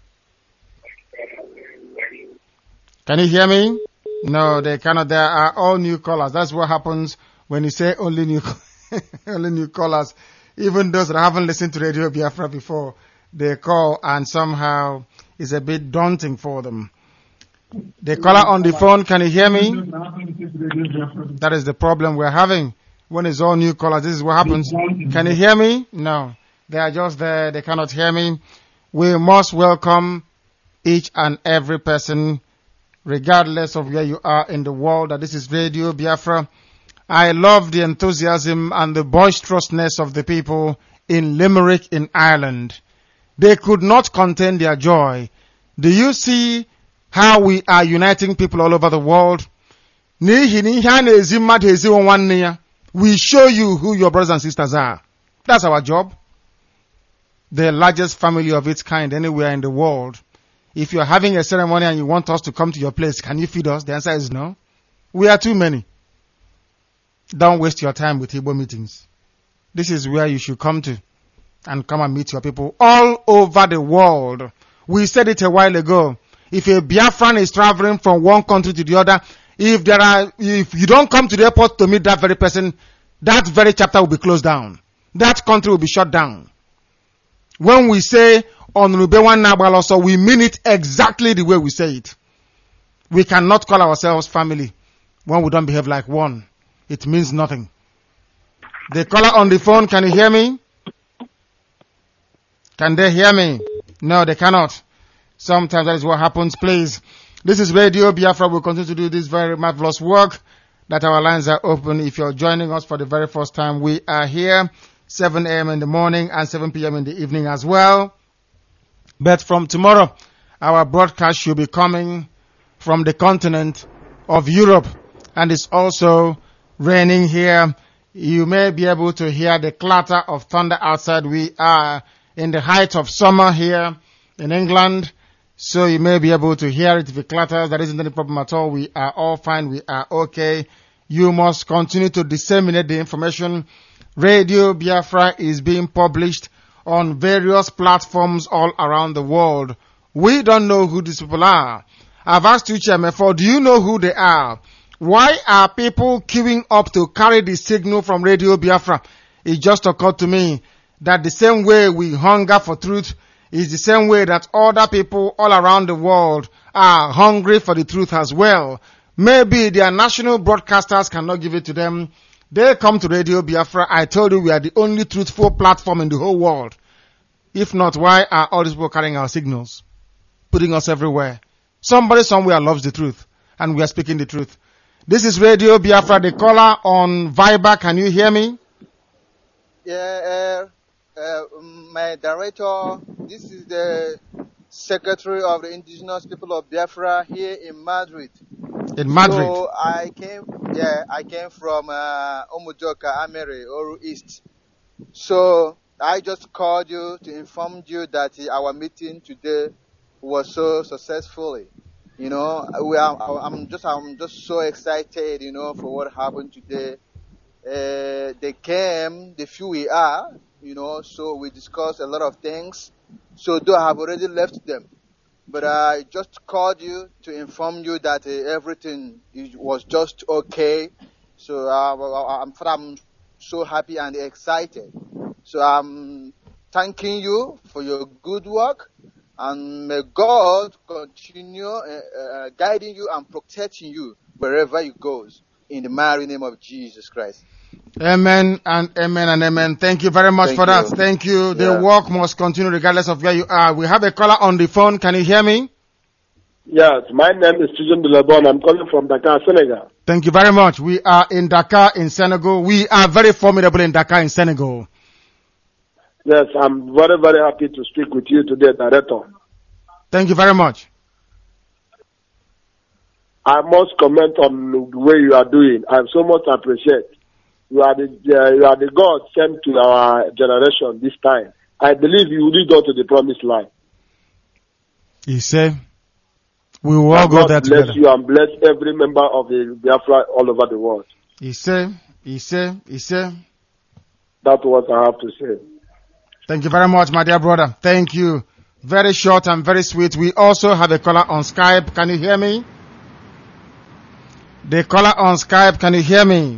S1: Can you hear me? No, they cannot. There are all new callers. That's what happens when you say only new, only new callers. Even those that haven't listened to Radio Biafra before, they call and somehow it's a bit daunting for them. The caller on the phone, can you hear me? That is the problem we're having. When it's all new callers, this is what happens. Can you hear me? No. They are just there. They cannot hear me. We must welcome each and every person, regardless of where you are in the world, that this is Radio Biafra. I love the enthusiasm and the boisterousness of the people in Limerick in Ireland. They could not contain their joy. Do you see how we are uniting people all over the world? We show you who your brothers and sisters are. That's our job. The largest family of its kind anywhere in the world. If you're having a ceremony and you want us to come to your place, can you feed us? The answer is no. We are too many. Don't waste your time with Igbo meetings. This is where you should come to and come and meet your people all over the world. We said it a while ago. If a Biafran is traveling from one country to the other, if there are, if you don't come to the airport to meet that very person, that very chapter will be closed down. That country will be shut down. When we say on Rubewan Nabal also, we mean it exactly the way we say it. We cannot call ourselves family when we don't behave like one. It means nothing. The caller on the phone, can you hear me? Can they hear me? No, they cannot. Sometimes that is what happens. Please, this is Radio Biafra. We'll continue to do this very marvelous work, that our lines are open. If you're joining us for the very first time, we are here seven a.m. in the morning and seven p.m. in the evening as well. But from tomorrow, our broadcast should be coming from the continent of Europe, and it's also raining here. You may be able to hear the clatter of thunder outside. We are in the height of summer here in England, so you may be able to hear it if it clatters. There isn't any problem at all. We are all fine. We are okay. You must continue to disseminate the information. Radio Biafra is being published on various platforms all around the world. We don't know who these people are. I've asked you, Chairman, for do you know who they are? Why are people queuing up to carry the signal from Radio Biafra? It just occurred to me that the same way we hunger for truth is the same way that other people all around the world are hungry for the truth as well. Maybe their national broadcasters cannot give it to them. They come to Radio Biafra. I told you we are the only truthful platform in the whole world. If not, why are all these people carrying our signals, putting us everywhere? Somebody somewhere loves the truth, and we are speaking the truth. This is Radio Biafra, the caller on Viber. Can you hear me?
S2: Yeah, uh, uh, my director, this is the Secretary of the Indigenous People of Biafra here in Madrid.
S1: In Madrid?
S2: So I came, yeah, I came from uh, Omujoka, Amere, Oru East. So I just called you to inform you that our meeting today was so successfully. You know, we are, I'm just, I'm just so excited, you know, for what happened today. Uh, they came, the few we are, you know, so we discussed a lot of things. So though I have already left them, but I just called you to inform you that uh, everything is, was just okay. So uh, I'm, I'm so happy and excited. So I'm thanking you for your good work. And may God continue uh, uh, guiding you and protecting you wherever you go. In the mighty name of Jesus Christ.
S1: Amen and amen and amen. Thank you very much
S2: Thank
S1: for
S2: you.
S1: that. Thank you.
S2: Yeah.
S1: The work must continue regardless of where you are. We have a caller on the phone. Can you hear me?
S22: Yes, my name is Susan Delabon. I'm calling from Dakar, Senegal.
S1: Thank you very much. We are in Dakar in Senegal. We are very formidable in Dakar in Senegal.
S22: Yes, I'm very, very happy to speak with you today, Director.
S1: Thank you very much.
S22: I must comment on the way you are doing. I so much appreciate. You are the uh, you are the God sent to our generation this time. I believe you will lead us to the promised land.
S1: He said, we will all go there together.
S22: Bless you and bless every member of the Biafra all over the world.
S1: He said, he said, he said.
S22: That's what I have to say.
S1: Thank you very much, my dear brother. Thank you. Very short and very sweet. We also have a caller on Skype. Can you hear me? The caller on Skype, can you hear me?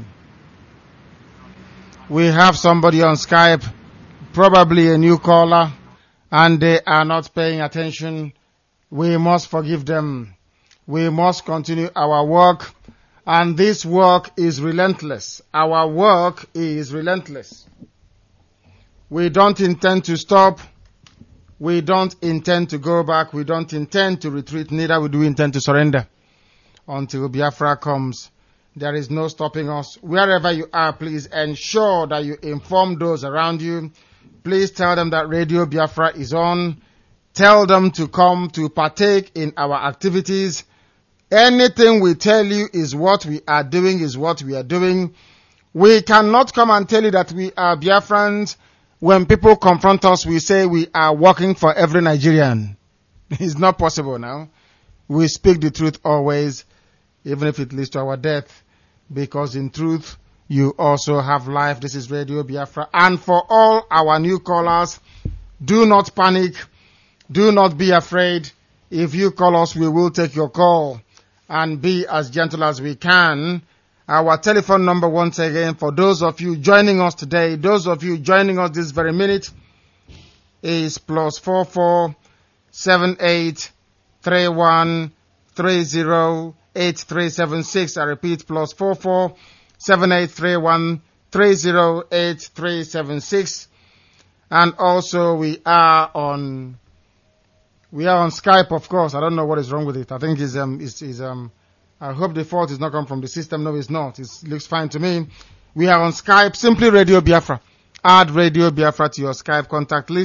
S1: We have somebody on Skype, probably a new caller, and they are not paying attention. We must forgive them. We must continue our work, and this work is relentless. Our work is relentless. We don't intend to stop. We don't intend to go back. We don't intend to retreat. Neither do we intend to surrender until Biafra comes. There is no stopping us. Wherever you are, please ensure that you inform those around you. Please tell them that Radio Biafra is on. Tell them to come to partake in our activities. Anything we tell you is what we are doing, is what we are doing. We cannot come and tell you that we are Biafrans. When people confront us, we say we are working for every Nigerian. It's not possible now. We speak the truth always, even if it leads to our death, because in truth, you also have life. This is Radio Biafra. And for all our new callers, do not panic. Do not be afraid. If you call us, we will take your call and be as gentle as we can. Our telephone number, once again, for those of you joining us today, those of you joining us this very minute, is plus four four seven eight three one three zero eight three seven six. I repeat, plus four four seven eight three one three zero eight three seven six. And also we are on we are on Skype, of course. I don't know what is wrong with it. I think it's um it's, it's um I hope the fault is not come from the system. No, it's not. It looks fine to me. We are on Skype, simply Radio Biafra. Add Radio Biafra to your Skype contact list.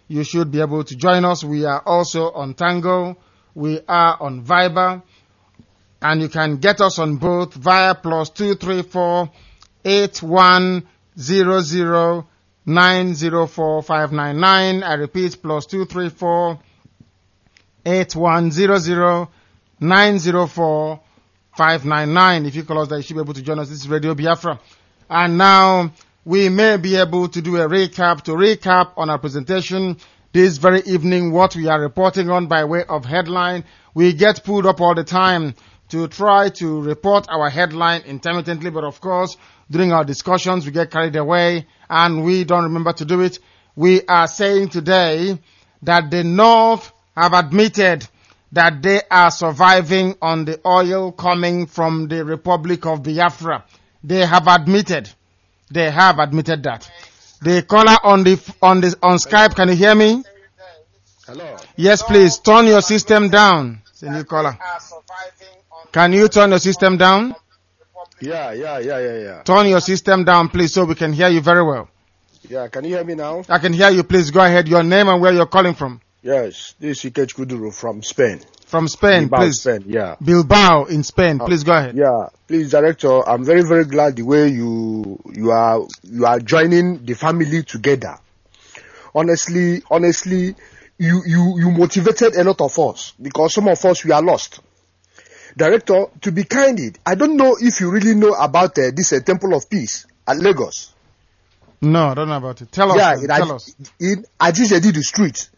S1: you should be able to join us. We are also on Tango. We are on Viber. And you can get us on both via plus two three four eight one zero zero nine zero four five nine nine. I repeat, plus two three four eight one zero zero nine zero four five nine nine. If you call us, that you should be able to join us. This is Radio Biafra. And now we may be able to do a recap, to recap on our presentation this very evening, what we are reporting on by way of headline. We get pulled up all the time to try to report our headline intermittently, but of course, during our discussions, we get carried away and we don't remember to do it. We are saying today that the North have admitted that they are surviving on the oil coming from the Republic of Biafra. They have admitted. They have admitted that. The caller on the on the on Skype, can you hear me?
S22: Hello.
S1: Yes, please turn your system down. It's a new caller. Can you turn your system down?
S22: Yeah, yeah, yeah, yeah, yeah.
S1: Turn your system down, please, so we can hear you very well.
S22: Yeah, can you hear me now?
S1: I can hear you. Please go ahead. Your name and where you're calling from.
S22: Yes, this is Ikech Kuduru from Spain.
S1: From Spain,
S22: Bilbao,
S1: please.
S22: Spain, yeah.
S1: Bilbao in Spain. Please go ahead.
S22: Yeah, please, Director. I'm very, very glad the way you you are you are joining the family together. Honestly, honestly, you you you motivated a lot of us because some of us we are lost. Director, to be candid, I don't know if you really know about uh, this uh, Temple of Peace at Lagos.
S1: No, I don't know about it. Tell us.
S22: Yeah,
S1: then.
S22: in,
S1: Tell
S22: Aj-
S1: us.
S22: in Ajizedi, the street.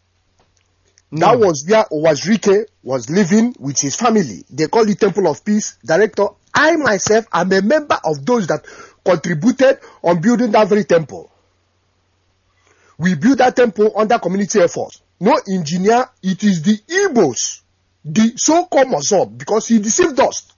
S1: No.
S22: That was where Owazrike was living with his family. They call it Temple of Peace. Director, I myself am a member of those that contributed on building that very temple. We built that temple under community effort. No engineer, it is the Igbos, the so-called Mozob, because he deceived us.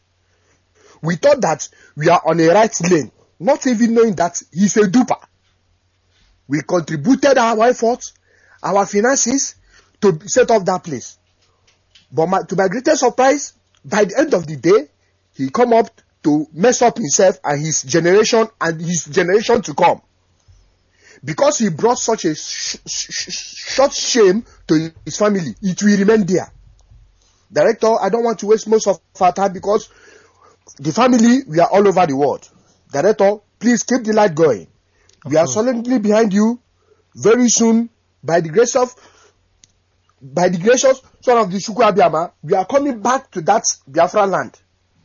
S22: We thought that we are on a right lane, not even knowing that he's a duper. We contributed our efforts, our finances, to set up that place. But my, to my greatest surprise, by the end of the day, he come up to mess up himself and his generation and his generation to come. Because he brought such a sh- sh- short shame to his family, it will remain there. Director, I don't want to waste most of our time because the family, we are all over the world. Director, please keep the light going. Of we course. Are solidly behind you. Very soon, by the grace of By the gracious son of the Shukwu Abiyama, we are coming back to that Biafra land.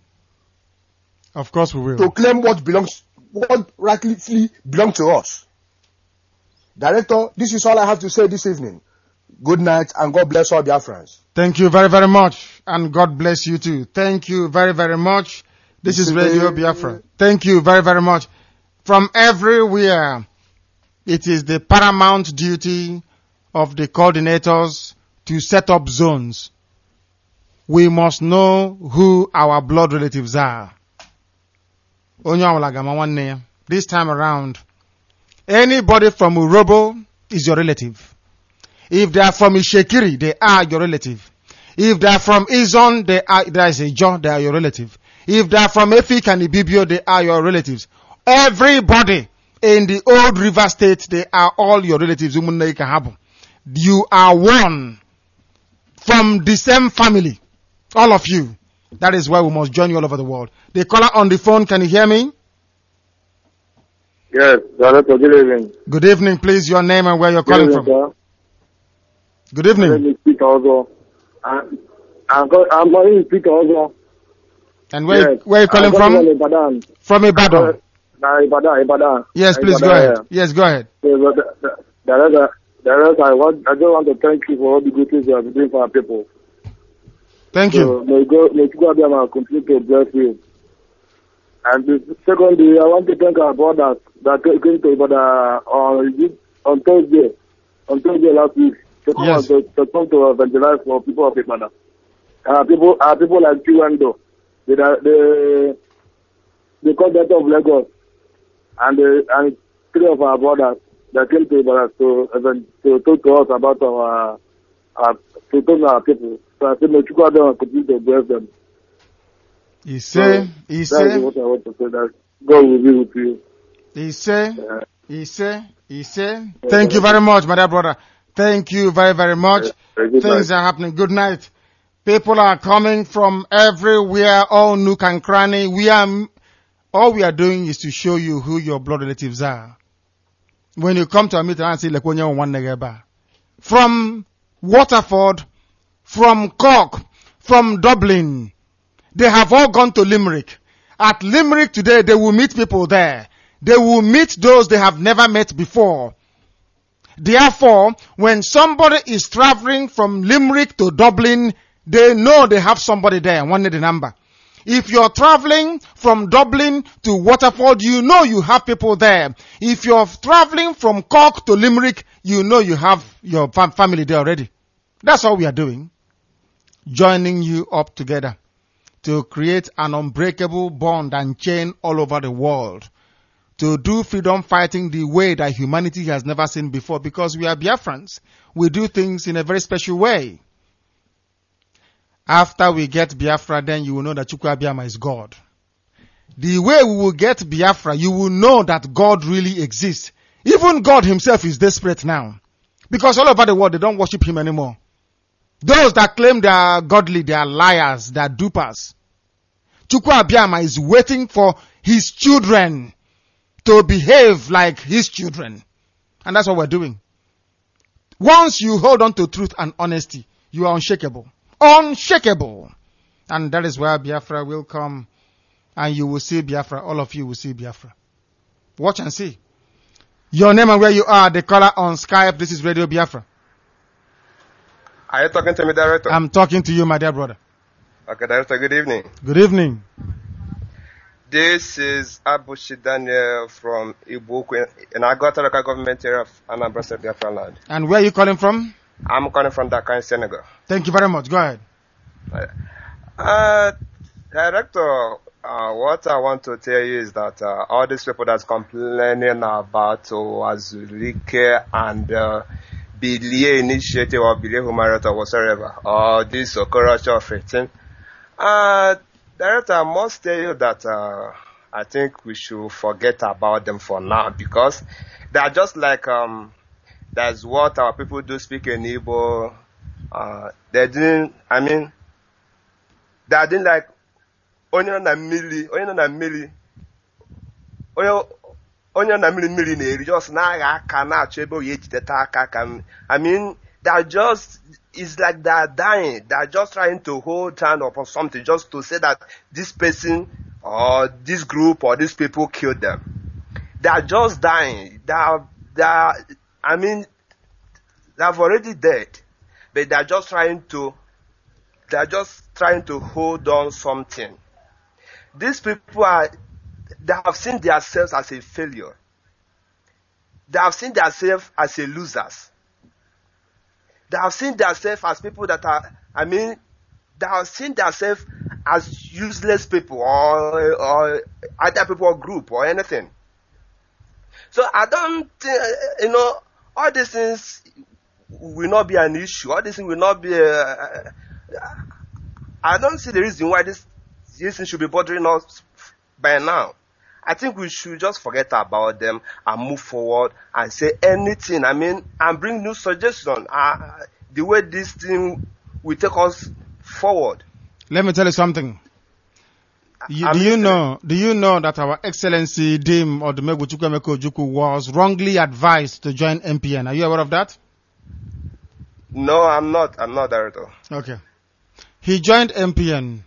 S1: Of course we will.
S22: To claim what belongs, what rightfully belongs to us. Director, this is all I have to say this evening. Good night and God bless all Biafrans.
S1: Thank you very, very much. And God bless you too. Thank you very, very much. This is Radio Biafra. Thank you very, very much. From everywhere, it is the paramount duty of the coordinators to set up zones. We must know who our blood relatives are. This time around, anybody from Urobo is your relative. If they are from Ishekiri, they are your relative. If they are from Izon, they are, there is a John, they are your relative. If they are from Efik and Ibibio, they are your relatives. Everybody in the old river state, they are all your relatives. You are one from the same family. All of you. That is why we must join you all over the world. The caller on the phone, can you hear me?
S3: Yes, Director, good evening.
S1: Good evening, please. Your name and where you're calling
S3: evening,
S1: from.
S3: Sir.
S1: Good evening.
S3: My name is Peter Ozo. I'm, I'm, I'm calling Peter Ozo.
S1: And where,
S3: yes.
S1: where are you calling from?
S3: From Ibadan.
S1: From Ibadan.
S3: Uh, Ibadan, Ibadan.
S1: Yes, please
S3: Ibadan,
S1: go ahead.
S3: Yeah.
S1: Yes, go ahead.
S3: So, the, the, Director, Director, I, want, I just want to thank you for all the good things you have doing for our people.
S1: Thank
S3: so,
S1: you.
S3: May God, may God continue to bless you. And the, secondly, I want to thank our brothers that came to Ibadan on, on Thursday, on Thursday last week. To come
S1: Yes.
S3: to, to come to evangelize for people of Ibadan. Uh, people, uh, people like Chiwendo, the the the conductor of Lagos, and the, and three of our brothers that came to Ibadan to even to talk to us about our uh, to talk to our people. So I said, may Chiwendo continue to bless them.
S1: He say,
S3: so,
S1: he
S3: that's
S1: say,
S3: what I want to say. That God will be with you.
S1: he say,
S3: Uh,
S1: he say, He said, thank you very much, my dear brother. Thank you very, very much.
S3: Good
S1: Things
S3: night.
S1: are happening. Good night. People are coming from everywhere, all nook and cranny. We are, all we are doing is to show you who your blood relatives are. When you come to a meeting and say, like, when you're one negaba. From Waterford, from Cork, from Dublin, they have all gone to Limerick. At Limerick today, they will meet people there. They will meet those they have never met before. Therefore, when somebody is traveling from Limerick to Dublin, they know they have somebody there. One need the number. If you're traveling from Dublin to Waterford, you know you have people there. If you're traveling from Cork to Limerick, you know you have your fam- family there already. That's all we are doing. Joining you up together to create an unbreakable bond and chain all over the world. To do freedom fighting the way that humanity has never seen before, because we are Biafrans. We do things in a very special way. After we get Biafra, then you will know that Chukwu Abiyama is God. The way we will get Biafra, you will know that God really exists. Even God himself is desperate now. Because all over the world, they don't worship him anymore. Those that claim they are godly, they are liars, they are dupers. Chukwu Abiyama is waiting for his children to behave like his children. And that's what we're doing. Once you hold on to truth and honesty, you are unshakable. Unshakable. And that is where Biafra will come. And you will see Biafra. All of you will see Biafra. Watch and see. Your name and where you are, the caller on Skype. This is Radio Biafra.
S4: Are you talking to me, Director?
S1: I'm talking to you, my dear brother.
S4: Okay, Director, good evening.
S1: Good evening.
S4: This is Abushi Daniel from Ibuku in Agota local government area of Anambra State, Biafra land.
S1: And where are you calling from?
S4: I'm calling from Dakar in Senegal.
S1: Thank you very much. Go ahead.
S4: Uh, Director, uh, what I want to tell you is that uh, all these people that's complaining about Azulike and uh, Bilie initiative or Bilie human rights or whatsoever, or this occurrence of thing, uh, Director, I must tell you that uh, I think we should forget about them for now, because they are just like um, that's what our people do speak in Igbo. Uh, they didn't. I mean, they didn't like onye na mili, onye na mili, onye onye na mili mili na just na aka na achebe ye jideta aka ka. I mean, they are just. It's like they are dying. They are just trying to hold hand upon something just to say that this person or this group or these people killed them. They are just dying. They are, they are, I mean, they have already dead. But they are just trying to, they are just trying to hold on something. These people are, they have seen themselves as a failure. They have seen themselves as a losers. They have seen themselves as people that are, I mean, they have seen themselves as useless people or, or other people or group or anything. So I don't think, you know, all these things will not be an issue. All these things will not be, a, I don't see the reason why this, this thing should be bothering us by now. I think we should just forget about them and move forward and say anything. I mean, and bring new suggestions. Uh, the way this thing will take us forward.
S1: Let me tell you something. You, do you know? Do you know that our Excellency Dim Odumegwu Chukwuemeka Ojukwu was wrongly advised to join M P N? Are you aware of that?
S4: No, I'm not. I'm not, Director.
S1: Okay. He joined M P N.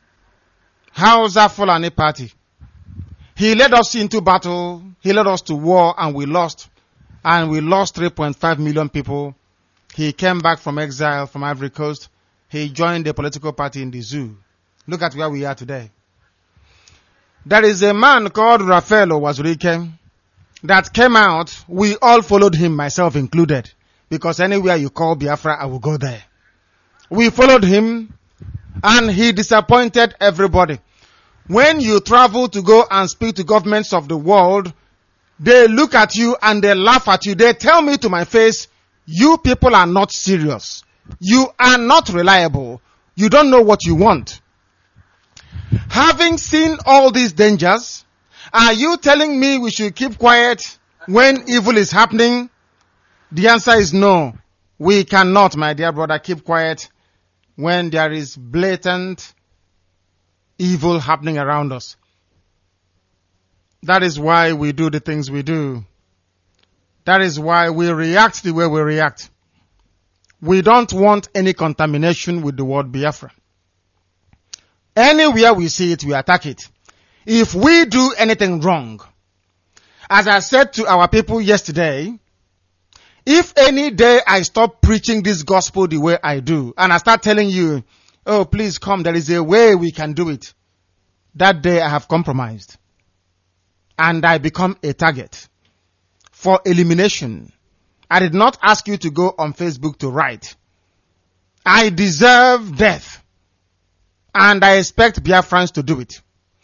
S1: Hausa Fulani Party. He led us into battle, he led us to war, and we lost. And we lost three point five million people. He came back from exile from Ivory Coast. He joined the political party in the zoo. Look at where we are today. There is a man called Raphael Owazurike that came out. We all followed him, myself included. Because anywhere you call Biafra, I will go there. We followed him, and he disappointed everybody. When you travel to go and speak to governments of the world, they look at you and they laugh at you. They tell me to my face, you people are not serious. You are not reliable. You don't know what you want. Having seen all these dangers, are you telling me we should keep quiet When evil is happening, the answer is no. We cannot, my dear brother, keep quiet when there is blatant evil happening around us. That is why we do the things we do. That is why we react the way we react. We don't want any contamination with the word Biafra. Anywhere we see it, we attack it. If we do anything wrong, as I said to our people yesterday, if any day I stop preaching this gospel the way I do, and I start telling you, oh, please come, there is a way we can do it, that day I have compromised. And I become a target for elimination. I did not ask you to go on Facebook to write. I deserve death. And I expect Biafrans to do it.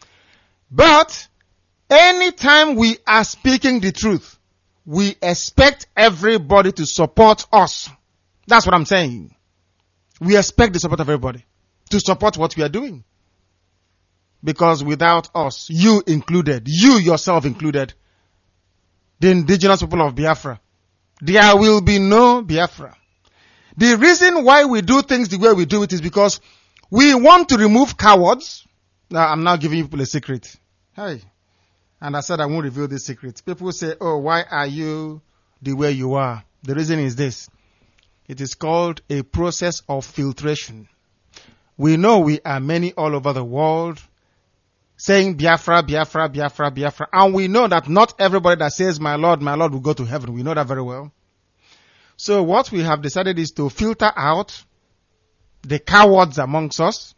S1: But anytime we are speaking the truth, we expect everybody to support us. That's what I'm saying. We expect the support of everybody to support what we are doing. Because without us, you included, you yourself included, the indigenous people of Biafra, there will be no Biafra. The reason why we do things the way we do it is because we want to remove cowards. Now, I'm now giving people a secret. Hey. And I said I won't reveal this secret. People say, oh, why are you the way you are? The reason is this. It is called a process of filtration. We know we are many all over the world saying Biafra, Biafra, Biafra, Biafra. And we know that not everybody that says, my Lord, my Lord will go to heaven. We know that very well. So what we have decided is to filter out the cowards amongst us,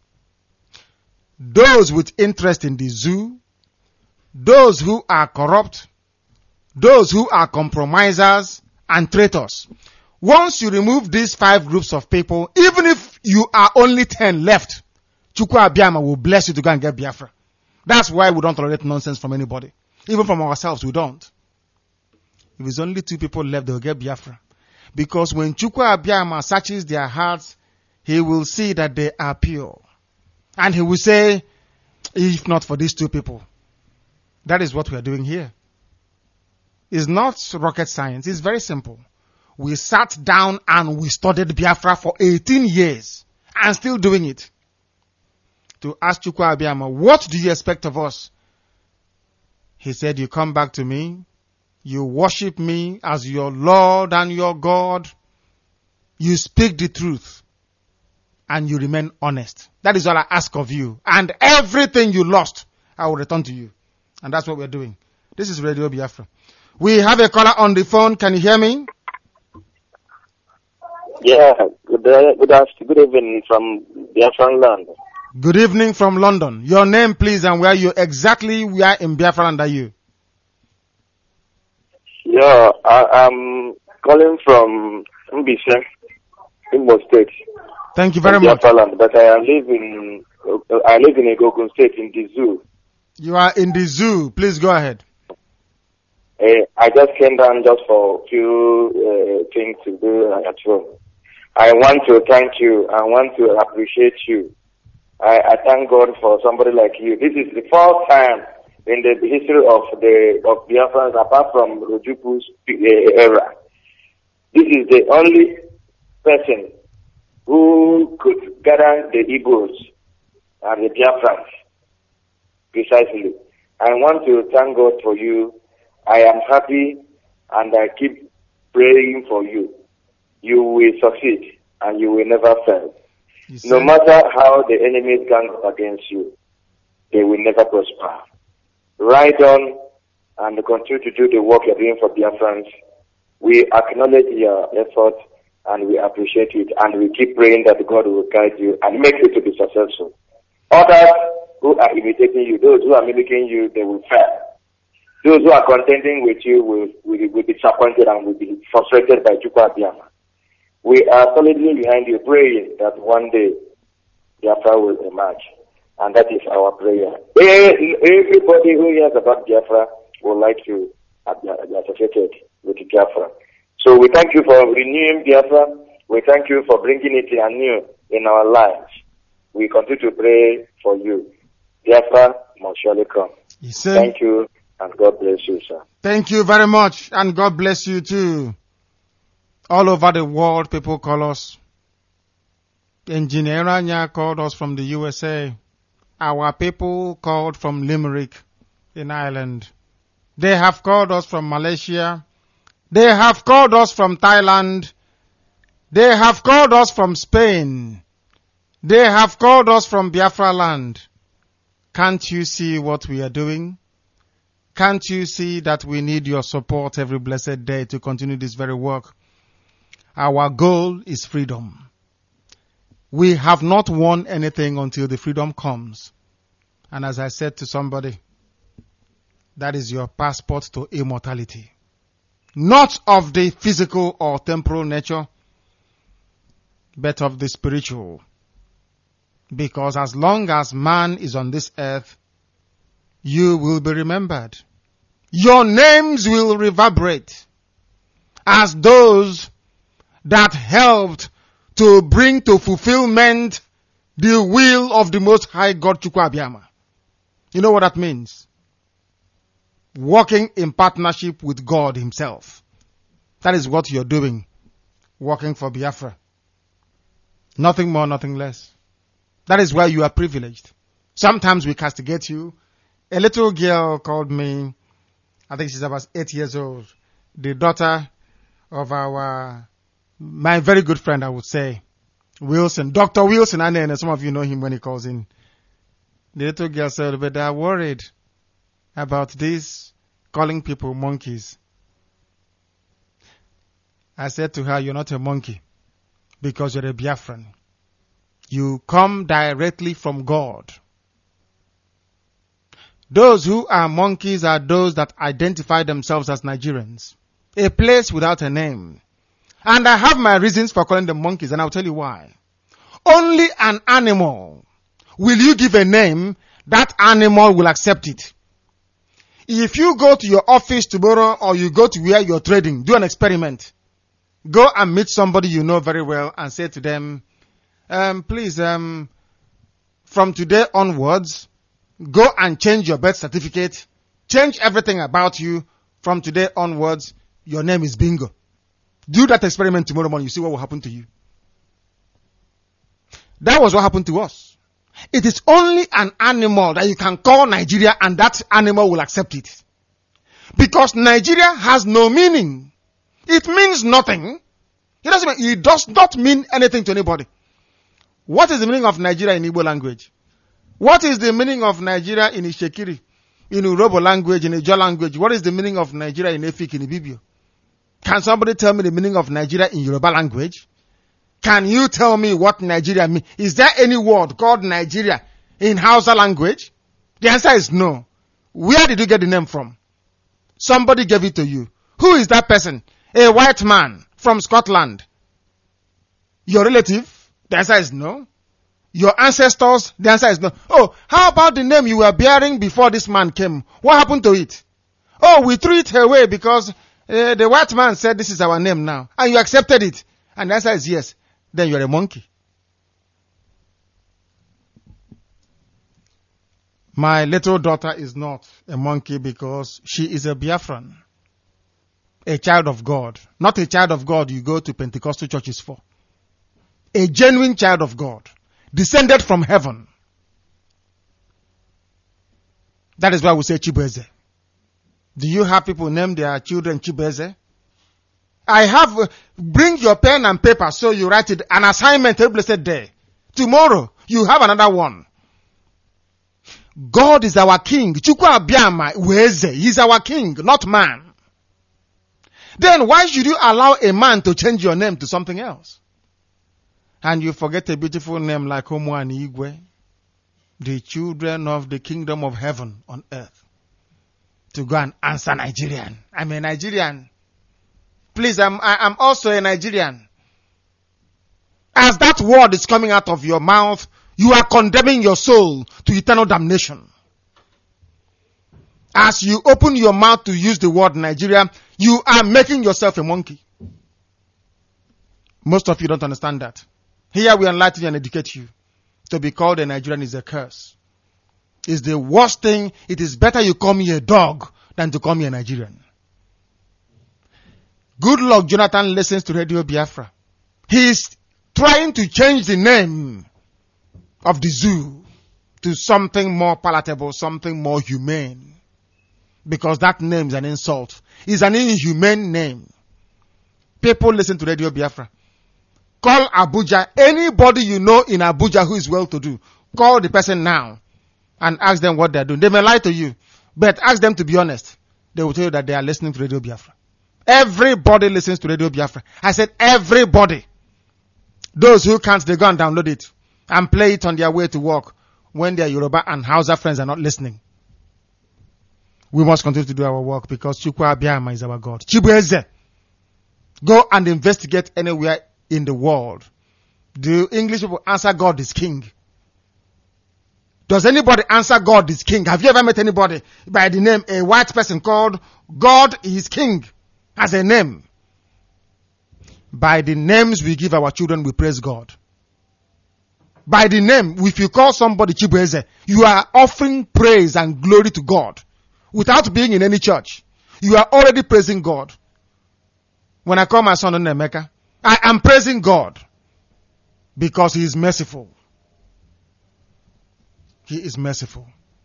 S1: those with interest in the zoo, those who are corrupt, those who are compromisers and traitors. Once you remove these five groups of people, even if you are only ten left, Chukwu Abiyama will bless you to go and get Biafra. That's why we don't tolerate nonsense from anybody. Even from ourselves, we don't. If it's only two people left, they'll get Biafra. Because when Chukwu Abiyama searches their hearts, he will see that they are pure. And he will say, if not for these two people. That is what we are doing here. It's not rocket science. It's very simple. We sat down and we studied Biafra for eighteen years and still doing it. To ask Chukwu Abiyama, what do you expect of us? He said, you come back to me, you worship me as your Lord and your God, you speak the truth, and you remain honest. That is all I ask of you. And everything you lost, I will return to you. And that's what we're doing. This is Radio Biafra. We have a caller on the phone. Can you hear me?
S5: Yeah, good, uh, good afternoon, good evening from Biafran land.
S1: Good evening from London. Your name, please, and where you exactly where in Biafra land are you?
S5: Yeah, I, I'm calling from Mbise, Imo State.
S1: Thank you very
S5: Biafra
S1: much.
S5: land, but I live in I live in Ogun State in the zoo.
S1: You are in the zoo. Please go ahead.
S5: Uh, I just came down just for a few uh, things to do at home. I want to thank you. I want to appreciate you. I, I thank God for somebody like you. This is the first time in the history of the of Biafrans, apart from Rojupu's uh, era. This is the only person who could gather the Igbos and the Biafrans. Precisely. I want to thank God for you. I am happy and I keep praying for you. You will succeed and you will never fail. No matter how the enemies gang up against you, they will never prosper. Ride on and continue to do the work you're doing for Biafrans. We acknowledge your effort and we appreciate it, and we keep praying that God will guide you and make you to be successful. Others who are imitating you, those who are mimicking you, they will fail. Those who are contending with you will, will, will be disappointed and will be frustrated by Chukwu Abiyama. We are solidly behind you, praying that one day Biafra will emerge. And that is our prayer. Everybody who hears about Biafra would like to be associated with Biafra. So we thank you for renewing Biafra. We thank you for bringing it anew in our lives. We continue to pray for you. Biafra must surely come.
S1: He said,
S5: thank you. And God bless you, sir.
S1: Thank you very much, and God bless you too. All over the world, people call us. Engineer Anya called us from the U S A. Our people called from Limerick in Ireland. They have called us from Malaysia. They have called us from Thailand. They have called us from Spain. They have called us from Biafra land. Can't you see what we are doing? Can't you see that we need your support every blessed day to continue this very work? Our goal is freedom. We have not won anything until the freedom comes. And as I said to somebody, that is your passport to immortality. Not of the physical or temporal nature, but of the spiritual. Because as long as man is on this earth, you will be remembered. Your names will reverberate as those that helped to bring to fulfillment the will of the Most High God Chukwu Abiyama. You know what that means? Walking in partnership with God himself. That is what you're doing. Working for Biafra. Nothing more, nothing less. That is why you are privileged. Sometimes we castigate you. A little girl called me, I think she's about eight years old, the daughter of our, my very good friend, I would say, Wilson, Doctor Wilson, and some of you know him when he calls in. The little girl said, but they're worried about this calling people monkeys. I said to her, you're not a monkey because you're a Biafran. You come directly from God. Those who are monkeys are those that identify themselves as Nigerians. A place without a name. And I have my reasons for calling them monkeys, and I'll tell you why. Only an animal will you give a name, that animal will accept it. If you go to your office tomorrow or you go to where you're trading, do an experiment. Go and meet somebody you know very well and say to them, um, please, um, from today onwards, go and change your birth certificate, change everything about you. From today onwards, your name is Bingo. Do that experiment tomorrow morning, you see what will happen to you. That was what happened to us. It is only an animal that you can call Nigeria and that animal will accept it. Because Nigeria has no meaning. It means nothing. It doesn't mean, it does not mean anything to anybody. What is the meaning of Nigeria in Igbo language? What is the meaning of Nigeria in Ishekiri, in Urobo language, in Ijo language? What is the meaning of Nigeria in Efik, in Ibibio? Can somebody tell me the meaning of Nigeria in Yoruba language? Can you tell me what Nigeria means? Is there any word called Nigeria in Hausa language? The answer is no. Where did you get the name from? Somebody gave it to you. Who is that person? A white man from Scotland. Your relative? The answer is no. Your ancestors? The answer is no. Oh, how about the name you were bearing before this man came? What happened to it? Oh, we threw it away because uh, the white man said this is our name now. And you accepted it. And the answer is yes. Then you're a monkey. My little daughter is not a monkey because she is a Biafran. A child of God. Not a child of God you go to Pentecostal churches for. A genuine child of God. Descended from heaven. That is why we say Chibueze. Do you have people name their children Chibueze? I have, uh, bring your pen and paper so you write it, an assignment every blessed day. Tomorrow, you have another one. God is our king. Chukwu Abiyama Weze. He's our king, not man. Then why should you allow a man to change your name to something else? And you forget a beautiful name like Homo and Igwe, the children of the kingdom of heaven on earth, to go and answer Nigerian. I'm a Nigerian. Please, I'm, I'm also a Nigerian. As that word is coming out of your mouth, you are condemning your soul to eternal damnation. As you open your mouth to use the word Nigeria, you are making yourself a monkey. Most of you don't understand that. Here we enlighten you and educate you. To be called a Nigerian is a curse. It's the worst thing. It is better you call me a dog than to call me a Nigerian. Good luck, Jonathan listens to Radio Biafra. He's trying to change the name of the zoo to something more palatable, something more humane. Because that name is an insult. It's an inhumane name. People listen to Radio Biafra. Call Abuja. Anybody you know in Abuja who is well-to-do, call the person now and ask them what they're doing. They may lie to you, but ask them to be honest. They will tell you that they are listening to Radio Biafra. Everybody listens to Radio Biafra. I said everybody. Those who can't, they go and download it and play it on their way to work when their Yoruba and Hausa friends are not listening. We must continue to do our work because Chukwu Abiyama is our God. Chibueze, go and investigate anywhere in the world. Do English people answer God is king? Does anybody answer God is king? Have you ever met anybody by the name, a white person called God is king as a name? By the names we give our children, we praise God. By the name, if you call somebody Chibueze, you are offering praise and glory to God without being in any church. You are already praising God. When I call my son Emeka, I am praising God because he is merciful. He is merciful.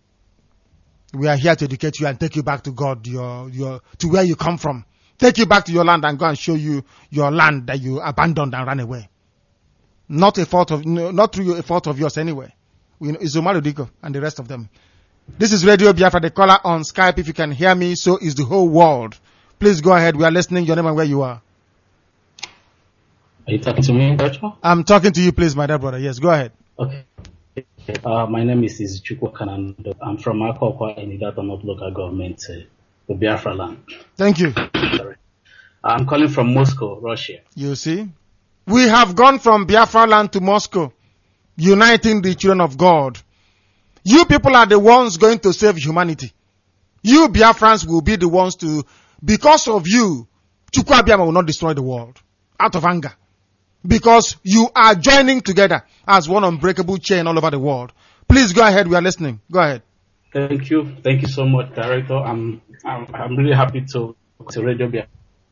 S1: We are here to educate you and take you back to God, your, your, to where you come from. Take you back to your land and go and show you your land that you abandoned and ran away. Not a fault of, no, not through a fault of yours anyway. We know, it's Omar Odiko and the rest of them. This is Radio Biafra, the caller on Skype. If you can hear me, so is the whole world. Please go ahead. We are listening. Your name and where you are.
S6: Are you talking to me, Doctor?
S1: I'm talking to you, please, my dear brother. Yes, go ahead.
S6: Okay. Uh, my name is Izuchukwu Kanando. I'm from Akokwa in Idato North Local Government, uh, the Biafra land.
S1: Thank you.
S6: Sorry. I'm calling from Moscow, Russia.
S1: You see? We have gone from Biafra land to Moscow, uniting the children of God. You people are the ones going to save humanity. You Biafrans will be the ones to, because of you, Chukwu Abiyama will not destroy the world out of anger. Because you are joining together as one unbreakable chain all over the world. Please go ahead. We are listening. Go ahead.
S6: Thank you. Thank you so much, Director. I'm I'm, I'm really happy to to Radio Biafra.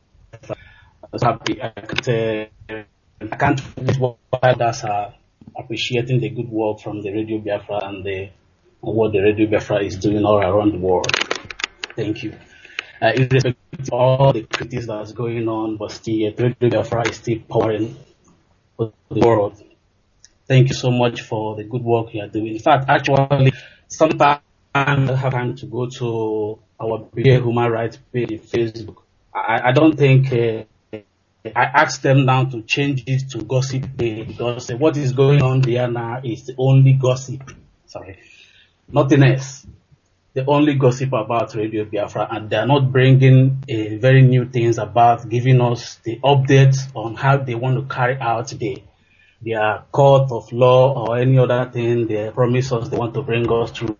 S6: I was happy. I can't, uh, I can't what others are appreciating the good work from the Radio Biafra and the and what the Radio Biafra is doing all around the world. Thank you. Uh, irrespective of all the criticism that's going on, but still, Radio Biafra is still powering the world. Thank you so much for the good work you are doing. In fact, actually, sometimes I have time to go to our human rights page on Facebook. I, I don't think uh, I asked them now to change it to gossip day because uh, what is going on there now is only gossip. Sorry, nothing else. They only gossip about Radio Biafra and they are not bringing uh, very new things about giving us the updates on how they want to carry out the, their court of law or any other thing they promise us they want to bring us through.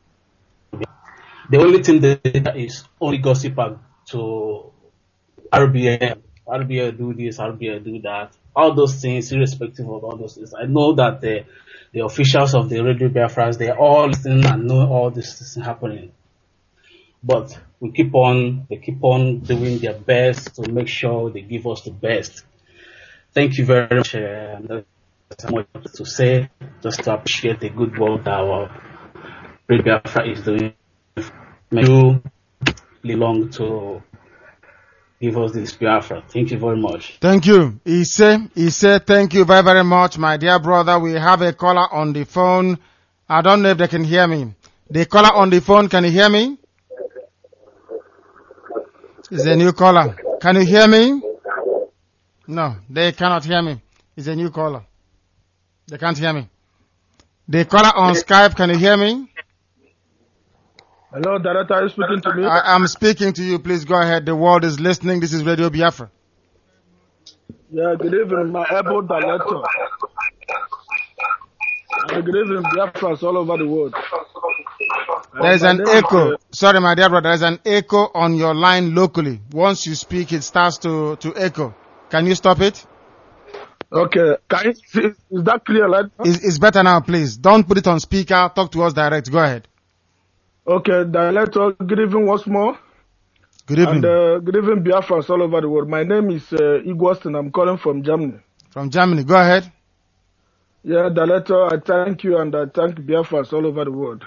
S6: The only thing they do is only gossip to R B L. R B L do this, R B L do that. All those things, irrespective of all those things. I know that the, the officials of the Radio Biafras, they are all listening and know all this is happening. But we keep on, they keep on doing their best to make sure they give us the best. Thank you very much. Uh, there's much to say, just to appreciate the good work that our Radio Biafra is doing. May you belong to give us this Biafra. Thank you very much.
S1: Thank you. He said, he said, thank you very, very much, my dear brother. We have a caller on the phone. I don't know if they can hear me. The caller on the phone, can you hear me? It's a new caller. Can you hear me? No, they cannot hear me. It's a new caller. They can't hear me. The caller on Skype, can you hear me?
S15: Hello, Director, are you speaking to me?
S1: I am speaking to you. Please go ahead. The world is listening. This is Radio Biafra.
S15: Yeah, good evening, my able Director. And good evening, Biafrans all over the world.
S1: There's an echo. Sorry, my dear brother. There's an echo on your line locally. Once you speak, it starts to, to echo. Can you stop it?
S15: Okay. Can you see, is that clear, right?
S1: It's, it's better now, please. Don't put it on speaker. Talk to us direct. Go ahead.
S15: Okay, Director, good evening once more.
S1: Good evening.
S15: And uh, good evening, Biafrans all over the world. My name is uh, Igwaston. I'm calling from Germany.
S1: From Germany. Go ahead.
S15: Yeah, Director, I thank you and I thank Biafrans all over the world.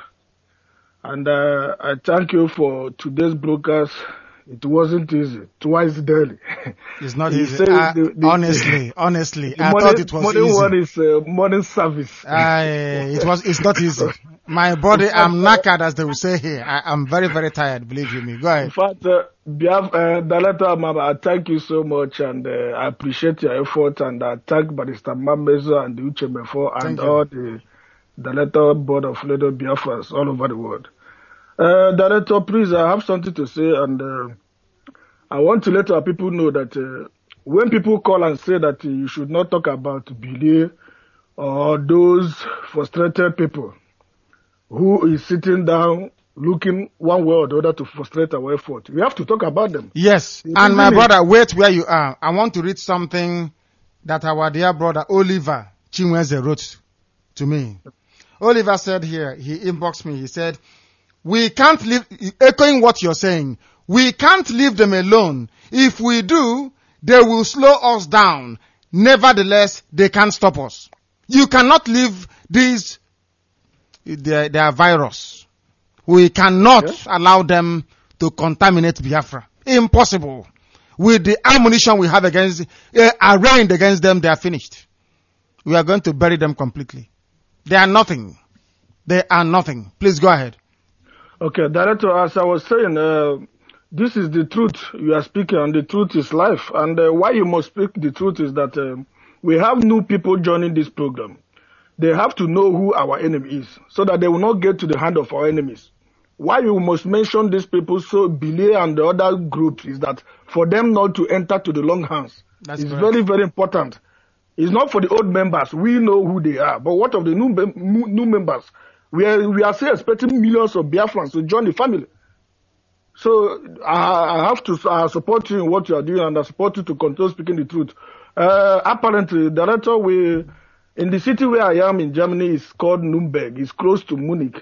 S15: And uh, I thank you for today's broadcast. It wasn't easy. Twice daily.
S1: It's not
S15: He
S1: easy.
S15: said
S1: Uh,
S15: the- the-
S1: honestly, honestly,
S15: The
S1: I
S15: morning,
S1: thought it was
S15: morning
S1: easy.
S15: one is uh, morning service.
S1: I, it was. It's not easy. My body, I'm knackered, as they will say here. I, I'm very, very tired. Believe you me. Go
S15: In
S1: ahead.
S15: fact, uh, Biaf, uh, Director Mama, I thank you so much and uh, I appreciate your effort and I thank Barrister Mamezo and Uche Mefo and
S1: Thank you.
S15: all the Director Board of Radio Biafrans all over the world. Uh, Director, please, I have something to say and uh, I want to let our people know that uh, when people call and say that uh, you should not talk about Billy or those frustrated people who is sitting down looking one way or the other to frustrate our effort, we have to talk about them.
S1: Yes.
S15: The
S1: And my
S15: reason is-
S1: brother, wait where you are. I want to read something that our dear brother Oliver Chinweze wrote to me. Oliver said here, he inboxed me, he said, we can't leave, echoing what you're saying, we can't leave them alone. If we do, they will slow us down. Nevertheless, they can't stop us. You cannot leave these, their, their virus. We cannot allow them to contaminate Biafra. Impossible. With the ammunition we have against, uh, arraigned against them, they are finished. We are going to bury them completely. They are nothing. They are nothing. Please go ahead.
S15: Okay, Director, as I was saying, uh, this is the truth you are speaking, and the truth is life. And uh, why you must speak the truth is that uh, we have new people joining this program. They have to know who our enemy is, so that they will not get to the hand of our enemies. Why you must mention these people, so Billy and the other groups, is that for them not to enter to the long hands.
S1: That's
S15: it's
S1: correct.
S15: very, very important. It's not for the old members. We know who they are. But what of the new mem- new new members? We are, we are still expecting millions of Biafrans to join the family. So I, I have to uh, support you in what you are doing, and I support you to continue speaking the truth. Uh, apparently, Director, we in the city where I am in Germany is called Nuremberg. It's close to Munich.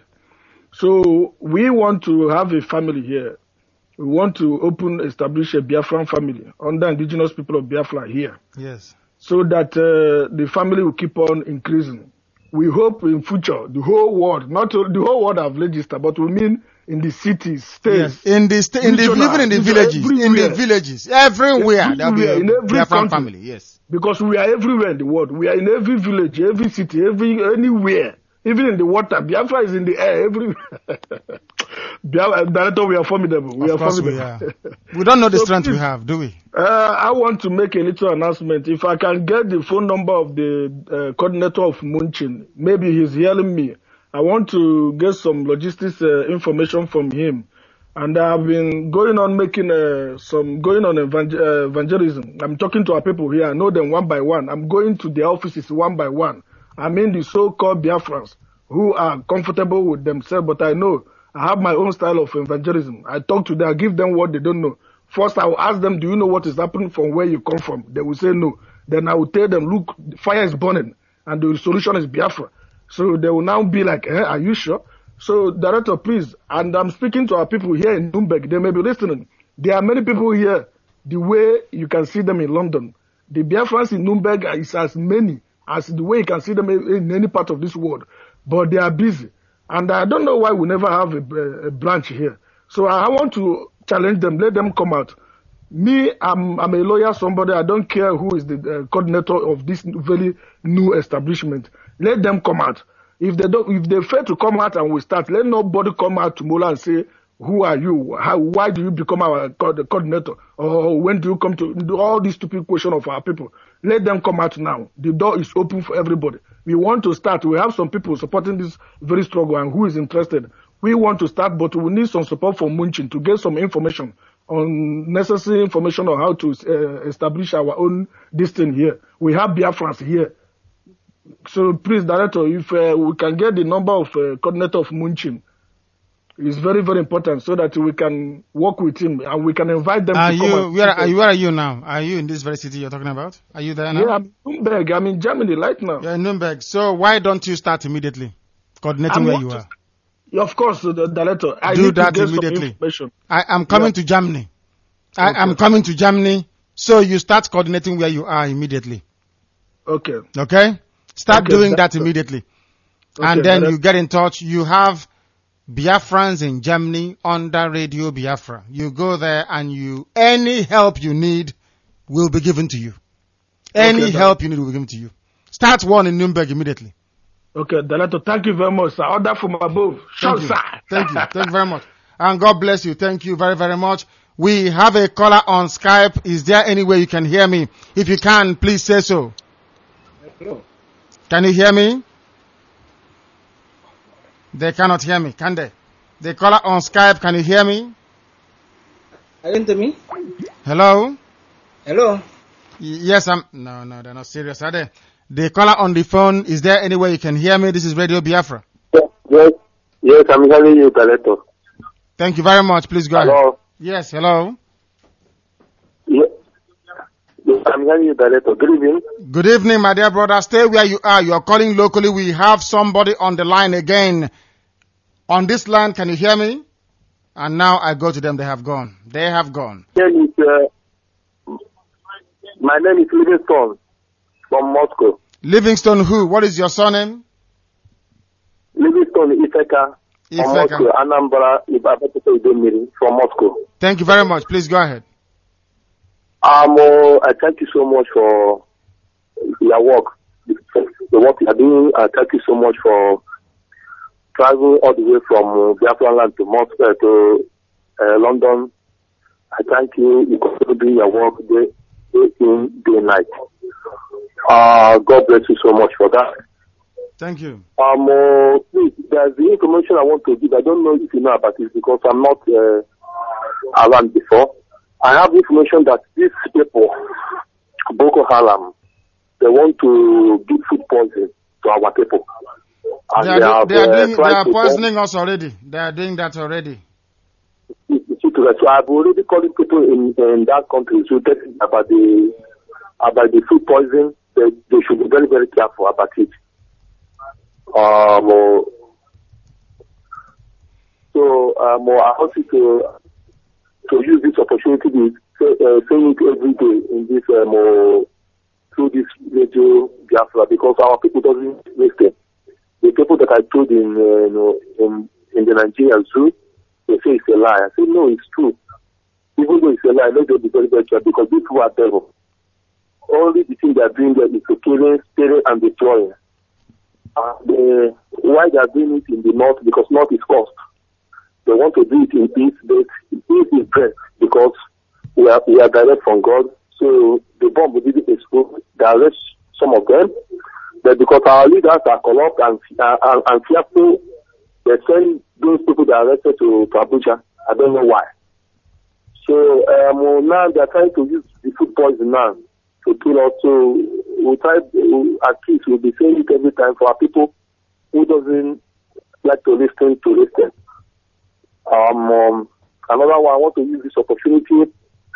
S15: So we want to have a family here. We want to open, establish a Biafran family under indigenous people of Biafra here,
S1: Yes.
S15: so that uh, the family will keep on increasing. We hope in future the whole world, not the whole world have registered, but we mean in the cities, states,
S1: Yes. In the, sta- in the,
S15: regional,
S1: even in the
S15: it's
S1: villages, in the
S15: everywhere.
S1: villages, everywhere, there'll be
S15: Everywhere,
S1: a
S15: in every
S1: Biafran
S15: country.
S1: family. Yes.
S15: Because we are everywhere in the world. We are in every village, every city, every anywhere, even in the water. Biafra is in the air everywhere. Biafra, Director, we are formidable. We
S1: Of
S15: are
S1: course we
S15: formidable.
S1: are. We don't know the
S15: So
S1: strength we
S15: please,
S1: have, do we?
S15: Uh, I want to make a little announcement. If I can get the phone number of the uh, coordinator of Munchin, maybe he's hearing me. I want to get some logistics uh, information from him. And I've been going on making uh, some, going on evangel- uh, evangelism. I'm talking to our people here. I know them one by one. I'm going to their offices one by one. I mean the so-called Biafrans who are comfortable with themselves, but I know I have my own style of evangelism. I talk to them, I give them what they don't know. First, I will ask them, do you know what is happening from where you come from? They will say no. Then I will tell them, look, the fire is burning and the solution is Biafra. So they will now be like, eh, are you sure? So, Director, please, and I'm speaking to our people here in Nuremberg. They may be listening. There are many people here, the way you can see them in London. The Biafrans in Nuremberg is as many as the way you can see them in any part of this world. But they are busy. And I don't know why we never have a, a branch here. So I want to challenge them, let them come out. Me, I'm, I'm a lawyer, somebody, I don't care who is the uh, coordinator of this very new establishment. Let them come out. If they don't, if they fail to come out and we start, let nobody come out tomorrow and say, who are you? How, why do you become our co- the coordinator? Or when do you come to do all these stupid questions of our people? Let them come out now. The door is open for everybody. We want to start. We have some people supporting this very struggle and who is interested. We want to start, but we need some support from Munchin to get some information on necessary information on how to uh, establish our own this thing here. We have Biafrans here. So please, Director, if uh, we can get the number of uh, coordinator of Munchin, it's very, very important so that we can work with him and we can invite them
S1: Are
S15: to come.
S1: you,
S15: and
S1: where are you, where are you now? Are you in this very city you're talking about? Are you there now?
S15: Yeah, I'm in Nuremberg. I'm in Germany right now.
S1: You're in Nuremberg. So why don't you start immediately? Coordinating
S15: I'm
S1: where
S15: want
S1: you
S15: to-
S1: are.
S15: Of course, the Director. I
S1: Do
S15: need
S1: that
S15: to get some
S1: immediately.
S15: information.
S1: I am coming
S15: Yeah.
S1: to Germany. I
S15: Okay.
S1: am coming to Germany. So you start coordinating where you are immediately.
S15: Okay.
S1: Okay? Start
S15: Okay,
S1: doing that
S15: Director.
S1: immediately.
S15: Okay,
S1: And then
S15: Director.
S1: you get in touch. You have Biafrans in Germany under Radio Biafra. You go there and you, any help you need will be given to you. Any
S15: Okay,
S1: help you need will be given to you. Start one in Nuremberg immediately.
S15: Okay, Director, thank you very much, sir. Order from above. Shout,
S1: Thank you.
S15: sir.
S1: Thank you. Thank you very much. And God bless you. Thank you very, very much. We have a caller on Skype. Is there any way you can hear me? If you can, please say so.
S15: Hello.
S1: Can you hear me? They cannot hear me, can they? The caller on Skype, can you hear me?
S7: Are you into me?
S1: Hello?
S7: Hello?
S1: Y- Yes, I'm... No, no, they're not serious, are they? The caller on the phone, is there any way you can hear me? This is Radio Biafra.
S3: Yes, yes, I'm hearing you, Director.
S1: Thank you very much. Please go
S3: Hello.
S1: ahead. Yes, hello.
S3: Yes, yes, I'm hearing you, Director. Good evening.
S1: Good evening, my dear brother. Stay where you are. You are calling locally. We have somebody on the line again. On this line, can you hear me? And now I go to them. They have gone. They have gone.
S3: My name is, uh, my name is Livingston from Moscow.
S1: Livingston who? What is your surname?
S3: Livingston Ifeka from
S1: Ifeka.
S3: Moscow. Anambra Ibabete from Moscow.
S1: Thank you very much. Please go ahead.
S3: Um, uh, I thank you so much for your work, the work you are doing. I thank you so much for traveling all the way from uh, Biafra land to Moscow to uh, London. I thank you. You continue doing your work day, day in, day night. Uh, God bless you so much for that.
S1: Thank you.
S3: Um, uh, please, there's the information I want to give. I don't know if you know about it because I'm not uh, around before. I have information that these people, Boko Haram, they want to give food poison to our people. And
S1: They are, do-
S3: have,
S1: they are,
S3: uh,
S1: doing, they
S3: tried
S1: are
S3: to bomb-
S1: poisoning us already. They are doing that already.
S3: So I've already called people in, in that country to tell them about the about the food poison. They, they should be very very careful about it. Um, uh, so um, uh, I want you to to use this opportunity to say, uh, saying it every day in this um, uh, through this radio Biafra because our people doesn't listen. The people that I told in uh, you know, in in the Nigerian zoo, they say it's a lie. I say no, it's true. Even though it's a lie, let them be very very careful because these people are devil. Only the thing they are doing there is to killing, stealing, and destroying. And uh, why they are doing it in the north? Because north is cost. They want to do it in east, but east is best because we are we are direct from God. So the bomb didn't explode. They arrest some of them, but because our leaders are corrupt and uh, and, and fearful, they send those people that are arrested to, to Abuja. I don't know why. So um, now they are trying to use the food poison now to kill us. So we try, we, at least we'll be saying it every time for our people who doesn't like to listen to listen. Um, um, another one, I want to use this opportunity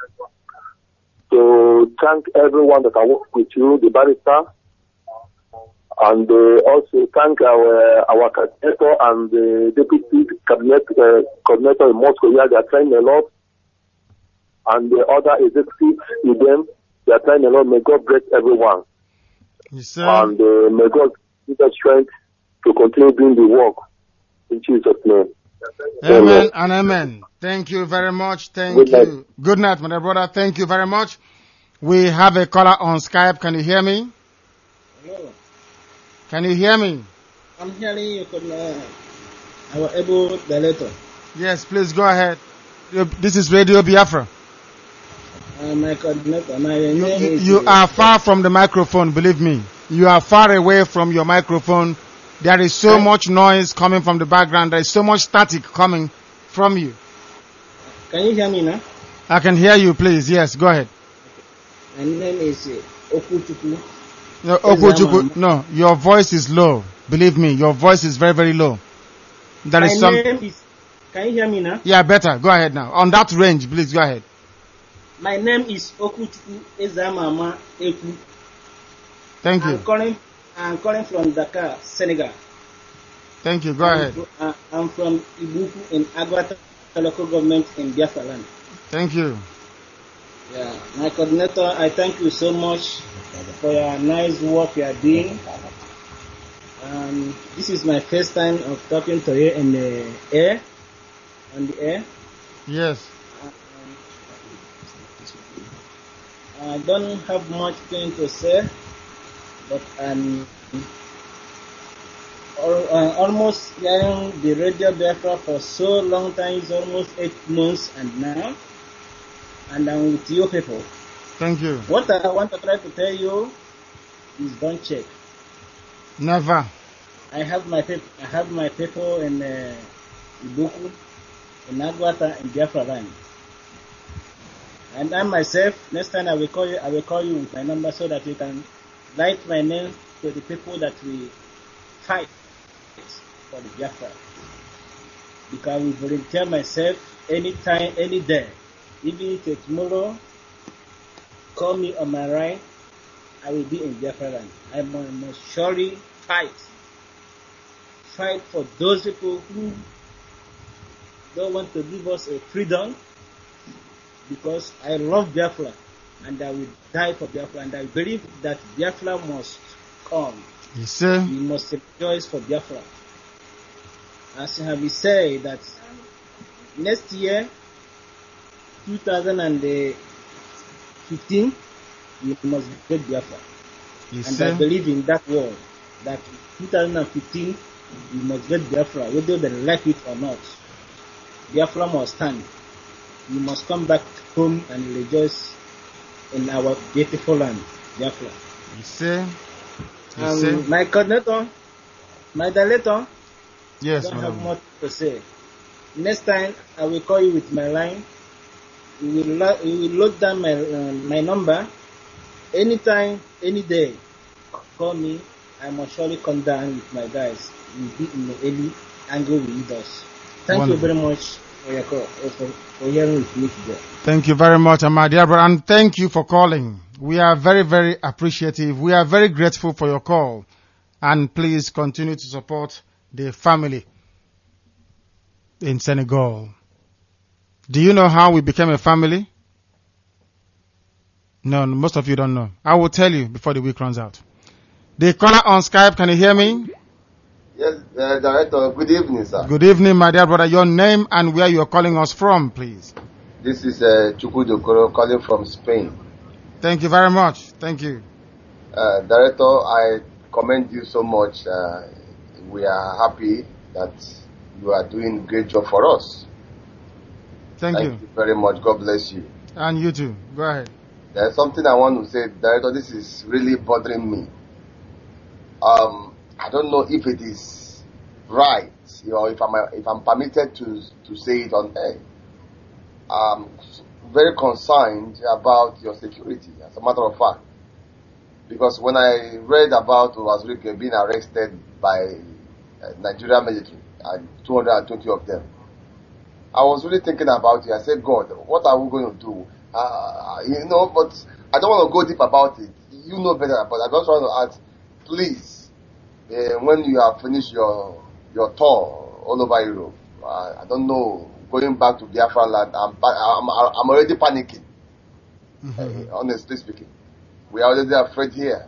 S3: to thank everyone that I work with you, the barrister, and uh, also thank our our coordinator and the deputy cabinet uh, coordinator in Moscow. Yeah, they are trying a lot, and the other executives with them, they are trying a lot. May God bless everyone,
S1: Yes, sir.
S3: and uh, may God give us strength to continue doing the work in Jesus' name.
S1: Amen and amen. Thank you very much. Thank
S3: Good night.
S1: you. Good night, my dear brother. Thank you very much. We have a caller on Skype. Can you hear me?
S7: Hello.
S1: Can you hear me?
S7: I'm hearing you from uh, our able director.
S1: Yes, please go ahead. This is Radio Biafra.
S7: Uh, my coordinator. My
S1: You,
S7: name
S1: you,
S7: is,
S1: you
S7: uh,
S1: are far from the microphone, believe me. You are far away from your microphone. There is so much noise coming from the background. There is so much static coming from you.
S7: Can you hear me now?
S1: I can hear you, please. Yes, go ahead.
S7: My name is uh, Okuchuku.
S1: No, Okuchukwu, no, your voice is low. Believe me, your voice is very, very low. There
S7: My
S1: is some.
S7: name is. Can you hear me now?
S1: Yeah, better. Go ahead now. On that range, please go ahead.
S7: My name is Okuchuku Ezamama Eku.
S1: Thank you.
S7: I'm calling. I'm calling from Dakar, Senegal.
S1: Thank you. Go
S7: I'm
S1: ahead.
S7: fro- uh, I'm from Ibuku in Agwata local government in Biafra land.
S1: Thank you.
S7: Yeah, my coordinator, I thank you so much for your nice work you are doing. Um, this is my first time of talking to you in the air, on the air.
S1: Yes.
S7: I don't have much thing to say, but I'm al- uh, almost hearing the Radio Biafra for so long time. It's almost eight months and now, and I'm with you people.
S1: Thank you.
S7: What I want to try to tell you is don't check.
S1: Never.
S7: I have my people. I have my people in uh, Ibuku, in Agwata, in Biafra land. And I myself, next time I will call you. I will call you with my number so that you can write my name to the people that we fight for the Biafra. Because I will volunteer myself anytime, any day. Even if tomorrow, call me on my right, I will be in Biafra land. I must, must surely fight. Fight for those people who don't want to give us a freedom, because I love Biafra and I will die for Biafra, and I believe that Biafra must come.
S1: You say?
S7: We must rejoice for Biafra. As have been said that next year, two thousand fifteen, we must get Biafra.
S1: You
S7: and
S1: say?
S7: I believe in that word, that two thousand fifteen, we must get Biafra, whether they like it or not. Biafra must stand. We must come back home and rejoice in our beautiful land, Biafra.
S1: You say? You
S7: Um,
S1: say?
S7: my coordinator, my director,
S1: Yes,
S7: I don't have
S1: madam.
S7: much to say. Next time, I will call you with my line. You will, lo- you will load down my uh, my number. Anytime, any day, call me. I must surely come down with my guys. We'll be in the early angle with us. Thank
S1: Wonderful.
S7: you very much for your call, uh, for, for hearing with me today.
S1: Thank you very much, my dear brother, and thank you for calling. We are very, very appreciative. We are very grateful for your call. And please continue to support the family in Senegal. Do you know how we became a family? No, most of you don't know. I will tell you before the week runs out. The caller on Skype, can you hear me?
S8: Yes, uh, Director, good evening, sir.
S1: Good evening, my dear brother. Your name and where you are calling us from, please.
S8: This is uh, Chukudokoro calling from Spain.
S1: Thank you very much. Thank you.
S8: Uh, Director, I commend you so much. Uh, we are happy that you are doing a great job for us.
S1: Thank,
S8: Thank
S1: you.
S8: you very much. God bless you.
S1: And you too. Go ahead.
S8: There's something I want to say, Director. This is really bothering me. Um, I don't know if it is right, you know, if I'm if I'm permitted to to say it on air. I'm very concerned about your security, as a matter of fact, because when I read about Wazirike being arrested by uh, Nigerian military, and two hundred twenty of them, I was really thinking about it. I said, God, what are we going to do? Uh, you know, but I don't want to go deep about it. You know better, but I just want to ask, please, uh, when you have finished your your tour all over Europe, uh, I don't know, going back to Biafra land, I'm I'm, I'm already panicking. Mm-hmm. Uh, honestly speaking, we are already afraid here.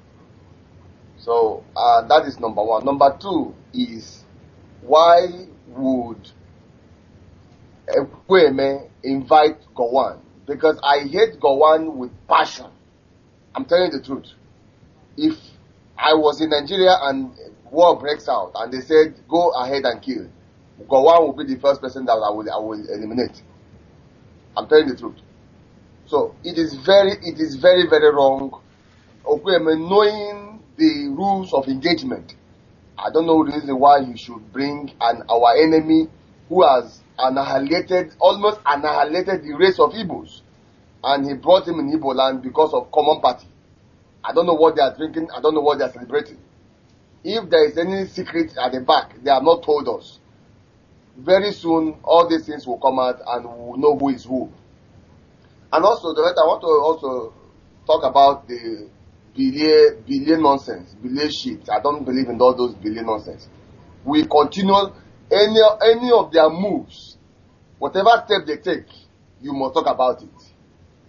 S8: So uh, that is number one. Number two is, why would Ekweme invite Gowon? Because I hate Gowon with passion. I'm telling you the truth. If I was in Nigeria and war breaks out and they said, go ahead and kill, Gowon will be the first person that I will, I will eliminate. I'm telling the truth. So it is very, it is very, very wrong. Ekweme, knowing the rules of engagement, I don't know the reason why you should bring an our enemy who has annihilated, almost annihilated the race of Igbos, and he brought him in Igbo land because of common party. I don't know what they are drinking, I don't know what they are celebrating. If there is any secret at the back, they have not told us. Very soon, all these things will come out and we will know who is who. And also, Director, I want to also talk about the billion, billion nonsense, billion shit. I don't believe in all those billion nonsense. We continue, any, any of their moves, whatever step they take, you must talk about it.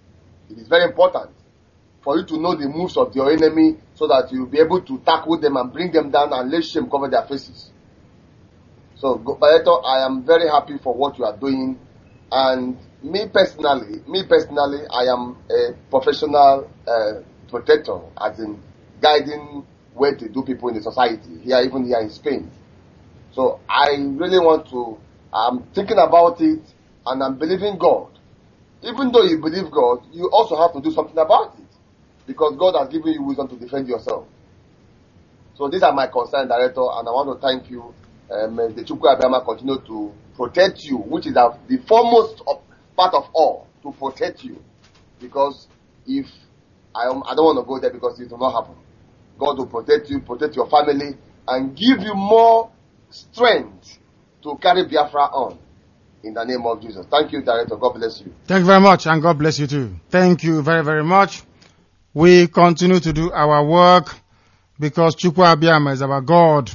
S8: It is very important for you to know the moves of your enemy so that you'll be able to tackle them and bring them down and let shame cover their faces. So, Director, I am very happy for what you are doing. And me personally, me personally, I am a professional uh, protector, as in guiding way to do people in the society, here, even here in Spain. So I really want to, I'm thinking about it, and I'm believing God. Even though you believe God, you also have to do something about it, because God has given you wisdom to defend yourself. So these are my concerns, Director, and I want to thank you. Um, the Chukwu Abiyama continue to protect you, which is the foremost of, part of all, to protect you. Because if, I, I don't want to go there because it will not happen. God will protect you, protect your family, and give you more strength to carry Biafra on. In the name of Jesus. Thank you, Director. God bless you.
S1: Thank you very much, and God bless you too. Thank you very, very much. We continue to do our work because Chukwu Abiyama is our God.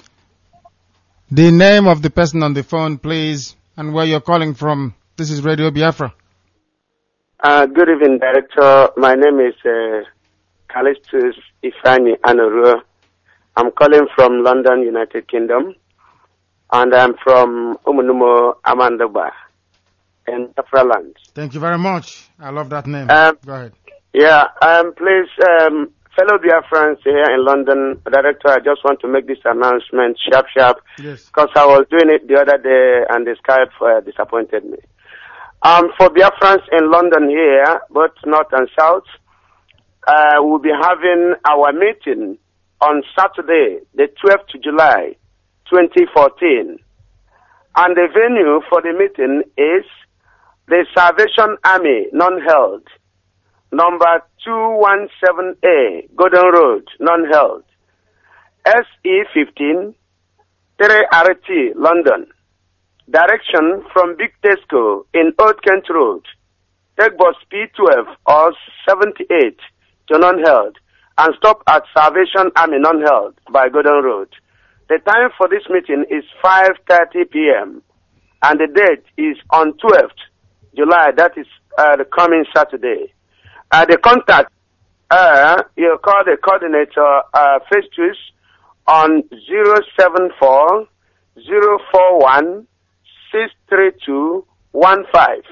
S1: The name of the person on the phone, please, and where you're calling from. This is Radio Biafra.
S9: Uh, good evening, Director. My name is uh, Callistus Ifani Anuru. I'm calling from London, United Kingdom, and I'm from Umunumo Amandaba in Biafra land.
S1: Thank you very much. I love that name.
S9: Um,
S1: Go ahead.
S9: Yeah, um, please, um, fellow Biafrans here in London, Director, I just want to make this announcement sharp, sharp.
S1: Yes.
S9: Because I was doing it the other day and the Skype uh, disappointed me. Um, for Biafrans in London here, both North and South, uh, we'll be having our meeting on Saturday, the twelfth of July, twenty fourteen. And the venue for the meeting is the Salvation Army, non-held, number two one seven A, Gordon Road, non-held, S E fifteen, three R T, London. Direction from Big Tesco in Old Kent Road. Take bus P twelve or seventy-eight to non-held and stop at Salvation Army, non-held by Gordon Road. The time for this meeting is five thirty p.m. and the date is on twelfth of July, that is uh, the coming Saturday. Uh, the contact, uh, you call the coordinator, uh, Festus on zero seven four zero four one six three two one five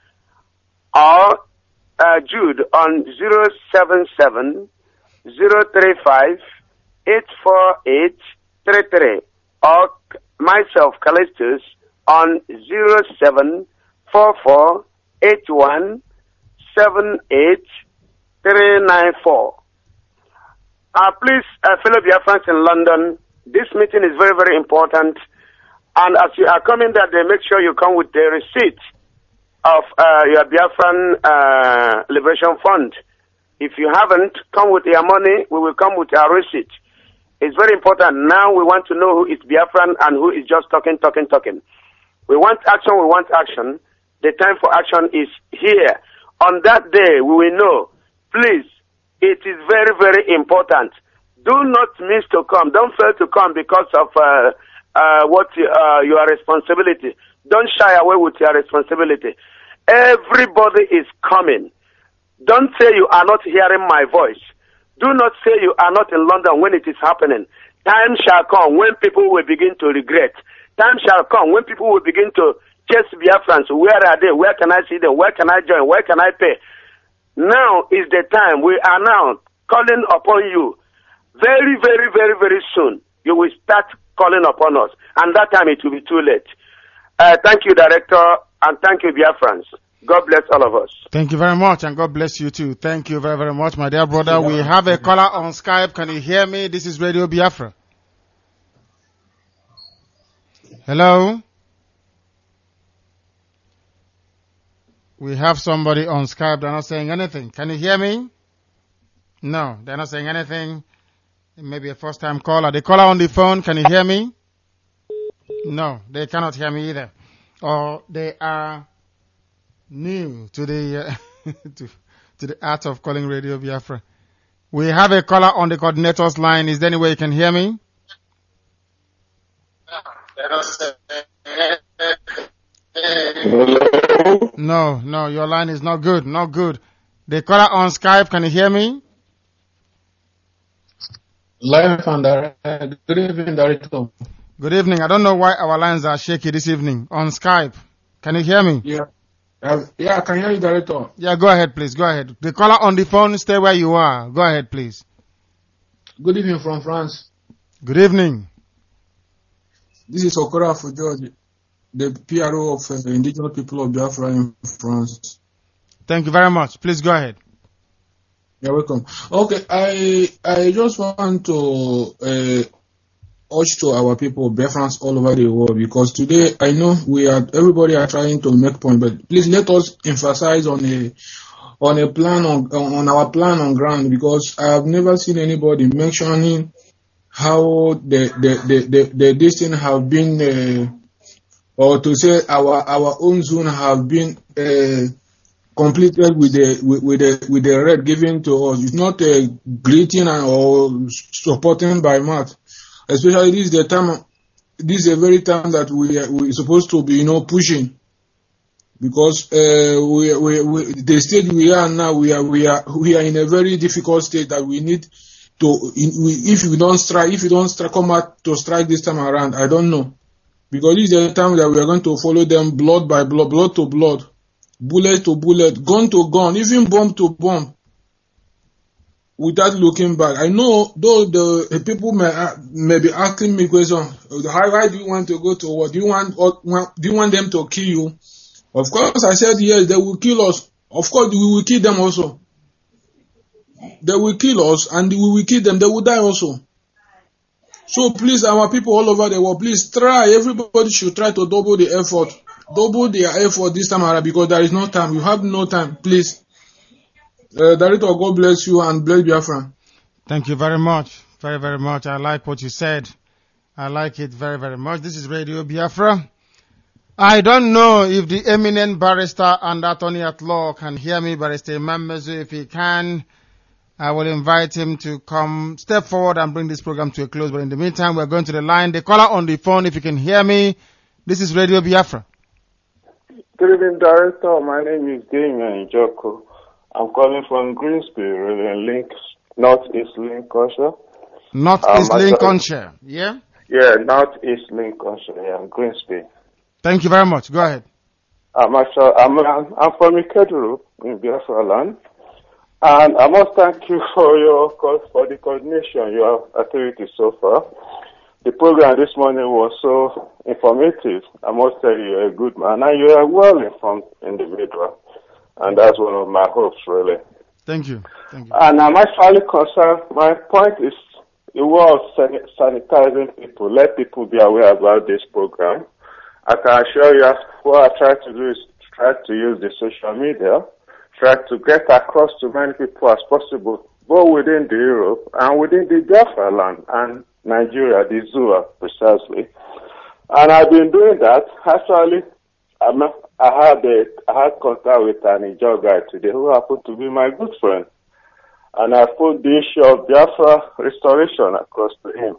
S9: or uh, Jude on zero seven seven zero three five eight four eight three three or myself, Callistus, on zero seven four four eight one seven eight three nine four. Uh, please, uh, fellow Biafrans in London, this meeting is very, very important. And as you are coming there, they make sure you come with the receipt of uh, your Biafran uh, Liberation Fund. If you haven't, come with your money, we will come with our receipt. It's very important. Now we want to know who is Biafran and who is just talking, talking, talking. We want action, we want action. The time for action is here. On that day, we will know. Please, it is very, very important. Do not miss to come. Don't fail to come because of uh, uh, what uh, your responsibility. Don't shy away with your responsibility. Everybody is coming. Don't say you are not hearing my voice. Do not say you are not in London when it is happening. Time shall come when people will begin to regret. Time shall come when people will begin to chase Biafrans. Where are they? Where can I see them? Where can I join? Where can I pay? Now is the time. We are now calling upon you. Very, very, very, very soon, you will start calling upon us. And that time it will be too late. Uh, thank you, Director, and thank you, Biafrans. God bless all of us.
S1: Thank you very much, and God bless you too. Thank you very, very much, my dear brother. We have a caller on Skype. Can you hear me? This is Radio Biafra. Hello? We have somebody on Skype. They're not saying anything. Can you hear me? No, they're not saying anything. Maybe a first-time caller. The caller on the phone, can you hear me? No, they cannot hear me either. Or they are new to the uh, to, to the art of calling Radio Biafra. We have a caller on the coordinator's line. Is there any way you can hear me? No, no, your line is not good, not good. The caller on Skype, can you hear me?
S10: Live and direct. Good evening, Director.
S1: Good evening. I don't know why our lines are shaky this evening. On Skype, can you hear me?
S10: Yeah. Uh, yeah, I can hear you, Director.
S1: Yeah, go ahead, please. Go ahead. The caller on the phone, stay where you are. Go ahead, please.
S10: Good evening from France.
S1: Good evening.
S10: This is Okora for George, the P R O of uh, the indigenous people of Biafra in France.
S1: Thank you very much. Please go ahead.
S10: You're welcome. Okay, I I just want to uh, urge to our people, Biafrans all over the world, because today I know we are everybody are trying to make point, but please let us emphasize on a on a plan on on our plan on ground, because I have never seen anybody mentioning how the the the the, the this thing have been uh, or to say our our own zone have been uh, completed with the with, with the with the red given to us. It's not a greeting or supporting by mouth. Especially this is the time. This is the very time that we are we supposed to be, you know, pushing, because uh, we, we we the state we are now we are we are we are in a very difficult state that we need to. In, we, if we don't strike, if we don't strike, come out to strike this time around, I don't know, because this is the time that we are going to follow them blood by blood, blood to blood. Bullet to bullet, gun to gun, even bomb to bomb, without looking back. I know, though the, the people may uh, may be asking me questions. Why, why do you want to go to war? Do you want, or, do you want them to kill you? Of course, I said yes. They will kill us. Of course, we will kill them also. They will kill us, and we will kill them. They will die also. So please, our people all over the world, please try. Everybody should try to double the effort. Double their effort this time around, because there is no time. You have no time. Please. Uh, Director, God bless you and bless Biafra.
S1: Thank you very much. Very, very much. I like what you said. I like it very, very much. This is Radio Biafra. I don't know if the eminent barrister and attorney at law can hear me, Barrister Mammezu. If he can, I will invite him to come step forward and bring this program to a close. But in the meantime, we're going to the line. The caller on the phone, if you can hear me, this is Radio Biafra.
S12: Good evening, Director. My name is Damien Joko. I'm calling from Greensby, really, Link, Northeast Lincolnshire.
S1: Northeast
S12: um,
S1: Lincolnshire, yeah?
S12: Yeah, Northeast Lincolnshire, yeah, Greensby.
S1: Thank you very much. Go ahead.
S12: I'm, actually, I'm, I'm from Ikeduru in Biafra land. And I must thank you for your for the coordination, your activities so far. The program this morning was so informative. I must tell you, you're a good man, and you are a well-informed individual. And that's one of my hopes, really.
S1: Thank you. Thank you.
S12: And I'm actually concerned. My point is, it was sanitizing people. Let people be aware about this program. I can assure you, what I try to do is try to use the social media, try to get across to many people as possible, both within the Europe and within the Biafra land and Nigeria, the Zua, precisely. And I've been doing that. Actually, I'm, I had a, I had contact with an Ijaw guy today who happened to be my good friend. And I put the issue of Biafra restoration across to him.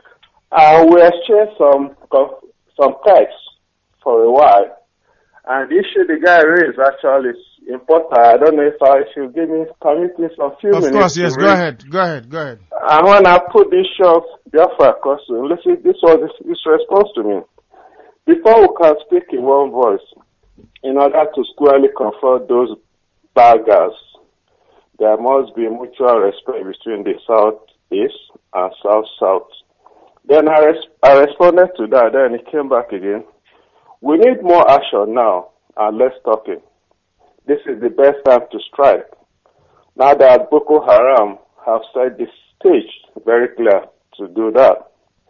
S12: And we exchanged some, some texts for a while. And the issue the guy raised actually is important. I don't know if I should give me, permit me some few
S1: of
S12: minutes.
S1: Of course, yes, go
S12: read.
S1: ahead, go ahead, go ahead.
S12: And when I put this issue of Biafra across to him, listen, this was his, his response to me. Before we can speak in one voice, in order to squarely confront those baggers, there must be mutual respect between the South-East and South-South. Then I, res- I responded to that, then he came back again. We need more action now and less talking. This is the best time to strike. Now that Boko Haram have set the stage very clear to do that.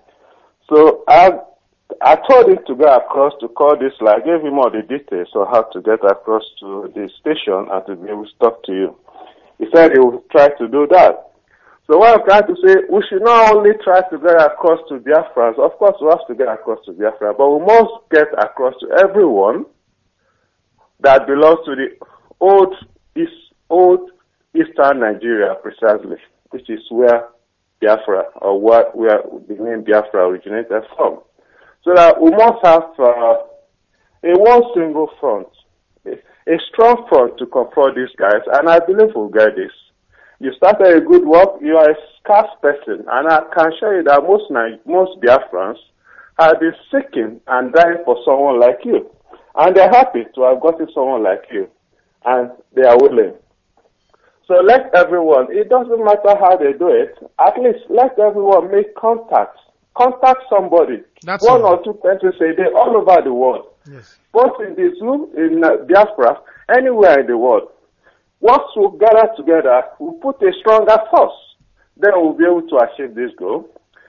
S12: So I I told him to go across to call this line. I gave him all the details on how to get across to the station and to be able to talk to you. He said he would try to do that. So what I'm trying to say, we should not only try to get across to Biafrans. Of course, we have to get across to Biafra, but we must get across to everyone that belongs to the old East, old Eastern Nigeria, precisely, which is where Biafra, or what where the name Biafra originated from. So that we must have uh, a one single front, a, a strong front to confront these guys, and I believe we'll get this. You started a good work, you are a scarce person, and I can show you that most, most Biafrans have been seeking and dying for someone like you. And they're happy to have gotten someone like you, and they are willing. So let everyone, it doesn't matter how they do it, at least let everyone make contact. Contact somebody.
S1: That's
S12: One
S1: all.
S12: or two countries a day all over the world.
S1: Yes.
S12: Both in the zoo, in uh, Biafra, anywhere in the world. Once we gather together, we put a stronger force. Then we'll be able to achieve this goal.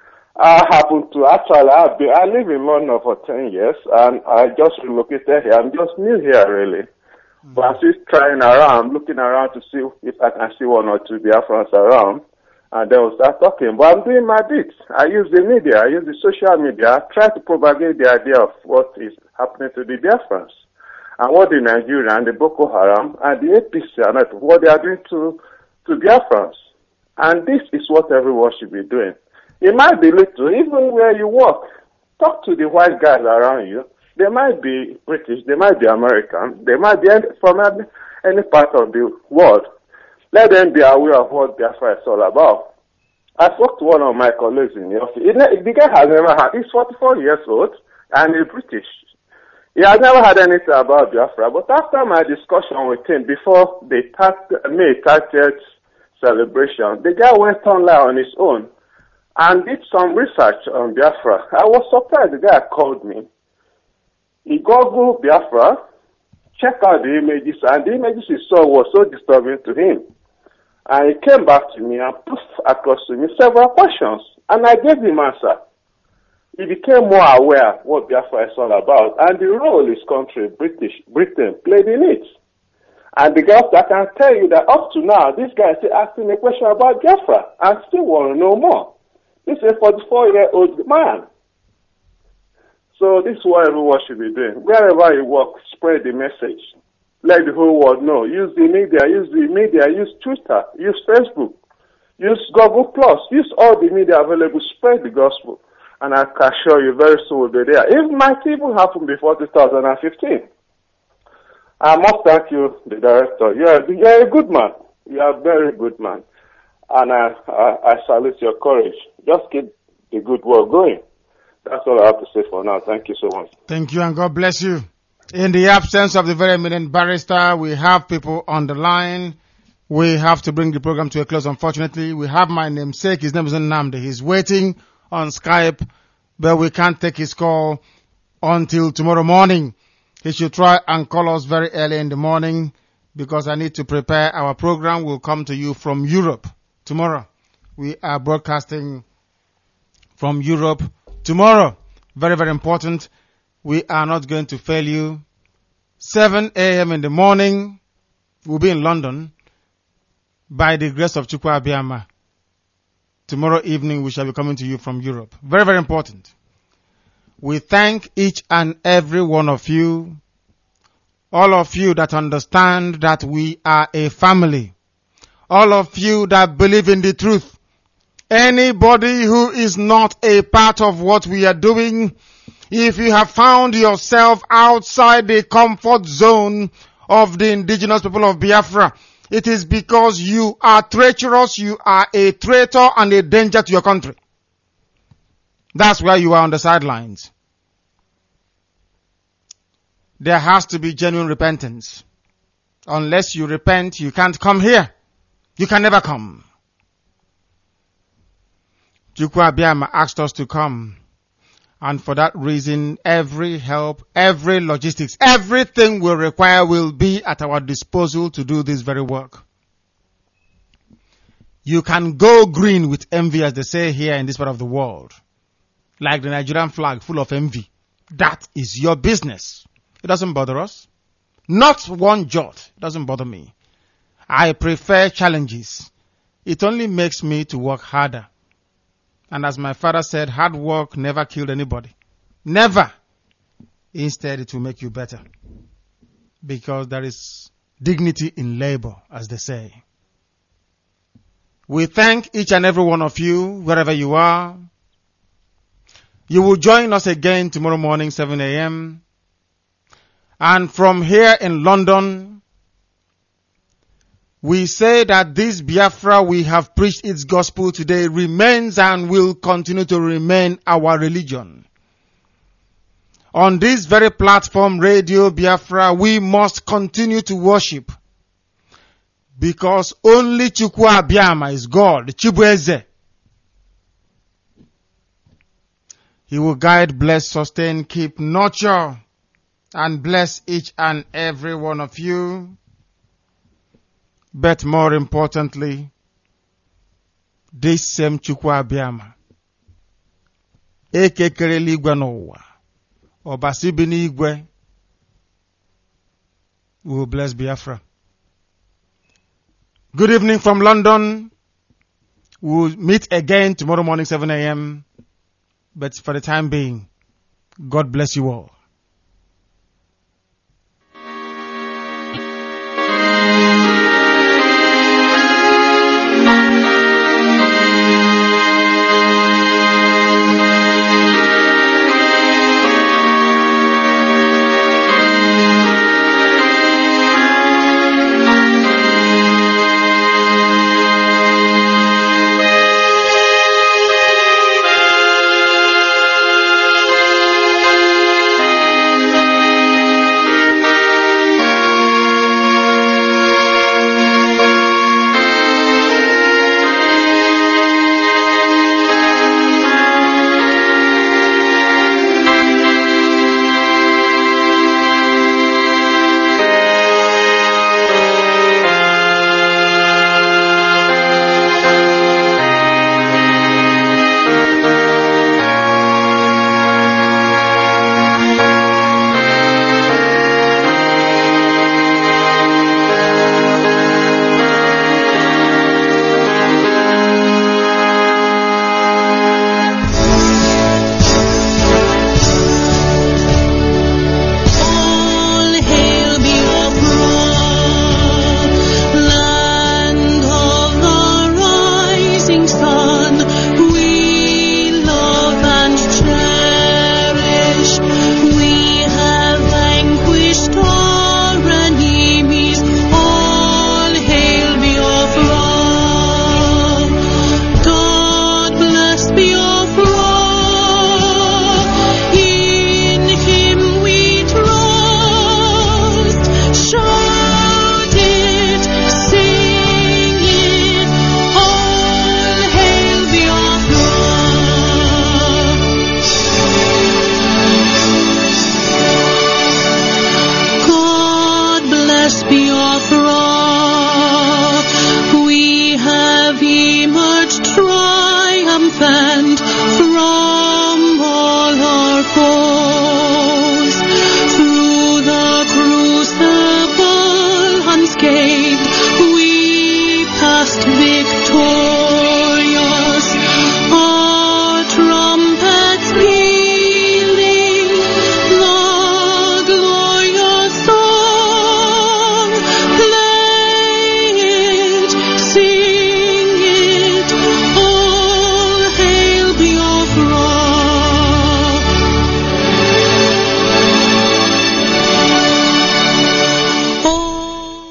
S12: I happen to actually, I've been, I live in London for ten years, and I just relocated here. I'm just new here, really. Mm-hmm. But I'm still trying around, looking around to see if I can see one or two Biafrans around. And then we'll start talking. But I'm doing my bit. I use the media. I use the social media. I try to propagate the idea of what is happening to the Biafrans. And what the Nigerian and the Boko Haram and the A P C and what they are doing to, to Biafrans. And this is what everyone should be doing. It might be little, even where you work. Talk to the white guys around you. They might be British, they might be American, they might be from any part of the world. Let them be aware of what Biafra is all about. I spoke to one of my colleagues in the office. The guy has never had, he's forty-four years old and he's British. He has never had anything about Biafra, but after my discussion with him before the May thirtieth celebration, the guy went online on his own and did some research on Biafra. I was surprised. The guy called me. He googled Biafra, checked out the images, and the images he saw was so disturbing to him. And he came back to me and put across to me several questions, and I gave him answer. He became more aware of what Biafra is all about, and the role his country, British Britain, played in it. And the girls, I can tell you that up to now, this guy is still asking a question about Biafra, and still want to know more. This is a forty-four-year-old man. So this is what everyone should be doing. Wherever you work, spread the message. Let the whole world know. Use the media, use the media, use Twitter, use Facebook, use Google Plus, use all the media available, spread the gospel. And I can assure you very soon we'll be there. It might even happen before two thousand fifteen. I must thank you, the director. You're, you're a good man. You're a very good man. And I, I, I salute your courage. Just keep the good work going. That's all I have to say for now. Thank you so much.
S1: Thank you and God bless you. In the absence of the very eminent barrister, we have people on the line. We have to bring the program to a close, unfortunately. We have my namesake. His name is Nnamdi. He's waiting on Skype, but we can't take his call until tomorrow morning. He should try and call us very early in the morning because I need to prepare our program. We'll come to you from Europe tomorrow. We are broadcasting from Europe tomorrow. Very, very important. We are not going to fail you. seven a.m. in the morning, we'll be in London by the grace of Chukwu Abiyama. Tomorrow evening, we shall be coming to you from Europe. Very, very important. We thank each and every one of you, all of you that understand that we are a family, all of you that believe in the truth. Anybody who is not a part of what we are doing, if you have found yourself outside the comfort zone of the indigenous people of Biafra, it is because you are treacherous, you are a traitor and a danger to your country. That's why you are on the sidelines. There has to be genuine repentance. Unless you repent, you can't come here. You can never come. Chukwu Abiyama asked us to come. And for that reason, every help, every logistics, everything we require will be at our disposal to do this very work. You can go green with envy, as they say here in this part of the world. Like the Nigerian flag, full of envy. That is your business. It doesn't bother us. Not one jot. It doesn't bother me. I prefer challenges. It only makes me to work harder. And as my father said, hard work never killed anybody. Never. Instead, it will make you better. Because there is dignity in labor, as they say. We thank each and every one of you, wherever you are. You will join us again tomorrow morning, seven a.m. And from here in London, we say that this Biafra we have preached its gospel today remains and will continue to remain our religion. On this very platform, Radio Biafra, we must continue to worship. Because only Chukwu Abiyama is God, Chibueze. He will guide, bless, sustain, keep, nurture, and bless each and every one of you. But more importantly, this same Chukwu Abiyama, eke kere eluigwe n'ụwa, ọbasi bi n'igwe, will bless Biafra. Good evening from London. We'll meet again tomorrow morning, seven a.m. But for the time being, God bless you all.